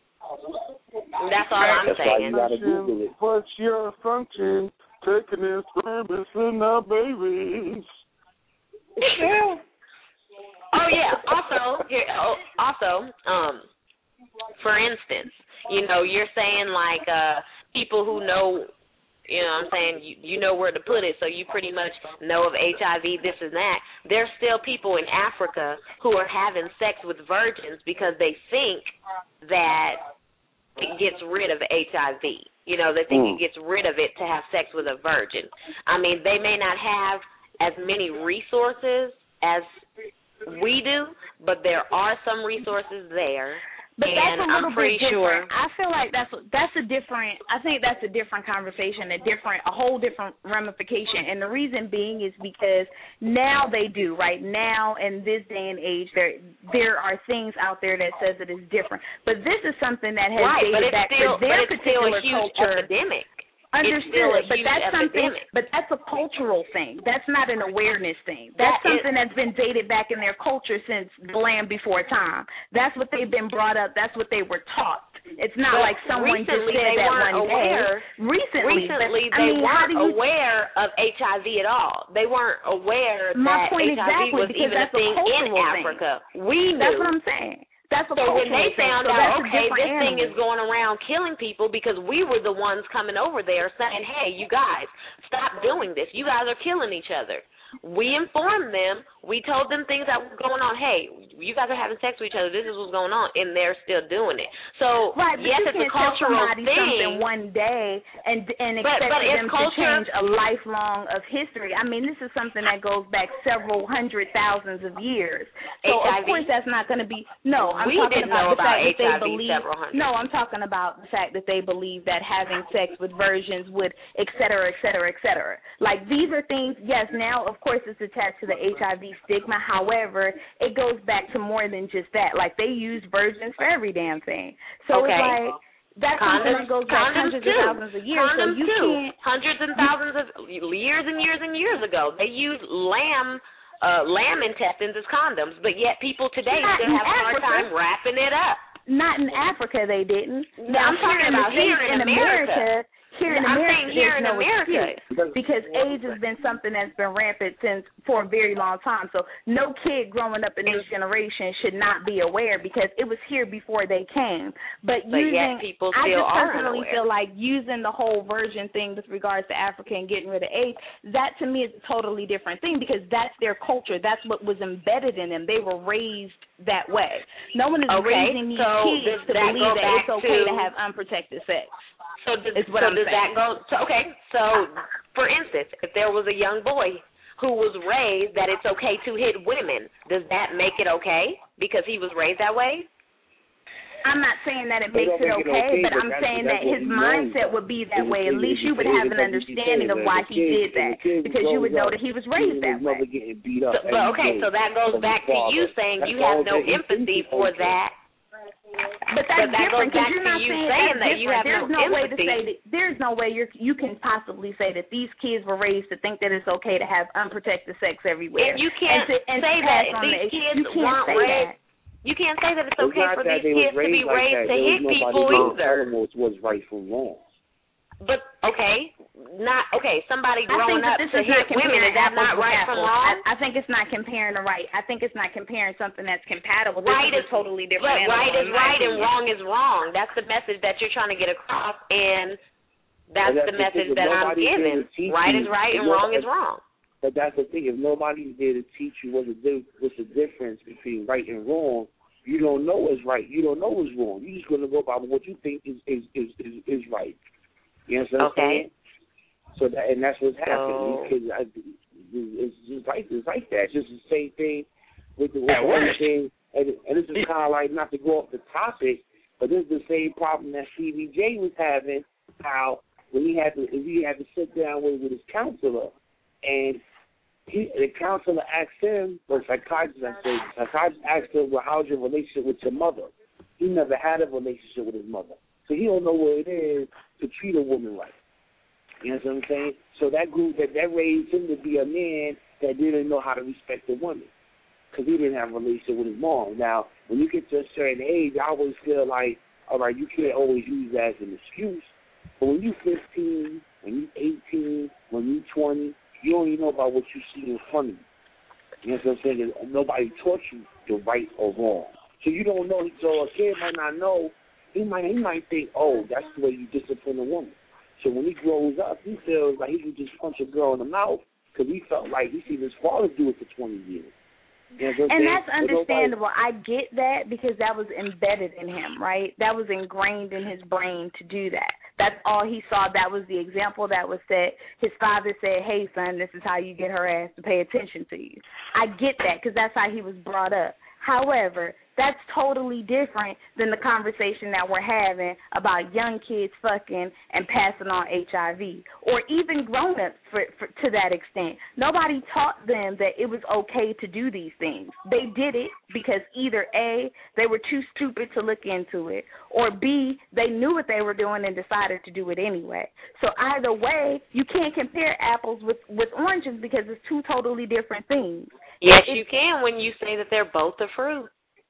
Speaker 3: That's all I'm
Speaker 1: That's
Speaker 3: saying.
Speaker 1: why you gotta Google it.
Speaker 4: What's your function? Taking in service in our babies.
Speaker 3: Yeah. Oh yeah. Also, here, oh, also, um, for instance, you know, you're saying like uh, people who know, you know what I'm saying, you, you know where to put it, so you pretty much know of H I V, this and that. There's still people in Africa who are having sex with virgins because they think that it gets rid of H I V. You know, they think
Speaker 1: Mm.
Speaker 3: it gets rid of it to have sex with a virgin. I mean, they may not have as many resources as we do, but there are some resources there.
Speaker 2: But
Speaker 3: and
Speaker 2: that's a little
Speaker 3: I'm pretty
Speaker 2: bit
Speaker 3: sure.
Speaker 2: different. I feel like that's that's a different. I think that's a different conversation, a different, a whole different ramification. And the reason being is because now they do right now in this day and age there there are things out there that says it is different. But this is something that has
Speaker 3: right,
Speaker 2: dated
Speaker 3: but it's
Speaker 2: back
Speaker 3: still,
Speaker 2: to their
Speaker 3: but it's still
Speaker 2: particular
Speaker 3: a huge
Speaker 2: culture.
Speaker 3: epidemic.
Speaker 2: Understood,
Speaker 3: It's still a
Speaker 2: but
Speaker 3: huge
Speaker 2: that's something.
Speaker 3: epidemic.
Speaker 2: But that's a cultural thing. That's not an awareness thing. That's
Speaker 3: That is-
Speaker 2: something that's been dated back in their culture since the land before time. That's what they've been brought up. That's what they were taught. It's not
Speaker 3: But
Speaker 2: like someone just
Speaker 3: recently
Speaker 2: said
Speaker 3: they
Speaker 2: that
Speaker 3: weren't
Speaker 2: one
Speaker 3: aware,
Speaker 2: day. Recently,
Speaker 3: recently
Speaker 2: but, I
Speaker 3: they
Speaker 2: mean, how
Speaker 3: weren't
Speaker 2: do you,
Speaker 3: aware of H I V at all. They weren't aware
Speaker 2: My
Speaker 3: that
Speaker 2: point
Speaker 3: H I V
Speaker 2: exactly,
Speaker 3: was
Speaker 2: because
Speaker 3: even a
Speaker 2: that's a
Speaker 3: thing in
Speaker 2: cultural thing.
Speaker 3: Africa. We knew.
Speaker 2: That's what I'm saying. That's a
Speaker 3: So
Speaker 2: cultural
Speaker 3: when they
Speaker 2: thing.
Speaker 3: found
Speaker 2: So
Speaker 3: out,
Speaker 2: that's a
Speaker 3: okay,
Speaker 2: different
Speaker 3: this thing
Speaker 2: animal.
Speaker 3: is going around killing people because we were the ones coming over there saying, hey, you guys, stop doing this. You guys are killing each other. We informed them. We told them things that were going on. Hey, you guys are having sex with each other. This is what's going on, and they're still doing it. So
Speaker 2: Right, but
Speaker 3: yes,
Speaker 2: you
Speaker 3: it's
Speaker 2: can't
Speaker 3: a cultural
Speaker 2: tell somebody
Speaker 3: thing.
Speaker 2: something one day and and
Speaker 3: But-
Speaker 2: expect
Speaker 3: but it's
Speaker 2: them
Speaker 3: culture-
Speaker 2: to change a lifelong of history. I mean, this is something that goes back several hundred thousands of years. So
Speaker 3: H I V?
Speaker 2: of course that's not going to be. No, I'm
Speaker 3: We
Speaker 2: talking
Speaker 3: didn't
Speaker 2: about
Speaker 3: know
Speaker 2: the
Speaker 3: about
Speaker 2: fact that
Speaker 3: H I V
Speaker 2: they believe.
Speaker 3: several hundred.
Speaker 2: No, I'm talking about the fact that they believe that having sex with virgins would, et cetera, et cetera, et cetera. Like these are things. Yes, now of course it's attached to the H I V stigma. However, it goes back to more than just that. Like they use virgins for every damn thing. So
Speaker 3: Okay.
Speaker 2: it's like that's something
Speaker 3: Condoms,
Speaker 2: that goes back
Speaker 3: condoms
Speaker 2: hundreds
Speaker 3: too.
Speaker 2: of thousands of years.
Speaker 3: Condoms
Speaker 2: so you
Speaker 3: too.
Speaker 2: can't.
Speaker 3: Hundreds and thousands of years and years and years ago, they used lamb, uh, lamb intestines as condoms, but yet people today
Speaker 2: Not
Speaker 3: still
Speaker 2: in
Speaker 3: have a hard
Speaker 2: Africa.
Speaker 3: time wrapping it up.
Speaker 2: Not in Africa, they didn't.
Speaker 3: No, I'm talking about here in America.
Speaker 2: Here in
Speaker 3: I'm
Speaker 2: America,
Speaker 3: saying here
Speaker 2: there's
Speaker 3: in
Speaker 2: no
Speaker 3: America.
Speaker 2: excuse, because AIDS has been something that's been rampant since for a very long time. So no kid growing up in this generation should not be aware because it was here before they came. But,
Speaker 3: But
Speaker 2: using,
Speaker 3: yet people
Speaker 2: I
Speaker 3: still
Speaker 2: just
Speaker 3: are
Speaker 2: personally
Speaker 3: unaware.
Speaker 2: feel like using the whole virgin thing with regards to Africa and getting rid of AIDS, that to me is a totally different thing because that's their culture. That's what was embedded in them. They were raised that way. No one is
Speaker 3: Okay,
Speaker 2: raising these
Speaker 3: so
Speaker 2: kids
Speaker 3: does
Speaker 2: to
Speaker 3: that
Speaker 2: believe
Speaker 3: go
Speaker 2: that
Speaker 3: back
Speaker 2: it's okay to,
Speaker 3: to-
Speaker 2: have unprotected sex.
Speaker 3: So does,
Speaker 2: Is what
Speaker 3: so
Speaker 2: I'm
Speaker 3: does
Speaker 2: saying.
Speaker 3: that go? So, okay, so for instance, if there was a young boy who was raised that it's okay to hit women, does that make it okay because he was raised that way?
Speaker 2: I'm not saying that it
Speaker 1: They
Speaker 2: makes
Speaker 1: don't
Speaker 2: it
Speaker 1: make it
Speaker 2: okay,
Speaker 1: okay,
Speaker 2: but
Speaker 1: but
Speaker 2: I'm
Speaker 1: that's-
Speaker 2: saying
Speaker 1: that's
Speaker 2: that
Speaker 1: what
Speaker 2: his
Speaker 1: he knows,
Speaker 2: mindset
Speaker 1: though.
Speaker 2: would be that
Speaker 1: And
Speaker 2: way.
Speaker 1: the
Speaker 2: At
Speaker 1: kid
Speaker 2: least
Speaker 1: is-
Speaker 2: you would
Speaker 1: the kid
Speaker 2: have
Speaker 1: is
Speaker 2: an
Speaker 1: what he
Speaker 2: understanding
Speaker 1: said,
Speaker 2: of
Speaker 1: that
Speaker 2: why
Speaker 1: the
Speaker 2: he
Speaker 1: kid-
Speaker 2: did
Speaker 1: and the
Speaker 2: that
Speaker 1: kid
Speaker 2: because you would
Speaker 1: grows
Speaker 2: know
Speaker 1: up,
Speaker 2: that he was
Speaker 1: he
Speaker 2: raised
Speaker 1: and
Speaker 2: that
Speaker 1: his mother
Speaker 2: way.
Speaker 1: getting beat up
Speaker 3: So, but
Speaker 1: every
Speaker 3: okay,
Speaker 1: day
Speaker 3: so that goes
Speaker 1: from
Speaker 3: back
Speaker 1: his
Speaker 3: to you
Speaker 1: father.
Speaker 3: saying
Speaker 1: That's
Speaker 3: you have
Speaker 1: all
Speaker 3: no
Speaker 1: that he
Speaker 3: empathy
Speaker 1: thinks is
Speaker 3: for
Speaker 1: okay.
Speaker 3: that.
Speaker 2: But that's
Speaker 3: But that goes
Speaker 2: different because
Speaker 3: back
Speaker 2: you're
Speaker 3: to
Speaker 2: not
Speaker 3: you
Speaker 2: saying
Speaker 3: saying
Speaker 2: that's
Speaker 3: that you
Speaker 2: different.
Speaker 3: have
Speaker 2: There's
Speaker 3: no
Speaker 2: no, way to
Speaker 3: empathy.
Speaker 2: say that. There's no way you you can possibly say that these kids were raised to think that it's okay to have unprotected sex everywhere.
Speaker 3: And you can't
Speaker 2: to, and
Speaker 3: say
Speaker 2: to
Speaker 3: that
Speaker 2: pass on
Speaker 3: these
Speaker 2: the,
Speaker 3: kids
Speaker 2: you can't
Speaker 3: weren't
Speaker 2: say
Speaker 3: raised.
Speaker 2: that.
Speaker 3: You can't say that it's
Speaker 1: It's
Speaker 3: okay
Speaker 1: not
Speaker 3: for
Speaker 1: that
Speaker 3: these
Speaker 1: they was
Speaker 3: kids to be
Speaker 1: raised like
Speaker 3: raised
Speaker 1: that.
Speaker 3: to
Speaker 1: There was
Speaker 3: hit
Speaker 1: nobody
Speaker 3: people
Speaker 1: who
Speaker 3: either.
Speaker 1: told them what's what's right from wrong.
Speaker 3: But okay, not okay. Somebody
Speaker 2: I think
Speaker 3: growing
Speaker 2: that
Speaker 3: up
Speaker 2: this
Speaker 3: to
Speaker 2: is not
Speaker 3: hit women,
Speaker 2: comparing
Speaker 3: is that
Speaker 2: apples
Speaker 3: not
Speaker 2: with
Speaker 3: right
Speaker 2: apples.
Speaker 3: from wrong?
Speaker 2: I, I think it's not comparing the right. I think it's not comparing something that's compatible. This
Speaker 3: Right
Speaker 2: is
Speaker 3: is
Speaker 2: a totally different.
Speaker 3: But
Speaker 2: animal,
Speaker 3: right is
Speaker 2: in my
Speaker 3: right and
Speaker 2: opinion.
Speaker 3: wrong is wrong. That's the message that you're trying to get across, and that's,
Speaker 1: that's
Speaker 3: the
Speaker 1: the
Speaker 3: message
Speaker 1: thing, if
Speaker 3: that I'm
Speaker 1: nobody's there
Speaker 3: giving.
Speaker 1: to teach
Speaker 3: Right
Speaker 1: you,
Speaker 3: is right
Speaker 1: if
Speaker 3: and wrong
Speaker 1: nobody-
Speaker 3: is wrong.
Speaker 1: But that's the thing. If nobody's there to teach you what the di- what's the difference between right and wrong, you don't know what's right. You don't know what's wrong. You're just gonna go by what you think is is is is, is right. You know what I'm
Speaker 3: Okay.
Speaker 1: saying? So that and that's what's
Speaker 3: So-
Speaker 1: happening. Because I, it's just like it's like that. It's just the same thing with the, with
Speaker 11: At
Speaker 1: the
Speaker 11: work.
Speaker 1: other thing. And, and this is kind of like, not to go off the topic, but this is the same problem that Stevie J was having. How when he had to he had to sit down with with his counselor, and he, the counselor asked him, or psychiatrist, I say, psychiatrist asked him, well, how's your relationship with your mother? He never had a relationship with his mother, so he don't know what it is to treat a woman right. You know what I'm saying? So that group, that, that raised him to be a man that didn't know how to respect a woman, because he didn't have a relationship with his mom. Now, when you get to a certain age, I always feel like, all right, you can't always use that as an excuse. But when you're fifteen, when you're eighteen, when you're twenty, you don't even know about what you see in front of you. You know what I'm saying? Nobody taught you the right or wrong. So you don't know. So a kid might not know. He might he might think, oh, that's the way you discipline a woman. So when he grows up, he feels like he can just punch a girl in the mouth because he felt like he seen his father do it for twenty years. You know what I'm
Speaker 2: And
Speaker 1: saying?
Speaker 2: that's
Speaker 1: But nobody-
Speaker 2: understandable. I get that because that was embedded in him, right? That was ingrained in his brain to do that. That's all he saw. That was the example that was set. His father said, hey, son, this is how you get her ass to pay attention to you. I get that because that's how he was brought up. However, that's totally different than the conversation that we're having about young kids fucking and passing on H I V, or even grown-ups for, for, to that extent. Nobody taught them that it was okay to do these things. They did it because either A, they were too stupid to look into it, or B, they knew what they were doing and decided to do it anyway. So either way, you can't compare apples with, with oranges because it's two totally different things.
Speaker 3: Yes,
Speaker 2: It-
Speaker 3: you can when you say that they're both a fruit.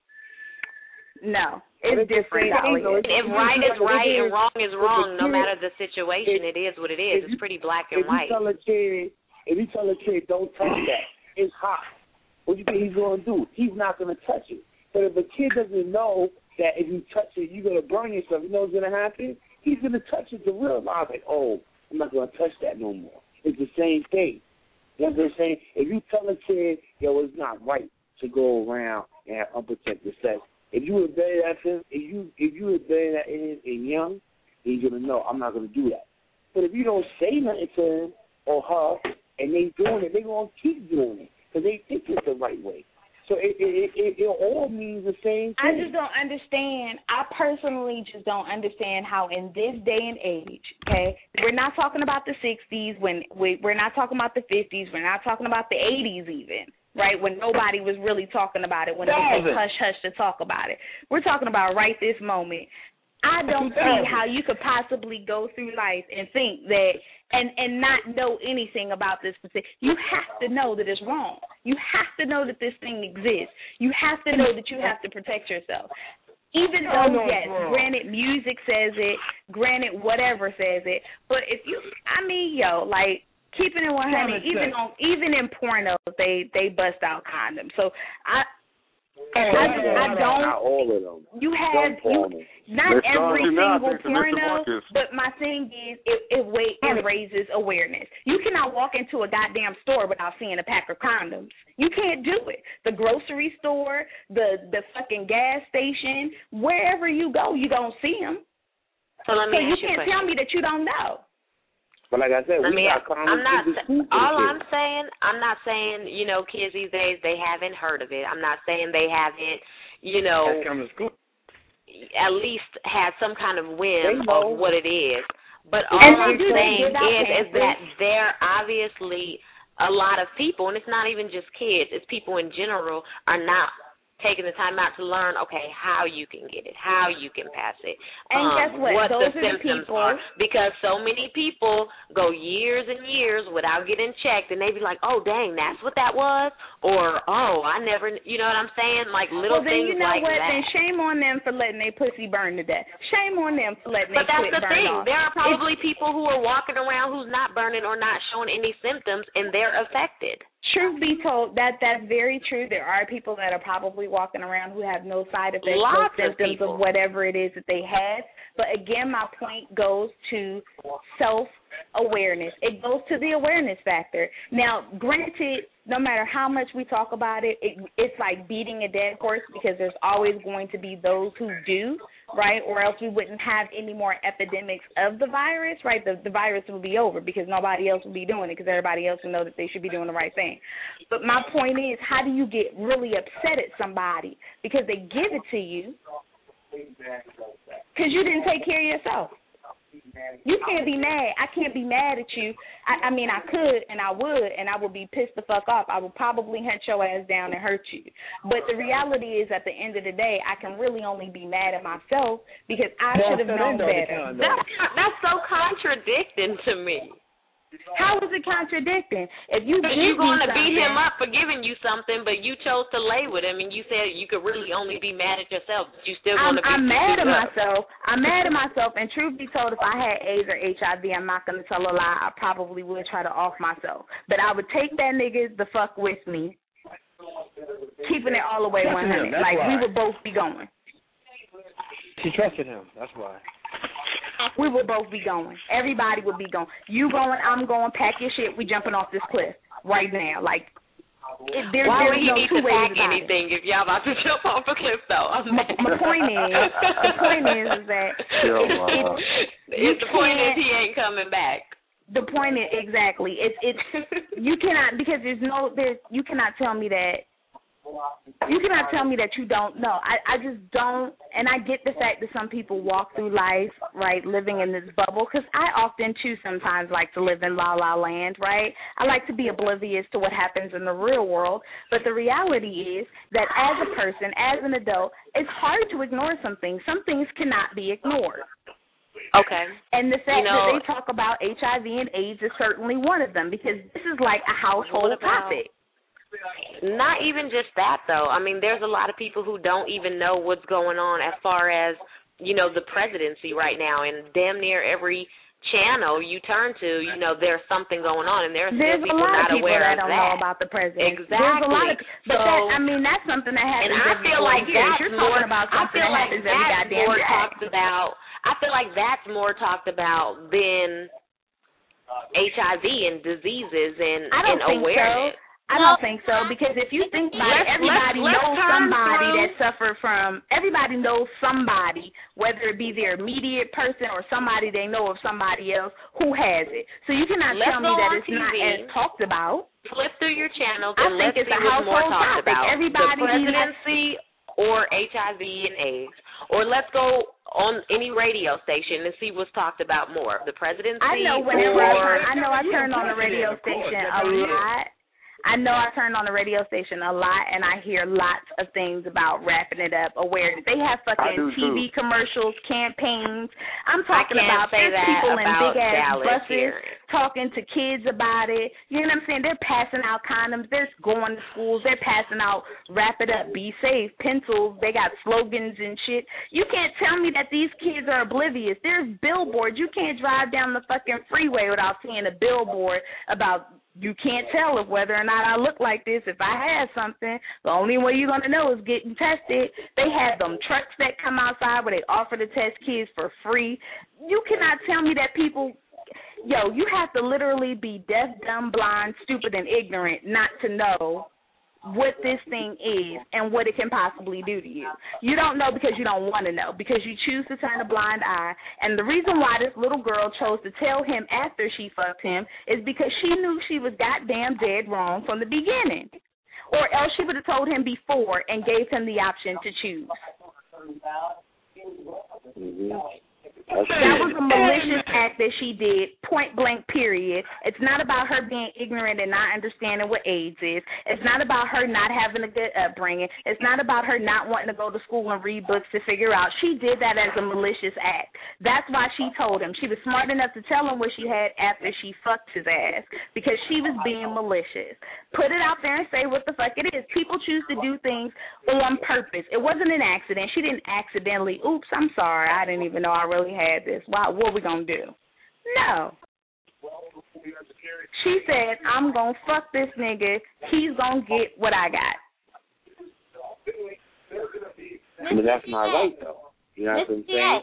Speaker 2: No, it's different.
Speaker 3: If right is right and wrong is wrong, no matter the situation, it is what it is. It's pretty black and
Speaker 1: if
Speaker 3: white.
Speaker 1: You tell a kid, if you tell a kid, don't touch that, it's hot. What do you think he's going to do? He's not going to touch it. But if a kid doesn't know that if you touch it, you're going to burn yourself, you know what's going to happen? He's going to touch it to realize, like, oh, I'm not going to touch that no more. It's the same thing. You know what I'm saying? If you tell a kid, yo, it's not right to go around and have unprotected sex, if you obey that to him, if you if you obey that in in young, he's gonna know I'm not gonna do that. But if you don't say nothing to him or her, and they doing it, they gonna keep doing it because they think it's the right way. So it it, it it all means the same thing.
Speaker 2: I just don't understand. I personally just don't understand how in this day and age, okay, we're not talking about the sixties, when we, we're not talking about the fifties, we're not talking about the eighties even, right, when nobody was really talking about it, when it was just hush-hush to talk about it. We're talking about right this moment. I don't see how you could possibly go through life and think that and, and not know anything about this specific. You have to know that it's wrong. You have to know that this thing exists. You have to know that you have to protect yourself. Even though, yes, granted, music says it, granted, whatever says it, but if you, I mean, yo, like, keeping it one hundred, even on, even in pornos, they, they bust out condoms. So I, I, I don't.
Speaker 1: Not all of them.
Speaker 2: You have you, not
Speaker 1: Let's
Speaker 2: every
Speaker 1: start now,
Speaker 2: single
Speaker 1: thanks to Mister
Speaker 2: porno,
Speaker 1: Marcus.
Speaker 2: but my thing is, it, it, wait, it raises awareness. You cannot walk into a goddamn store without seeing a pack of condoms. You can't do it. The grocery store, the the fucking gas station, wherever you go, you don't see them.
Speaker 3: So let me
Speaker 2: so you
Speaker 3: ask you a
Speaker 2: can't
Speaker 3: question.
Speaker 2: tell me that you don't know.
Speaker 1: But like I said,
Speaker 3: Let
Speaker 1: we
Speaker 3: me,
Speaker 1: got condoms
Speaker 3: I'm not.
Speaker 1: in the school
Speaker 3: All
Speaker 1: kids.
Speaker 3: I'm saying, I'm not saying, you know, kids these days they haven't heard of it. I'm not saying they haven't, you know, at least had some kind of whim of what it is. But all
Speaker 2: And
Speaker 3: I'm
Speaker 2: they do, they
Speaker 3: saying
Speaker 2: give out
Speaker 3: is, is that
Speaker 2: pamphlets.
Speaker 3: there obviously a lot of people, and it's not even just kids, it's people in general, are not taking the time out to learn, okay, how you can get it, how you can pass it,
Speaker 2: and
Speaker 3: um,
Speaker 2: guess what?
Speaker 3: what
Speaker 2: Those
Speaker 3: the
Speaker 2: are the
Speaker 3: symptoms
Speaker 2: people.
Speaker 3: are. Because so many people go years and years without getting checked, and they be like, oh, dang, that's what that was, or, oh, I never, you know what I'm saying? Like little
Speaker 2: well, then
Speaker 3: things
Speaker 2: you know
Speaker 3: like
Speaker 2: what?
Speaker 3: that.
Speaker 2: Then shame on them for letting their pussy burn to death. Shame on them for letting
Speaker 3: But
Speaker 2: their
Speaker 3: that's
Speaker 2: clit
Speaker 3: the
Speaker 2: burn
Speaker 3: thing.
Speaker 2: off.
Speaker 3: There are probably
Speaker 2: It's,
Speaker 3: people who are walking around who's not burning or not showing any symptoms, and they're affected.
Speaker 2: Truth be told, that that's very true. There are people that are probably walking around who have no side effects,
Speaker 3: Lots
Speaker 2: no
Speaker 3: of
Speaker 2: symptoms
Speaker 3: people.
Speaker 2: of whatever it is that they had. But again, my point goes to self-awareness. It goes to the awareness factor. Now, granted, no matter how much we talk about it, it, it's like beating a dead horse because there's always going to be those who do, right? Or else we wouldn't have any more epidemics of the virus, right? The, the virus will be over because nobody else will be doing it because everybody else will know that they should be doing the right thing. But my point is, how do you get really upset at somebody because they give it to you because you didn't take care of yourself? You can't be mad. I can't be mad at you. I, I mean, I could and I would, and I would be pissed the fuck off. I would probably hunt your ass down and hurt you. But the reality is, at the end of the day, I can really only be mad at myself because I should have known better.
Speaker 3: That's, that's so contradicting to me.
Speaker 2: How is it contradicting? If you
Speaker 3: If
Speaker 2: give
Speaker 3: you're going
Speaker 2: me
Speaker 3: to beat him
Speaker 2: something-
Speaker 3: up for giving you something, but you chose to lay with him, and you said you could really only be mad at yourself, but you still
Speaker 2: I'm,
Speaker 3: want to beat
Speaker 2: I'm mad at
Speaker 3: up.
Speaker 2: myself. I'm mad at myself. And truth be told, if I had AIDS or H I V, I'm not going to tell a lie. I probably would try to off myself. But I would take that nigga the fuck with me, keeping it all the way
Speaker 6: Trusting
Speaker 2: one hundred.
Speaker 6: him, that's
Speaker 2: Like,
Speaker 6: why.
Speaker 2: we would both be going.
Speaker 6: She trusted him. That's why.
Speaker 2: We would both be going. Everybody would be going. You going, I'm going, pack your shit. We jumping off this cliff right now. Like, it, there,
Speaker 3: Why
Speaker 2: there's
Speaker 3: would he
Speaker 2: no
Speaker 3: need
Speaker 2: two
Speaker 3: to
Speaker 2: ways
Speaker 3: pack
Speaker 2: about it.
Speaker 3: anything if y'all about to jump off a cliff, though? I'm
Speaker 2: My, my point is, the point is, is that
Speaker 3: Yo,
Speaker 2: it,
Speaker 3: wow.
Speaker 2: it, you
Speaker 3: It's the point is
Speaker 2: can't-
Speaker 3: he ain't coming back.
Speaker 2: The point is exactly. It's it's you cannot because there's no there's you cannot tell me that you cannot tell me that you don't know. I I just don't, and I get the fact that some people walk through life right living in this bubble because I often too sometimes like to live in la la land, right? I like to be oblivious to what happens in the real world, but the reality is that as a person, as an adult, it's hard to ignore some things. Some things cannot be ignored.
Speaker 3: Okay.
Speaker 2: And the fact
Speaker 3: You know-
Speaker 2: that they talk about H I V and AIDS is certainly one of them because this is like a household
Speaker 3: What about-
Speaker 2: topic.
Speaker 3: Not even just that, though. I mean, there's a lot of people who don't even know what's going on as far as, you know, the presidency right now. And damn near every channel you turn to, you know, there's something going on, and there's,
Speaker 2: There's
Speaker 3: still
Speaker 2: a
Speaker 3: people
Speaker 2: lot
Speaker 3: not
Speaker 2: of people
Speaker 3: aware
Speaker 2: that
Speaker 3: of
Speaker 2: don't
Speaker 3: that.
Speaker 2: know about the president.
Speaker 3: Exactly.
Speaker 2: There's a lot of, but
Speaker 3: so,
Speaker 2: that, I mean, that's something that happens
Speaker 3: and I
Speaker 2: every
Speaker 3: feel
Speaker 2: four
Speaker 3: like
Speaker 2: years.
Speaker 3: that's
Speaker 2: You're
Speaker 3: more,
Speaker 2: talking about
Speaker 3: I
Speaker 2: something
Speaker 3: feel
Speaker 2: that
Speaker 3: like
Speaker 2: happens every
Speaker 3: that's
Speaker 2: goddamn
Speaker 3: more
Speaker 2: day.
Speaker 3: talked about. I feel like that's more talked about than H I V and diseases and,
Speaker 2: I don't
Speaker 3: and
Speaker 2: think
Speaker 3: awareness.
Speaker 2: so. I don't think so because if you think about it,
Speaker 3: Let's-
Speaker 2: everybody
Speaker 3: let's- let's
Speaker 2: knows
Speaker 3: turn
Speaker 2: somebody
Speaker 3: through-
Speaker 2: that suffered from. Everybody knows somebody, whether it be their immediate person or somebody they know of somebody else who has it. So you cannot
Speaker 3: Let's
Speaker 2: tell me
Speaker 3: go
Speaker 2: that
Speaker 3: on
Speaker 2: it's
Speaker 3: T V.
Speaker 2: not as talked about.
Speaker 3: Flip through your channels
Speaker 2: I
Speaker 3: and
Speaker 2: think
Speaker 3: let's
Speaker 2: it's
Speaker 3: see
Speaker 2: a
Speaker 3: what's more
Speaker 2: household
Speaker 3: talked
Speaker 2: topic.
Speaker 3: about.
Speaker 2: Everybody
Speaker 3: the presidency or H I V and AIDS. Or let's go on any radio station and see what's talked about more. The presidency
Speaker 2: I know whenever I
Speaker 3: or
Speaker 2: turn, I know I turn on the radio station a lot. I know I turn on the radio station a lot, and I hear lots of things about wrapping it up, awareness. They have fucking
Speaker 3: do,
Speaker 2: T V
Speaker 3: too.
Speaker 2: commercials, campaigns. I'm talking
Speaker 3: I can't
Speaker 2: about
Speaker 3: say
Speaker 2: there's
Speaker 3: that
Speaker 2: people in
Speaker 3: about
Speaker 2: big ass
Speaker 3: Dallas
Speaker 2: buses
Speaker 3: here.
Speaker 2: talking to kids about it. You know what I'm saying? They're passing out condoms. They're going to schools. They're passing out wrap it up, be safe, pencils. They got slogans and shit. You can't tell me that these kids are oblivious. There's billboards. You can't drive down the fucking freeway without seeing a billboard about you can't tell if whether or not I look like this. If I had something, the only way you're going to know is getting tested. They have them trucks that come outside where they offer to test kids for free. You cannot tell me that people, yo, you have to literally be deaf, dumb, blind, stupid, and ignorant not to know what this thing is and what it can possibly do to you. You don't know because you don't want to know, because you choose to turn a blind eye. And the reason why this little girl chose to tell him after she fucked him is because she knew she was goddamn dead wrong from the beginning. Or else she would have told him before and gave him the option to choose.
Speaker 1: Mm-hmm.
Speaker 2: That was a malicious act that she did, point blank, period. It's not about her being ignorant and not understanding what AIDS is. It's not about her not having a good upbringing. It's not about her not wanting to go to school and read books to figure out. She did that as a malicious act. That's why she told him. She was smart enough to tell him what she had after she fucked his ass, because she was being malicious. Put it out there and say what the fuck it is. People choose to do things on purpose. It wasn't an accident. She didn't accidentally, oops, I'm sorry, I didn't even know I really had this. Wow, what are we going to do? No. She said, I'm going to fuck this nigga. He's going to get what I got.
Speaker 1: But that's not right, though. You know what I'm saying?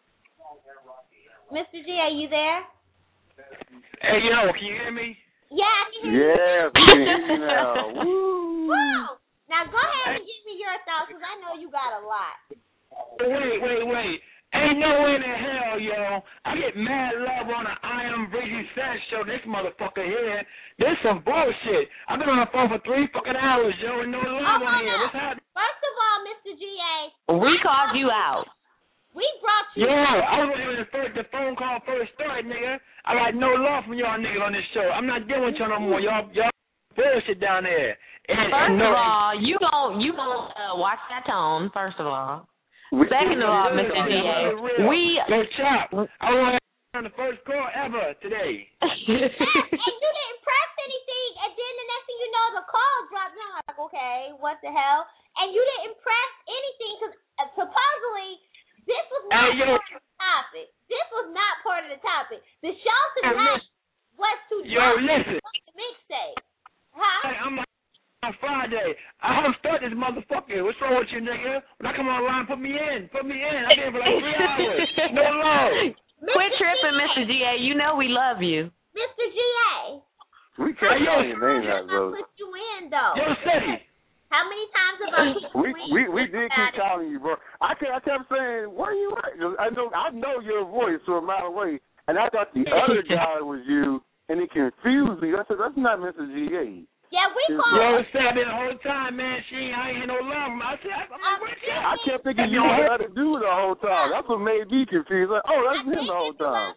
Speaker 14: Mister G, are you there?
Speaker 21: Hey, yo, can you hear me?
Speaker 14: Yeah, I can hear
Speaker 4: yeah,
Speaker 14: you.
Speaker 4: we can hear you now. Woo.
Speaker 14: Woo. Now go ahead and give me your thoughts, because I know you got a lot.
Speaker 21: Wait, wait, wait. Ain't no way in the hell, yo. I get mad love on the I Am Breezy Sash show. This motherfucker here. This some bullshit. I've been on the phone for three fucking hours, yo, and no love
Speaker 14: oh,
Speaker 21: on here. What's happening?
Speaker 14: First of all, Mister G A.
Speaker 3: We called you out.
Speaker 14: We brought you.
Speaker 21: Yeah, I was when the first the phone call first started, nigga. I got no love from y'all niggas on this show. I'm not dealing with y'all no more. Y'all, y'all bullshit down there. And,
Speaker 3: first
Speaker 21: and no,
Speaker 3: of all, you gon' you gon' uh, watch that tone. First of all.
Speaker 21: We,
Speaker 3: Second of all, Mister G A, we
Speaker 21: yo Chop. I want on the first call ever today.
Speaker 14: and, and you didn't press anything, and then the next thing you know, the call dropped. And I'm like, okay, what the hell? And you didn't press anything because uh, supposedly. This was not
Speaker 21: hey, yo,
Speaker 14: part of the topic. This was not part of the topic. The show tonight was to
Speaker 21: yo,
Speaker 14: drop
Speaker 21: listen.
Speaker 14: the mixtape. Huh?
Speaker 21: Hey, I'm on Friday. I haven't started this motherfucker. What's wrong with you, nigga? When I come online, put me in. Put me in. I've been here for like three hours. No love.
Speaker 3: Quit tripping, Mister G A. You know we love you.
Speaker 14: Mister G A.
Speaker 4: We can't say your name out, bro.
Speaker 14: Put you in, though.
Speaker 21: Yo, City.
Speaker 14: How many times have I put
Speaker 4: we
Speaker 14: you
Speaker 4: we
Speaker 14: in?
Speaker 4: we did keep calling you, bro. I kept I kept saying, "Where you at?" I know I know your voice from a mile away, and I thought the other guy was you, and it confused me. I said, "That's not Mister G A."
Speaker 14: Yeah, we called.
Speaker 21: Yo, Said the whole time, man. She ain't, I ain't had no love. I said, I'm like, where's she?
Speaker 4: I kept thinking you were the other dude the whole time. That's what made me confused. Like, oh, that's him the whole time.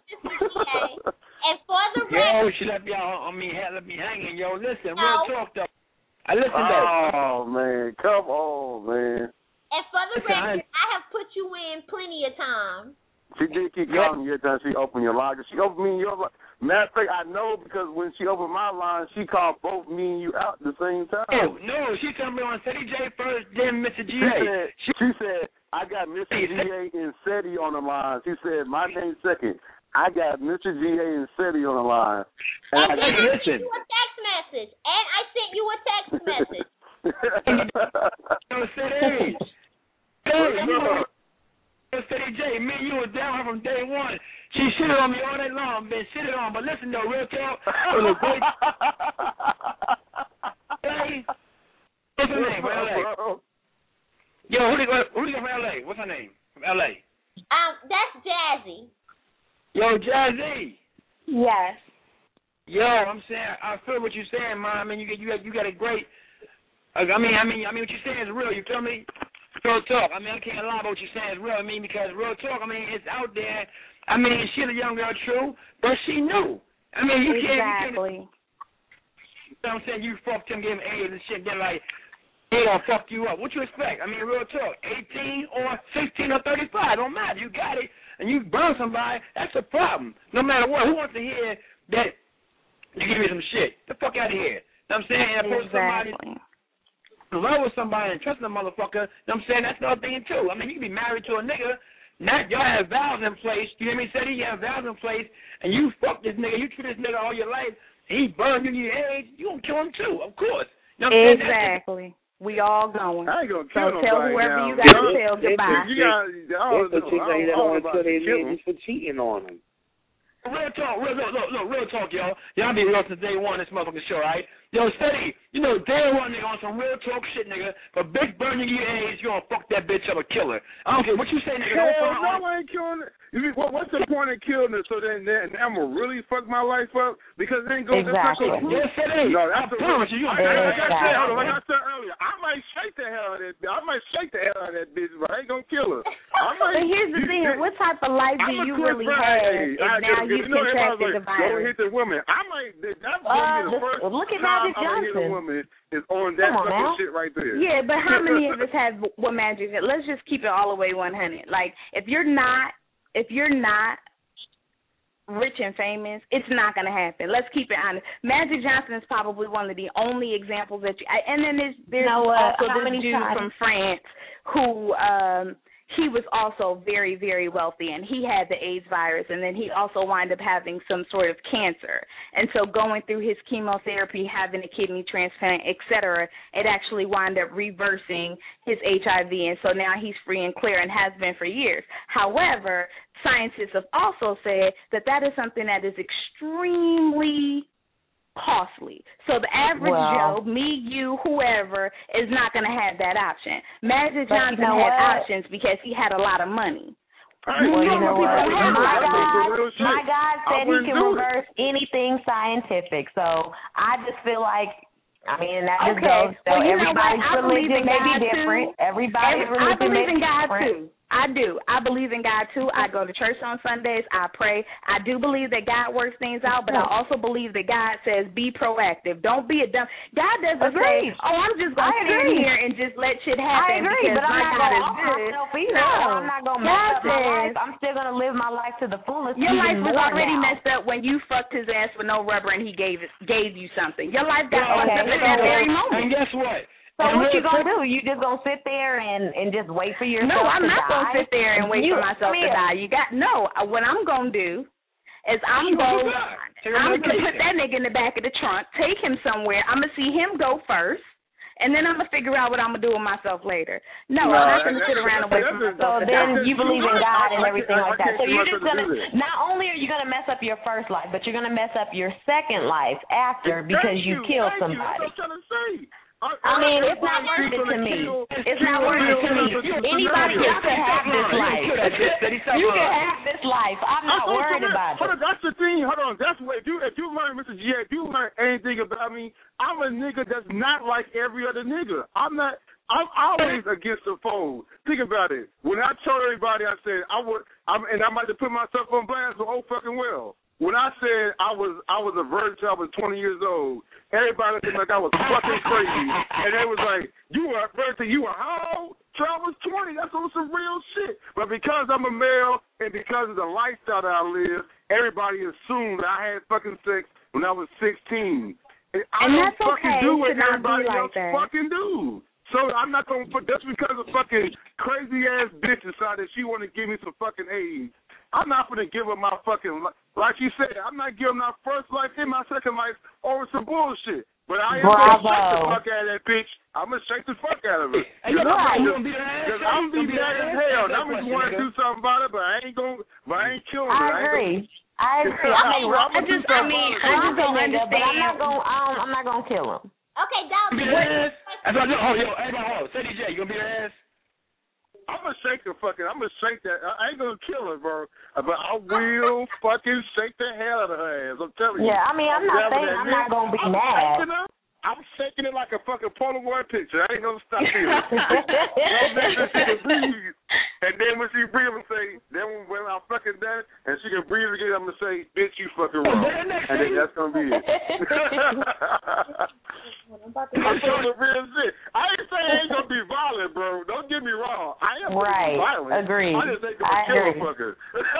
Speaker 14: And for the
Speaker 21: yo,
Speaker 14: record,
Speaker 21: she left me out on me, let me hanging. Yo, listen,
Speaker 14: no.
Speaker 21: real talk though. I listen though.
Speaker 4: Oh man, come on, man.
Speaker 14: And for the record, I have put you in plenty of times.
Speaker 4: She did keep calling you every time she opened your line. She opened me and your line. Matter of fact, I know because when she opened my line, she called both me and you out at the same time.
Speaker 21: Oh, no, she told me on City J first, then Mister G A.
Speaker 4: She said, she, she said I got Mister G A and Seti on the line. She said, my name second. I got Mister G A and Seti on the line.
Speaker 14: And,
Speaker 21: I
Speaker 14: and I sent
Speaker 21: listen.
Speaker 14: you a text message. And I sent you a text message.
Speaker 21: Yo, City. Hey, yo. City J, me and you was down her from day one. She shitted on me all day long, been shitted on. But listen though, real talk, it was a great. Hey, what's her name from L A? Yo, who do you got? Who do you got from L A? What's her name from L A?
Speaker 14: Um, that's Jazzy.
Speaker 21: Yo, Jazzy.
Speaker 2: Yes.
Speaker 21: Yo, I'm saying, I feel what you're saying, man. I mean, you get, you got, you got a great. I mean, I mean, I mean, what you're saying is real. You feel me? Real talk. I mean, I can't lie about what you're saying is real. I mean, because real talk. I mean, it's out there. I mean, she's a young girl, true, but she knew. I mean, you can't.
Speaker 2: Exactly.
Speaker 21: You, can't, you know what I'm saying? You fucked him, gave him AIDS and shit. Then like, he gonna fuck you up. What you expect? I mean, real talk. eighteen or sixteen or thirty-five, don't matter. You got it, and you burn somebody. That's a problem. No matter what. Who wants to hear that? You give me some shit. The fuck out of here. You know what I'm saying? And
Speaker 2: Exactly.
Speaker 21: Somebody, love with somebody and trust a motherfucker, you know what I'm saying? That's another thing, too. I mean, you can be married to a nigga, not y'all have vows in place, you hear me say? You have vows in place, and you fuck this nigga, you treat this nigga all your life, and he burned you in your age, you gonna kill him, too, of course. You know what I'm
Speaker 2: Exactly. We all going.
Speaker 4: I ain't gonna
Speaker 2: so
Speaker 4: kill
Speaker 2: tell
Speaker 4: nobody
Speaker 2: whoever
Speaker 4: now.
Speaker 2: you got to
Speaker 1: Yo,
Speaker 2: tell goodbye.
Speaker 4: You got, I don't
Speaker 1: There's some chicks out here that don't want to kill their man just for cheating on them.
Speaker 21: Real talk, real, look, look, look, real talk, y'all. Y'all be real since day one, this motherfucking show, right? Yo, Steady, you know, day one, nigga, on some real talk shit, nigga. But big burning your age, you gonna fuck that bitch up or kill her. I don't care what you say, nigga.
Speaker 4: Hell
Speaker 21: Don't
Speaker 4: no, I ain't killing it. You mean, what, what's the point of killing it? So then, then I'm gonna really fuck my life up because it ain't going to
Speaker 21: exactly. Yes, it is.
Speaker 4: No, that's
Speaker 21: I promise you.
Speaker 4: Like, like I said, hold on, like I said earlier, I might shake the hell out of that. I might shake the hell out of that bitch, but I ain't gonna kill her. I might
Speaker 2: But here's the thing: what type of life do you really have if now you contracted the virus?
Speaker 4: Don't hit the women. I might. That's
Speaker 2: Uh,
Speaker 4: gonna be the first
Speaker 2: look at
Speaker 4: time
Speaker 2: Magic
Speaker 4: I'm gonna hit a
Speaker 2: Johnson.
Speaker 4: woman is on that
Speaker 2: Come on
Speaker 4: fucking
Speaker 2: now.
Speaker 4: shit right there.
Speaker 2: Yeah, but how many of us have what Magic? Let's just keep it all the way one hundred. Like, if you're not, if you're not rich and famous, it's not going to happen. Let's keep it honest. Magic Johnson is probably one of the only examples that you. And then there's there's
Speaker 3: You know what?
Speaker 2: also
Speaker 3: How
Speaker 2: this
Speaker 3: many
Speaker 2: dude
Speaker 3: times-
Speaker 2: from France who um he was also very, very wealthy, and he had the AIDS virus, and then he also wound up having some sort of cancer. And so going through his chemotherapy, having a kidney transplant, et cetera, it actually wound up reversing his H I V, and so now he's free and clear and has been for years. However, scientists have also said that that is something that is extremely costly. So the average
Speaker 3: Well-
Speaker 2: Joe, me, you, whoever, is not going to have that option. Magic
Speaker 3: But you
Speaker 2: Johnson
Speaker 3: know
Speaker 2: had
Speaker 3: what?
Speaker 2: options because he had a lot of money.
Speaker 3: Well, you know what?
Speaker 2: have
Speaker 3: My
Speaker 2: a lot of
Speaker 3: God,
Speaker 2: money.
Speaker 3: my God
Speaker 2: I
Speaker 3: said he
Speaker 2: wouldn't
Speaker 3: can
Speaker 2: do it.
Speaker 3: reverse anything scientific. So I just feel like, I mean, that just
Speaker 2: Okay.
Speaker 3: goes. So
Speaker 2: Well, you know what?
Speaker 3: everybody's
Speaker 2: I believe
Speaker 3: religion
Speaker 2: in
Speaker 3: may
Speaker 2: God
Speaker 3: be different.
Speaker 2: too.
Speaker 3: Everybody's
Speaker 2: Every-
Speaker 3: religion
Speaker 2: I believe
Speaker 3: may
Speaker 2: in
Speaker 3: be
Speaker 2: God
Speaker 3: different.
Speaker 2: too. I do. I believe in God too. I go to church on Sundays. I pray. I do believe that God works things out, but I also believe that God says be proactive. Don't be a dumb. God doesn't
Speaker 3: Agreed.
Speaker 2: say, "Oh, I'm just
Speaker 3: I
Speaker 2: gonna stand
Speaker 3: agree.
Speaker 2: here and just let shit
Speaker 3: I
Speaker 2: happen
Speaker 3: agree,
Speaker 2: because
Speaker 3: but I'm
Speaker 2: my
Speaker 3: not
Speaker 2: God
Speaker 3: going to
Speaker 2: is
Speaker 3: off
Speaker 2: good."
Speaker 3: myself either.
Speaker 2: No,
Speaker 3: I'm not going to mess
Speaker 2: God
Speaker 3: up my
Speaker 2: says-
Speaker 3: life. I'm still going to live my life to the fullest.
Speaker 2: Your
Speaker 3: even
Speaker 2: life was
Speaker 3: more
Speaker 2: already
Speaker 3: now.
Speaker 2: messed up when you fucked his ass with no rubber and he gave it, gave you something. Your life got
Speaker 3: Okay,
Speaker 2: fucked up at that
Speaker 3: so-
Speaker 2: very moment.
Speaker 6: And guess what?
Speaker 3: So
Speaker 6: And
Speaker 3: what you
Speaker 6: real
Speaker 3: gonna
Speaker 6: quick-
Speaker 3: do? You just gonna sit there and and just wait for yourself
Speaker 2: No, I'm
Speaker 3: to
Speaker 2: not
Speaker 3: die?
Speaker 2: gonna sit there and wait
Speaker 3: You-
Speaker 2: for myself
Speaker 3: I mean,
Speaker 2: to die. You got no. What I'm gonna do is I'm
Speaker 6: You gonna
Speaker 2: gonna
Speaker 6: die. Take
Speaker 2: I'm
Speaker 6: another
Speaker 2: gonna put
Speaker 6: day.
Speaker 2: that nigga in the back of the trunk, take him somewhere. I'm gonna see him go first, and then I'm gonna figure out what I'm gonna do with myself later. No,
Speaker 4: No,
Speaker 2: I'm not gonna
Speaker 4: that-
Speaker 2: sit around and wait for
Speaker 4: that's-
Speaker 2: myself
Speaker 3: So
Speaker 2: to
Speaker 3: then
Speaker 2: die.
Speaker 3: you believe in God and everything
Speaker 4: I
Speaker 3: like that.
Speaker 4: can't
Speaker 3: So
Speaker 4: see
Speaker 3: you're
Speaker 4: myself
Speaker 3: just gonna
Speaker 4: to do that.
Speaker 3: not only are you gonna mess up your first life, but you're gonna mess up your second life after because
Speaker 4: Thank
Speaker 3: you
Speaker 4: you,
Speaker 3: killed
Speaker 4: thank you.
Speaker 3: somebody.
Speaker 4: That's what I'm trying to say. I,
Speaker 3: I mean, it's not worth it to me. It's not worth it to me. Anybody, you can have this life. You can have this life. I'm not
Speaker 4: I'm
Speaker 3: worried
Speaker 4: sorry,
Speaker 3: about
Speaker 4: hold
Speaker 3: it.
Speaker 4: on, that's the thing. Hold on. That's what if you if you learn, Mister G, if you learn anything about me, I'm a nigga that's not like every other nigga. I'm not. I'm always against the fold. Think about it. When I told everybody, I said I would, I'm, and I might have put myself on blast, but oh fucking well. When I said I was I was a virgin till I was twenty years old, everybody looked like I was fucking crazy, and they was like, "You were a virgin? You were how old?" Till I was twenty. That's on some real shit. But because I'm a male and because of the lifestyle that I live, everybody assumed that I had fucking sex when I was sixteen. And I
Speaker 2: And
Speaker 4: don't
Speaker 2: that's
Speaker 4: fucking
Speaker 2: okay
Speaker 4: do
Speaker 2: to
Speaker 4: what
Speaker 2: not be
Speaker 4: everybody
Speaker 2: like
Speaker 4: else
Speaker 2: that.
Speaker 4: fucking do. So I'm not gonna put just because a fucking crazy ass bitch decided she want to give me some fucking AIDS. I'm not gonna give her my fucking li- like you said. I'm not giving my first life and my second life over some bullshit. But I am gonna shake the
Speaker 3: Bravo.
Speaker 4: fuck out of that bitch. I'm gonna shake the fuck out of her.
Speaker 6: Hey, you
Speaker 4: Cause
Speaker 6: know
Speaker 4: I'm,
Speaker 6: what? You
Speaker 4: gonna-
Speaker 6: gonna beat her ass?
Speaker 4: cause I'm
Speaker 6: You
Speaker 4: be
Speaker 6: gonna beat her
Speaker 4: mad as
Speaker 6: ass?
Speaker 4: hell. And
Speaker 6: That's
Speaker 4: I'm
Speaker 6: the
Speaker 4: just
Speaker 6: question,
Speaker 4: want to
Speaker 6: nigga.
Speaker 4: do something about it, but I ain't gonna. But I ain't killing her.
Speaker 3: I
Speaker 4: ain't gonna-
Speaker 3: agree. I agree. I mean,
Speaker 4: I'm
Speaker 3: Rob,
Speaker 4: gonna do
Speaker 2: just- I
Speaker 4: something
Speaker 2: mean,
Speaker 4: about it.
Speaker 2: I just don't
Speaker 3: nigga, but I'm
Speaker 2: understand.
Speaker 3: not gonna. Um, I'm not gonna kill him.
Speaker 14: Okay,
Speaker 6: You gonna beat
Speaker 14: Dolph.
Speaker 6: her ass? That's what I do. Oh, yo, everybody, hold on. Say D J, you gonna beat her ass?
Speaker 4: I'm gonna shake the fucking. I'm gonna shake that. I ain't gonna kill her, bro. But I will fucking shake the hell out of her ass. I'm telling you.
Speaker 3: Yeah, I mean, I'm not
Speaker 4: grabbing
Speaker 3: saying
Speaker 4: that
Speaker 3: I'm not
Speaker 4: neck.
Speaker 3: gonna be
Speaker 4: I'm
Speaker 3: mad.
Speaker 4: shaking her. I'm shaking it like a fucking Polaroid picture. I ain't gonna stop feeling. Long as she can breathe. And then when she breathe, I'm gonna say, then when I'm fucking done and she can breathe again, I'm gonna say, bitch, you fucking wrong. And then that's gonna be it. I'm showing the real shit. I ain't saying I ain't gonna be violent, bro. Don't get me wrong. I am gonna
Speaker 3: Right.
Speaker 4: be violent.
Speaker 3: Agreed.
Speaker 4: I just ain't gonna
Speaker 3: I
Speaker 4: kill a
Speaker 3: agree.
Speaker 4: fucker.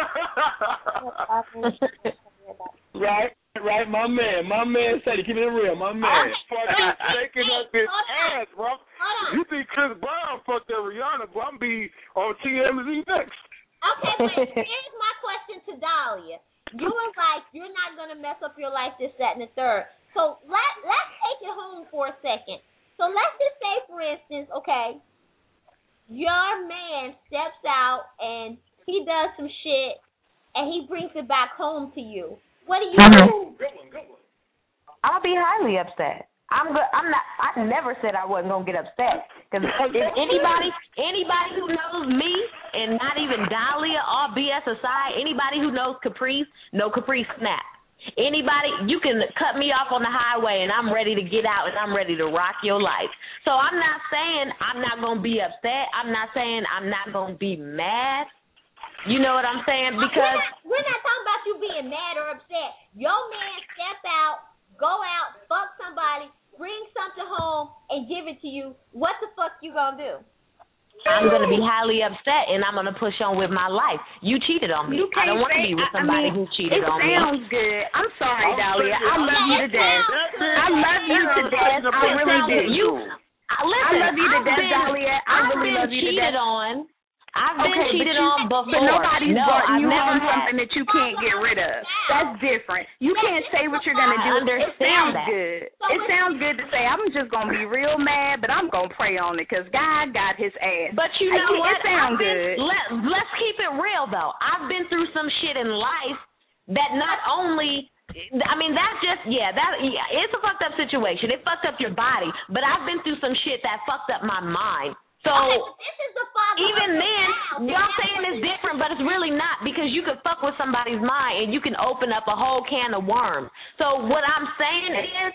Speaker 6: Right, right, my man. My man said he keep it real, my man.
Speaker 4: I'm fucking shaking up this
Speaker 14: hold on.
Speaker 4: ass, bro.
Speaker 14: Hold on.
Speaker 4: You think Chris Brown fucked up Rihanna, bro? I'm be on T M Z next.
Speaker 14: Okay, but here's my question to Dahlia. You were like, you're not gonna mess up your life, this, that, and the third. So let let's take it home for a second. So let's just say, for instance, okay, your man steps out and he does some shit and he brings it back home to you. What do you do?
Speaker 3: I'll be highly upset. I'm go- I'm not. I never said I wasn't gonna get upset because if anybody anybody who knows me and not even Dahlia, all B S aside, anybody who knows Caprice, know Caprice snap. Anybody, you can cut me off on the highway and I'm ready to get out and I'm ready to rock your life. So I'm not saying I'm not gonna be upset. I'm not saying I'm not gonna be mad. You know what I'm saying? Because
Speaker 14: we're not, we're not talking about you being mad or upset. Your man step out, go out, fuck somebody, bring something home, and give it to you. What the fuck you gonna do?
Speaker 3: I'm going to be highly upset, and I'm going to push on with my life. You cheated on me. I don't want to be with somebody
Speaker 7: I mean,
Speaker 3: who cheated on me.
Speaker 7: It sounds good. I'm sorry, Dahlia. I love you to death. I love you to death. I really do.
Speaker 3: You, I, listen,
Speaker 7: I love you to
Speaker 3: I've
Speaker 7: death,
Speaker 3: been,
Speaker 7: Dahlia. I
Speaker 3: I've
Speaker 7: really
Speaker 3: been
Speaker 7: love you to
Speaker 3: cheated
Speaker 7: death.
Speaker 3: on. I've been
Speaker 7: okay,
Speaker 3: cheated
Speaker 7: but you,
Speaker 3: on before.
Speaker 7: But nobody's
Speaker 3: no,
Speaker 7: brought
Speaker 3: I've
Speaker 7: you
Speaker 3: never
Speaker 7: home
Speaker 3: had.
Speaker 7: something that you can't get rid of. That's different. You can't say what you're going to do.
Speaker 3: I understand
Speaker 7: it sounds
Speaker 3: that.
Speaker 7: good. It sounds good to say, I'm just going to be real mad, but I'm going to pray on it because God got his ass.
Speaker 3: But you know
Speaker 7: I,
Speaker 3: what?
Speaker 7: It sounds
Speaker 3: been,
Speaker 7: good.
Speaker 3: Let, let's keep it real, though. I've been through some shit in life that not only... I mean, that's just, yeah, that yeah, it's a fucked up situation. It fucked up your body. But I've been through some shit that fucked up my mind. So
Speaker 14: okay, this is the
Speaker 3: even then, y'all saying it's different, but it's really not because you can fuck with somebody's mind and you can open up a whole can of worms. So what I'm saying is,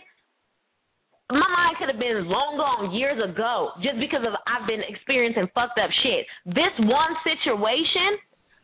Speaker 3: my mind could have been long gone years ago just because of I've been experiencing fucked up shit. This one situation,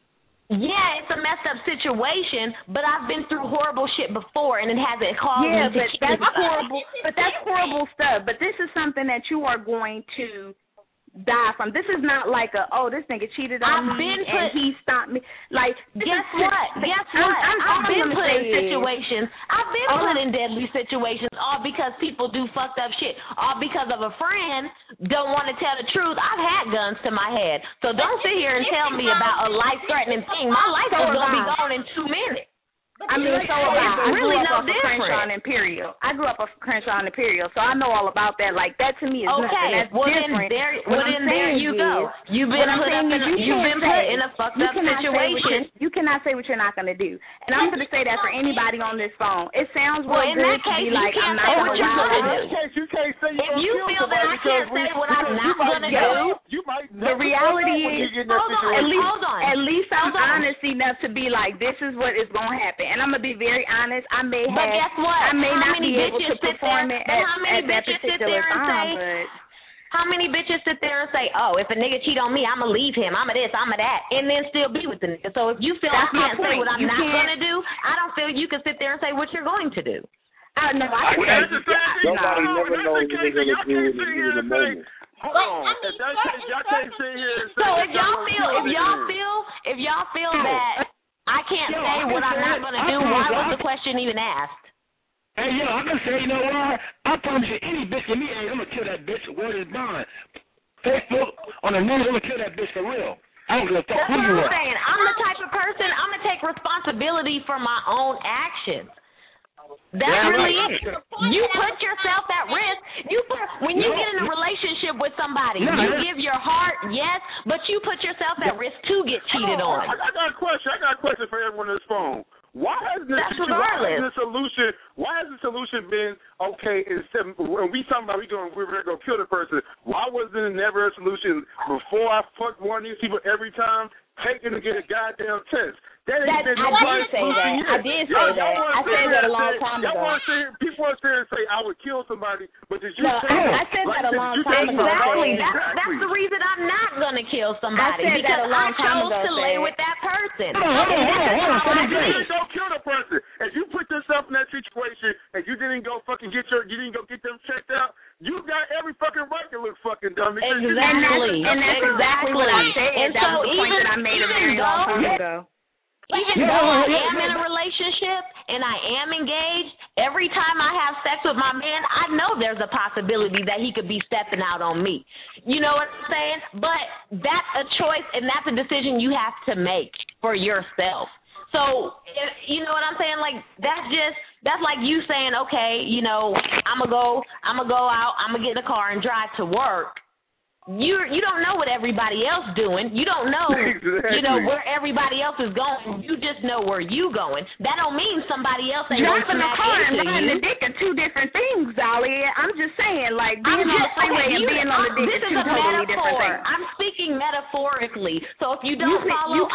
Speaker 3: yeah, it's a messed up situation, but I've been through horrible shit before, and it hasn't caused
Speaker 7: yeah,
Speaker 3: me to
Speaker 7: but
Speaker 3: cheat.
Speaker 7: that's horrible. But that's horrible stuff. But this is something that you are going to die from. This is not like a, oh, this nigga cheated on
Speaker 3: I've
Speaker 7: me
Speaker 3: been
Speaker 7: and
Speaker 3: put,
Speaker 7: he stopped me. Like,
Speaker 3: guess what? Guess what?
Speaker 7: I'm, I'm,
Speaker 3: I've been
Speaker 7: I'm
Speaker 3: put in
Speaker 7: say
Speaker 3: situations. I've been
Speaker 7: uh,
Speaker 3: put in deadly situations, all because people do fucked up shit, all because of a friend don't want to tell the truth. I've had guns to my head, so don't sit here and tell me about a life-threatening thing. My life is gonna be gone in two minutes.
Speaker 7: I mean, so
Speaker 3: I
Speaker 7: I
Speaker 3: really
Speaker 7: grew
Speaker 3: no
Speaker 7: up off of
Speaker 3: different.
Speaker 7: Crenshaw and Imperial. I grew up off of Crenshaw and Imperial, so I know all about that. Like, that to me is
Speaker 3: okay.
Speaker 7: nothing. That's
Speaker 3: well,
Speaker 7: different.
Speaker 3: Then there,
Speaker 7: what
Speaker 3: well,
Speaker 7: I'm
Speaker 3: then there you
Speaker 7: is,
Speaker 3: go. You've been put up in,
Speaker 7: you
Speaker 3: you've been put in a fucked up situation.
Speaker 7: You cannot say what you're not going to do. And I'm going to say that for anybody on this phone. It sounds
Speaker 3: well,
Speaker 7: real
Speaker 3: in
Speaker 7: good
Speaker 3: that case,
Speaker 7: to be like, I'm not
Speaker 3: going to
Speaker 7: wild
Speaker 3: do.
Speaker 7: out.
Speaker 4: You can't say
Speaker 3: if you feel that I can't say what I'm not going to do,
Speaker 4: you might
Speaker 7: the reality is,
Speaker 4: hold on,
Speaker 7: at least,
Speaker 3: hold on.
Speaker 7: at least I'm honest enough to be like, this is what is going to happen. And I'm going to be very honest. I may
Speaker 3: But
Speaker 7: have,
Speaker 3: guess what?
Speaker 7: I may
Speaker 3: how
Speaker 7: not
Speaker 3: many
Speaker 7: be able
Speaker 3: bitches
Speaker 7: to perform
Speaker 3: there,
Speaker 7: it at,
Speaker 3: how many
Speaker 7: at that
Speaker 3: bitches sit
Speaker 7: particular
Speaker 3: there and
Speaker 7: time,
Speaker 3: say,
Speaker 7: but
Speaker 3: how many bitches sit there and say, oh, if a nigga cheat on me, I'm going to leave him, I'm a this, I'm a that, and then still be with the nigga. So if you feel
Speaker 7: That's
Speaker 3: I can't say what I'm
Speaker 7: you
Speaker 3: not
Speaker 7: can't...
Speaker 3: going to do, I don't feel you can sit there and say what you're going to do.
Speaker 7: I know. I
Speaker 4: well, that's the same thing.
Speaker 1: Nobody
Speaker 4: no,
Speaker 1: never knows what they're going to do in the heat of the moment.
Speaker 4: Hold on. If y'all can't, y'all can't sit here and say
Speaker 3: so if y'all feel, if y'all feel, if y'all feel that I can't
Speaker 6: Yo,
Speaker 3: say
Speaker 6: I
Speaker 3: what
Speaker 6: can
Speaker 3: I'm
Speaker 6: say
Speaker 3: not
Speaker 6: it.
Speaker 3: going to
Speaker 6: I
Speaker 3: do,
Speaker 6: promise
Speaker 3: why
Speaker 6: you,
Speaker 3: was
Speaker 6: I-
Speaker 3: the question even asked?
Speaker 6: Hey, yo, I can say, you know what? I promise you, any bitch with me, hey, I'm going to kill that bitch. Word is bond. Facebook, on the news, I'm going to kill that bitch for real. I don't give a fuck
Speaker 3: That's
Speaker 6: who
Speaker 3: what
Speaker 6: you
Speaker 3: I'm
Speaker 6: are.
Speaker 3: saying. I'm the type of person, I'm going to take responsibility for my own actions. That's
Speaker 6: Yeah,
Speaker 3: really
Speaker 6: right.
Speaker 3: it. You put yourself at risk. You put when you
Speaker 6: No.
Speaker 3: get in a relationship with somebody,
Speaker 6: No,
Speaker 3: you
Speaker 6: that's-
Speaker 3: give your heart, yes, but you put yourself at risk to get cheated
Speaker 4: Hold
Speaker 3: on.
Speaker 4: I, I got a question. I got a question for everyone on this phone. Why has this
Speaker 3: That's
Speaker 4: situ- why has
Speaker 3: regardless.
Speaker 4: the solution why has the solution been okay instead when we talking about we going we were gonna kill the person, why wasn't it never a solution before I fucked one of these people every time taking to get a goddamn test? That ain't
Speaker 7: That-
Speaker 4: been
Speaker 7: I
Speaker 4: nobody
Speaker 7: did say
Speaker 4: solution
Speaker 7: that.
Speaker 4: yet.
Speaker 7: I did say
Speaker 4: Y'all-
Speaker 7: that.
Speaker 4: y'all wanna
Speaker 7: I
Speaker 4: sit
Speaker 7: said
Speaker 4: here
Speaker 7: that a
Speaker 4: and
Speaker 7: long
Speaker 4: say-
Speaker 7: time
Speaker 4: y'all
Speaker 7: ago.
Speaker 4: wanna sit here- people want to sit here and say I would kill somebody, but did you
Speaker 6: No,
Speaker 4: say
Speaker 6: I
Speaker 7: said
Speaker 4: like,
Speaker 7: that a long
Speaker 4: you
Speaker 7: time
Speaker 4: said-
Speaker 7: ago.
Speaker 3: Exactly.
Speaker 4: Exactly.
Speaker 3: That's, that's the reason I'm not going to kill somebody
Speaker 7: I said that
Speaker 3: because
Speaker 7: a long
Speaker 3: I
Speaker 7: time
Speaker 3: chose
Speaker 7: ago,
Speaker 3: to lay
Speaker 7: Fred.
Speaker 3: with that person.
Speaker 6: Hold on, hold on,
Speaker 3: And this
Speaker 6: hold on,
Speaker 3: is
Speaker 6: hold on,
Speaker 3: how
Speaker 6: hold
Speaker 3: I
Speaker 6: on,
Speaker 3: do
Speaker 4: You
Speaker 3: it.
Speaker 4: didn't go kill the person. If you put yourself in that situation and you didn't go fucking get your, you didn't go get them checked out, you got every fucking right to look fucking dumb. because you-
Speaker 3: Exactly.
Speaker 7: And that's exactly what I said.
Speaker 3: And
Speaker 7: that
Speaker 3: so
Speaker 7: was the point
Speaker 3: even-
Speaker 7: that I made a
Speaker 3: even
Speaker 7: very long
Speaker 3: though-
Speaker 7: time ago.
Speaker 3: Even
Speaker 6: Yeah,
Speaker 3: though I
Speaker 6: yeah,
Speaker 3: am
Speaker 6: yeah,
Speaker 3: in a
Speaker 6: yeah.
Speaker 3: relationship and I am engaged, every time I have sex with my man, I know there's a possibility that he could be stepping out on me. You know what I'm saying? But that's a choice and that's a decision you have to make for yourself. So, if, you know what I'm saying? Like, that's just, that's like you saying, okay, you know, I'm going to go, I'm going to go out, I'm going to get in the car and drive to work. You you don't know what everybody else doing. You don't know,
Speaker 4: Exactly.
Speaker 3: you know, where everybody else is going. You just know where you going. That don't mean somebody else ain't going to
Speaker 7: Driving a
Speaker 3: smack
Speaker 7: car and
Speaker 3: into
Speaker 7: riding
Speaker 3: you.
Speaker 7: the dick are two different things, Dolly. I'm just saying, like, being
Speaker 3: I'm
Speaker 7: on the
Speaker 3: just-
Speaker 7: freeway
Speaker 3: okay,
Speaker 7: and
Speaker 3: you-
Speaker 7: being on the
Speaker 3: I'm-
Speaker 7: dick
Speaker 3: this
Speaker 7: are
Speaker 3: is
Speaker 7: two
Speaker 3: a
Speaker 7: totally different
Speaker 3: metaphor.
Speaker 7: things.
Speaker 3: I'm speaking metaphorically. So if you
Speaker 7: You
Speaker 3: don't
Speaker 7: can-
Speaker 3: follow,
Speaker 7: you can't
Speaker 3: I
Speaker 7: compare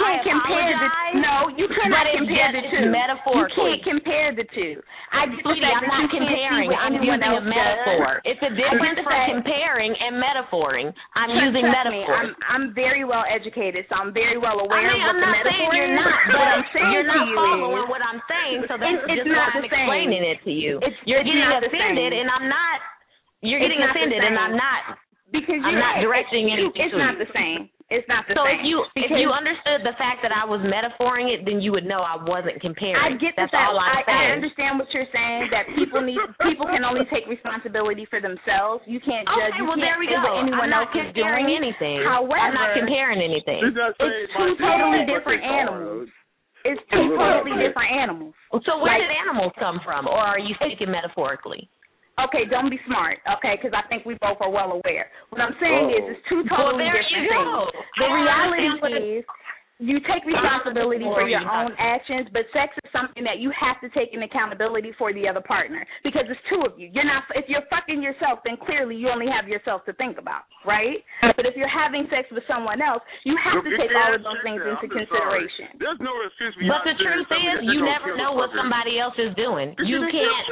Speaker 7: compare the no. You cannot
Speaker 3: but
Speaker 7: compare the two.
Speaker 3: Metaphorically.
Speaker 7: You can't compare the two. I get
Speaker 3: Sweetie,
Speaker 7: the fact
Speaker 3: I'm
Speaker 7: that
Speaker 3: not
Speaker 7: you can't
Speaker 3: comparing.
Speaker 7: see what
Speaker 3: I'm
Speaker 7: anyone
Speaker 3: using a
Speaker 7: else
Speaker 3: metaphor.
Speaker 7: does.
Speaker 3: It's a difference from comparing and metaphoring. I'm
Speaker 7: Trust,
Speaker 3: using
Speaker 7: trust
Speaker 3: metaphor.
Speaker 7: Me, I'm I'm very well educated, so I'm very well aware
Speaker 3: I mean,
Speaker 7: of what
Speaker 3: I'm
Speaker 7: the
Speaker 3: not
Speaker 7: metaphor
Speaker 3: saying you're
Speaker 7: is.
Speaker 3: not,
Speaker 7: But
Speaker 3: but
Speaker 7: I'm saying
Speaker 3: you're
Speaker 7: to
Speaker 3: not
Speaker 7: you
Speaker 3: following
Speaker 7: is,
Speaker 3: what I'm saying, so that's
Speaker 7: it's,
Speaker 3: just
Speaker 7: it's
Speaker 3: why
Speaker 7: not
Speaker 3: I'm
Speaker 7: the
Speaker 3: explaining
Speaker 7: same.
Speaker 3: it to you.
Speaker 7: It's,
Speaker 3: you're
Speaker 7: it's
Speaker 3: getting
Speaker 7: not the
Speaker 3: offended,
Speaker 7: same.
Speaker 3: and I'm not. You're
Speaker 7: It's
Speaker 3: getting
Speaker 7: not the
Speaker 3: offended, and
Speaker 7: same.
Speaker 3: I'm not.
Speaker 7: Because
Speaker 3: I'm
Speaker 7: you're
Speaker 3: not
Speaker 7: right.
Speaker 3: directing
Speaker 7: it's,
Speaker 3: anything
Speaker 7: It's
Speaker 3: to
Speaker 7: not
Speaker 3: you.
Speaker 7: the same. It's not the
Speaker 3: so
Speaker 7: same.
Speaker 3: if you if
Speaker 7: because
Speaker 3: you understood the fact that I was metaphoring it, then you would know I wasn't comparing.
Speaker 7: I get
Speaker 3: That's
Speaker 7: that.
Speaker 3: all I'm
Speaker 7: I,
Speaker 3: saying.
Speaker 7: I understand what you're saying. That people need people can only take responsibility for themselves. You can't judge.
Speaker 3: Okay,
Speaker 7: You
Speaker 3: well
Speaker 7: can't
Speaker 3: there we
Speaker 7: say
Speaker 3: go.
Speaker 7: what anyone
Speaker 3: I'm not
Speaker 7: else is
Speaker 3: comparing
Speaker 7: doing.
Speaker 3: anything.
Speaker 7: However,
Speaker 3: I'm not comparing anything.
Speaker 7: It's two totally different animals. It's two totally different animals.
Speaker 3: So where
Speaker 7: like,
Speaker 3: did animals come from, or are you speaking metaphorically?
Speaker 7: Okay, don't be smart, okay, because I think we both are well aware. What I'm saying
Speaker 3: oh.
Speaker 7: is it's two
Speaker 3: well,
Speaker 7: totally
Speaker 3: there
Speaker 7: different
Speaker 3: you go.
Speaker 7: things. The reality is you take responsibility for your own actions, but sex is something that you have to take an accountability for the other partner because it's two of you. You're not. If you're fucking yourself, then clearly you only have yourself to think about, right? But if you're having sex with someone else, you have to take all of those things into consideration.
Speaker 4: There's no excuse.
Speaker 3: But the truth is, you never know what somebody else is doing. You can't.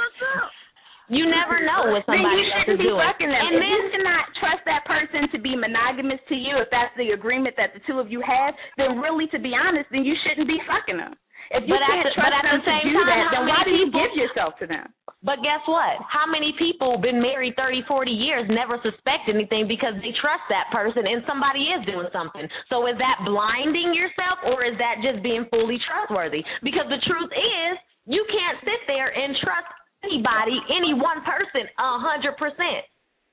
Speaker 3: You never know what somebody else is doing.
Speaker 7: Them. And if you cannot trust that person to be monogamous to you, if that's the agreement that the two of you have, then really, to be honest, then you shouldn't be fucking them. If you
Speaker 3: but
Speaker 7: can't
Speaker 3: at the,
Speaker 7: trust
Speaker 3: but at
Speaker 7: them
Speaker 3: the same
Speaker 7: to do
Speaker 3: time,
Speaker 7: that, then why do you
Speaker 3: people,
Speaker 7: give yourself to them?
Speaker 3: But guess what? How many people been married thirty, forty years never suspect anything because they trust that person and somebody is doing something? So is that blinding yourself or is that just being fully trustworthy? Because the truth is, you can't sit there and trust anybody, any one person, a hundred percent.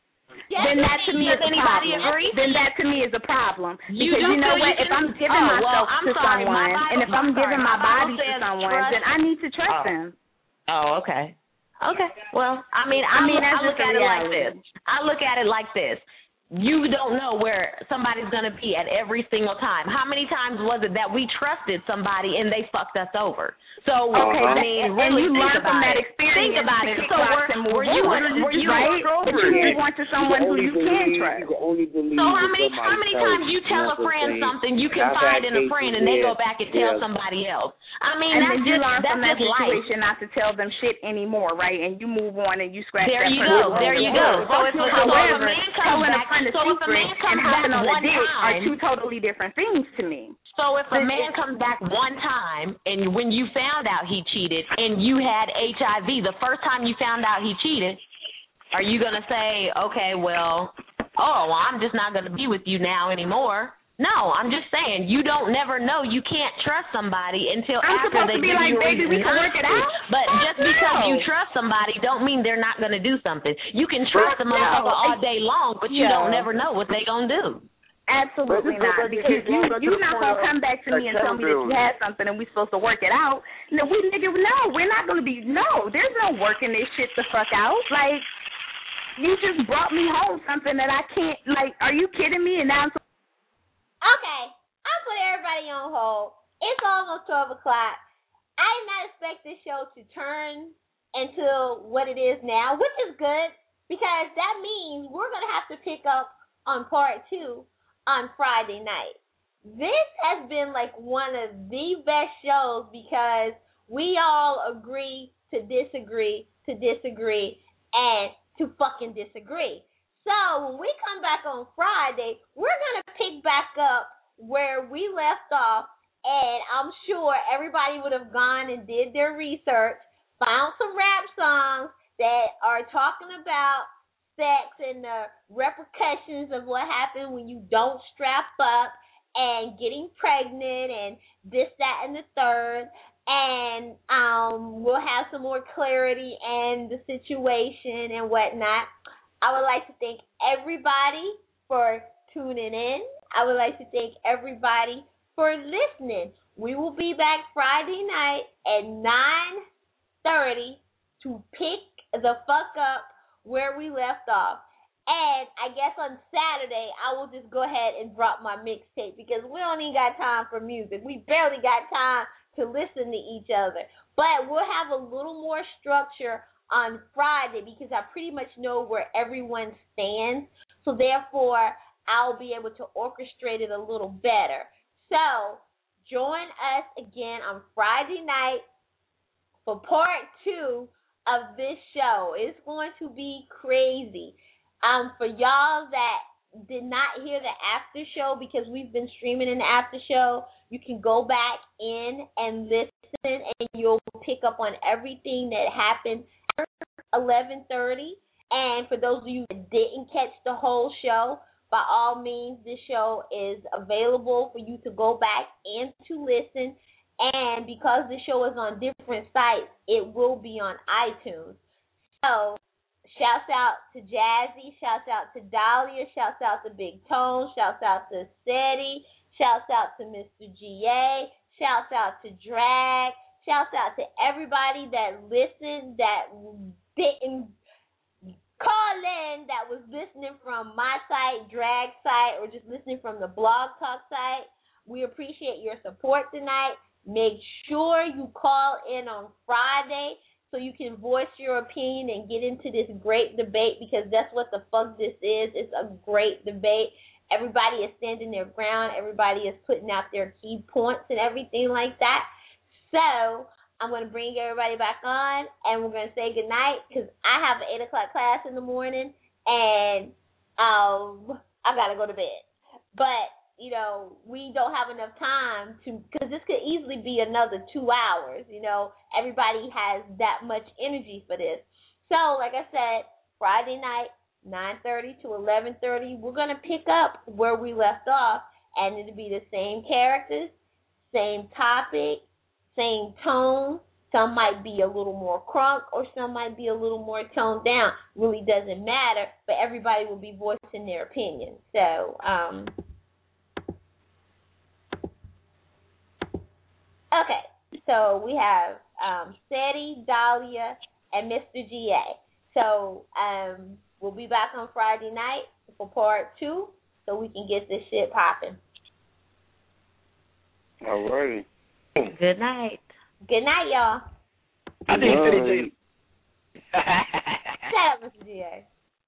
Speaker 7: Then that to me is a
Speaker 3: anybody
Speaker 7: problem.
Speaker 3: Agree?
Speaker 7: Then that to me is a problem.
Speaker 3: You
Speaker 7: because
Speaker 3: do
Speaker 7: you know
Speaker 3: feel
Speaker 7: what?
Speaker 3: you
Speaker 7: If
Speaker 3: can,
Speaker 7: I'm giving
Speaker 3: oh,
Speaker 7: myself
Speaker 3: well, I'm
Speaker 7: to
Speaker 3: sorry,
Speaker 7: someone,
Speaker 3: Bible,
Speaker 7: and if I'm, I'm giving
Speaker 3: sorry,
Speaker 7: my,
Speaker 3: my
Speaker 7: body to
Speaker 3: says
Speaker 7: someone,
Speaker 3: trust.
Speaker 7: then I need to trust
Speaker 3: oh.
Speaker 7: them.
Speaker 3: Oh, okay. Okay. Well, I mean, I,
Speaker 7: I mean,
Speaker 3: look,
Speaker 7: that's
Speaker 3: I look
Speaker 7: just
Speaker 3: at
Speaker 7: a
Speaker 3: it like
Speaker 7: reality.
Speaker 3: this. I look at it like this. You don't know where somebody's going to be at every single time. How many times was it that we trusted somebody and they fucked us over? So,
Speaker 7: okay,
Speaker 3: I
Speaker 7: that,
Speaker 3: mean,
Speaker 7: and
Speaker 3: really
Speaker 7: you
Speaker 3: think
Speaker 7: learn
Speaker 3: about
Speaker 7: from that
Speaker 3: it.
Speaker 7: experience.
Speaker 3: Think about it. So, were, were you, were you,
Speaker 7: right? But you move on to someone who you can trust.
Speaker 3: So, how many, how many times you tell a friend something you confide in a friend and they go back and tell somebody else? I mean,
Speaker 7: and
Speaker 3: that's
Speaker 7: then you
Speaker 3: just,
Speaker 7: learn
Speaker 3: that's
Speaker 7: from that
Speaker 3: just
Speaker 7: situation
Speaker 3: life.
Speaker 7: not to tell them shit anymore, right? And you move on and you scratch
Speaker 3: there
Speaker 7: that
Speaker 3: you
Speaker 7: person.
Speaker 3: Go. There you go. So if, so if a man comes back, so if a man comes back one
Speaker 7: dick
Speaker 3: time,
Speaker 7: are two totally different things to me.
Speaker 3: So if a man comes back one time and when you found out he cheated and you had H I V, the first time you found out he cheated, are you going to say, okay, well, oh, well, I'm just not going to be with you now anymore? No, I'm just saying you don't never know. You can't trust somebody until
Speaker 7: I'm
Speaker 3: after they
Speaker 7: to be
Speaker 3: give
Speaker 7: like,
Speaker 3: you a
Speaker 7: baby, we
Speaker 3: reason
Speaker 7: can work it out.
Speaker 3: But
Speaker 7: oh,
Speaker 3: just
Speaker 7: no.
Speaker 3: because you trust somebody don't mean they're not going to do something. You can trust a motherfucker
Speaker 7: no.
Speaker 3: all day long, but you
Speaker 7: yeah.
Speaker 3: don't never know what they going to do.
Speaker 7: Absolutely not, because you, you're not going to come back to me and tell me that you had something and we're supposed to work it out. No, we nigga, no, we're not going to be, no, there's no working this shit the fuck out. Like, you just brought me home something that I can't, like, are you kidding me? And now I'm so-
Speaker 14: Okay, I put everybody on hold. It's almost twelve o'clock. I did not expect this show to turn into what it is now, which is good, because that means we're going to have to pick up on part two on Friday night. This has been like one of the best shows because we all agree to disagree, to disagree, and to fucking disagree. So when we come back on Friday, we're going to pick back up where we left off, and I'm sure everybody would have gone and did their research, found some rap songs that are talking about sex and the repercussions of what happens when you don't strap up and getting pregnant and this, that, and the third. And um, we'll have some more clarity and the situation and whatnot. I would like to thank everybody for tuning in. I would like to thank everybody for listening. We will be back Friday night at nine thirty to pick the fuck up where we left off. And I guess on Saturday, I will just go ahead and drop my mixtape because we don't even got time for music. We barely got time to listen to each other. But we'll have a little more structure on Friday because I pretty much know where everyone stands. So therefore, I'll be able to orchestrate it a little better. So join us again on Friday night for part two of this show. It's going to be crazy. Um, for y'all that did not hear the after show, because we've been streaming in the after show, you can go back in and listen, and you'll pick up on everything that happened at eleven thirty. And for those of you that didn't catch the whole show, by all means, this show is available for you to go back and to listen. And because the show is on different sites, it will be on iTunes. So, shouts out to Jazzy, shouts out to Dahlia, shouts out to Big Tone, shouts out to Steady, shouts out to Mister G A, shouts out to Drag, shouts out to everybody that listened, that didn't call in, that was listening from my site, Drag site, or just listening from the Blog Talk site. We appreciate your support tonight. Make sure you call in on Friday so you can voice your opinion and get into this great debate, because that's what the fuck this is. It's a great debate. Everybody is standing their ground. Everybody is putting out their key points and everything like that. So I'm going to bring everybody back on, and we're going to say goodnight, because I have an eight o'clock class in the morning, and um, I got to go to bed. But, you know, we don't have enough time to, because this could easily be another two hours. You know, everybody has that much energy for this. So, like I said, Friday night, nine thirty to eleven thirty, we're going to pick up where we left off, and it'll be the same characters, same topic, same tone. Some might be a little more crunk, or some might be a little more toned down. Really doesn't matter, but everybody will be voicing their opinion. So, um, okay. So we have um, Seti, Dahlia, and Mister G A. So um, we'll be back on Friday night for part two, so we can get this shit popping.
Speaker 4: All righty.
Speaker 5: Good night.
Speaker 14: Good night, y'all.
Speaker 6: I think City J.
Speaker 14: Shut up, Mister G A.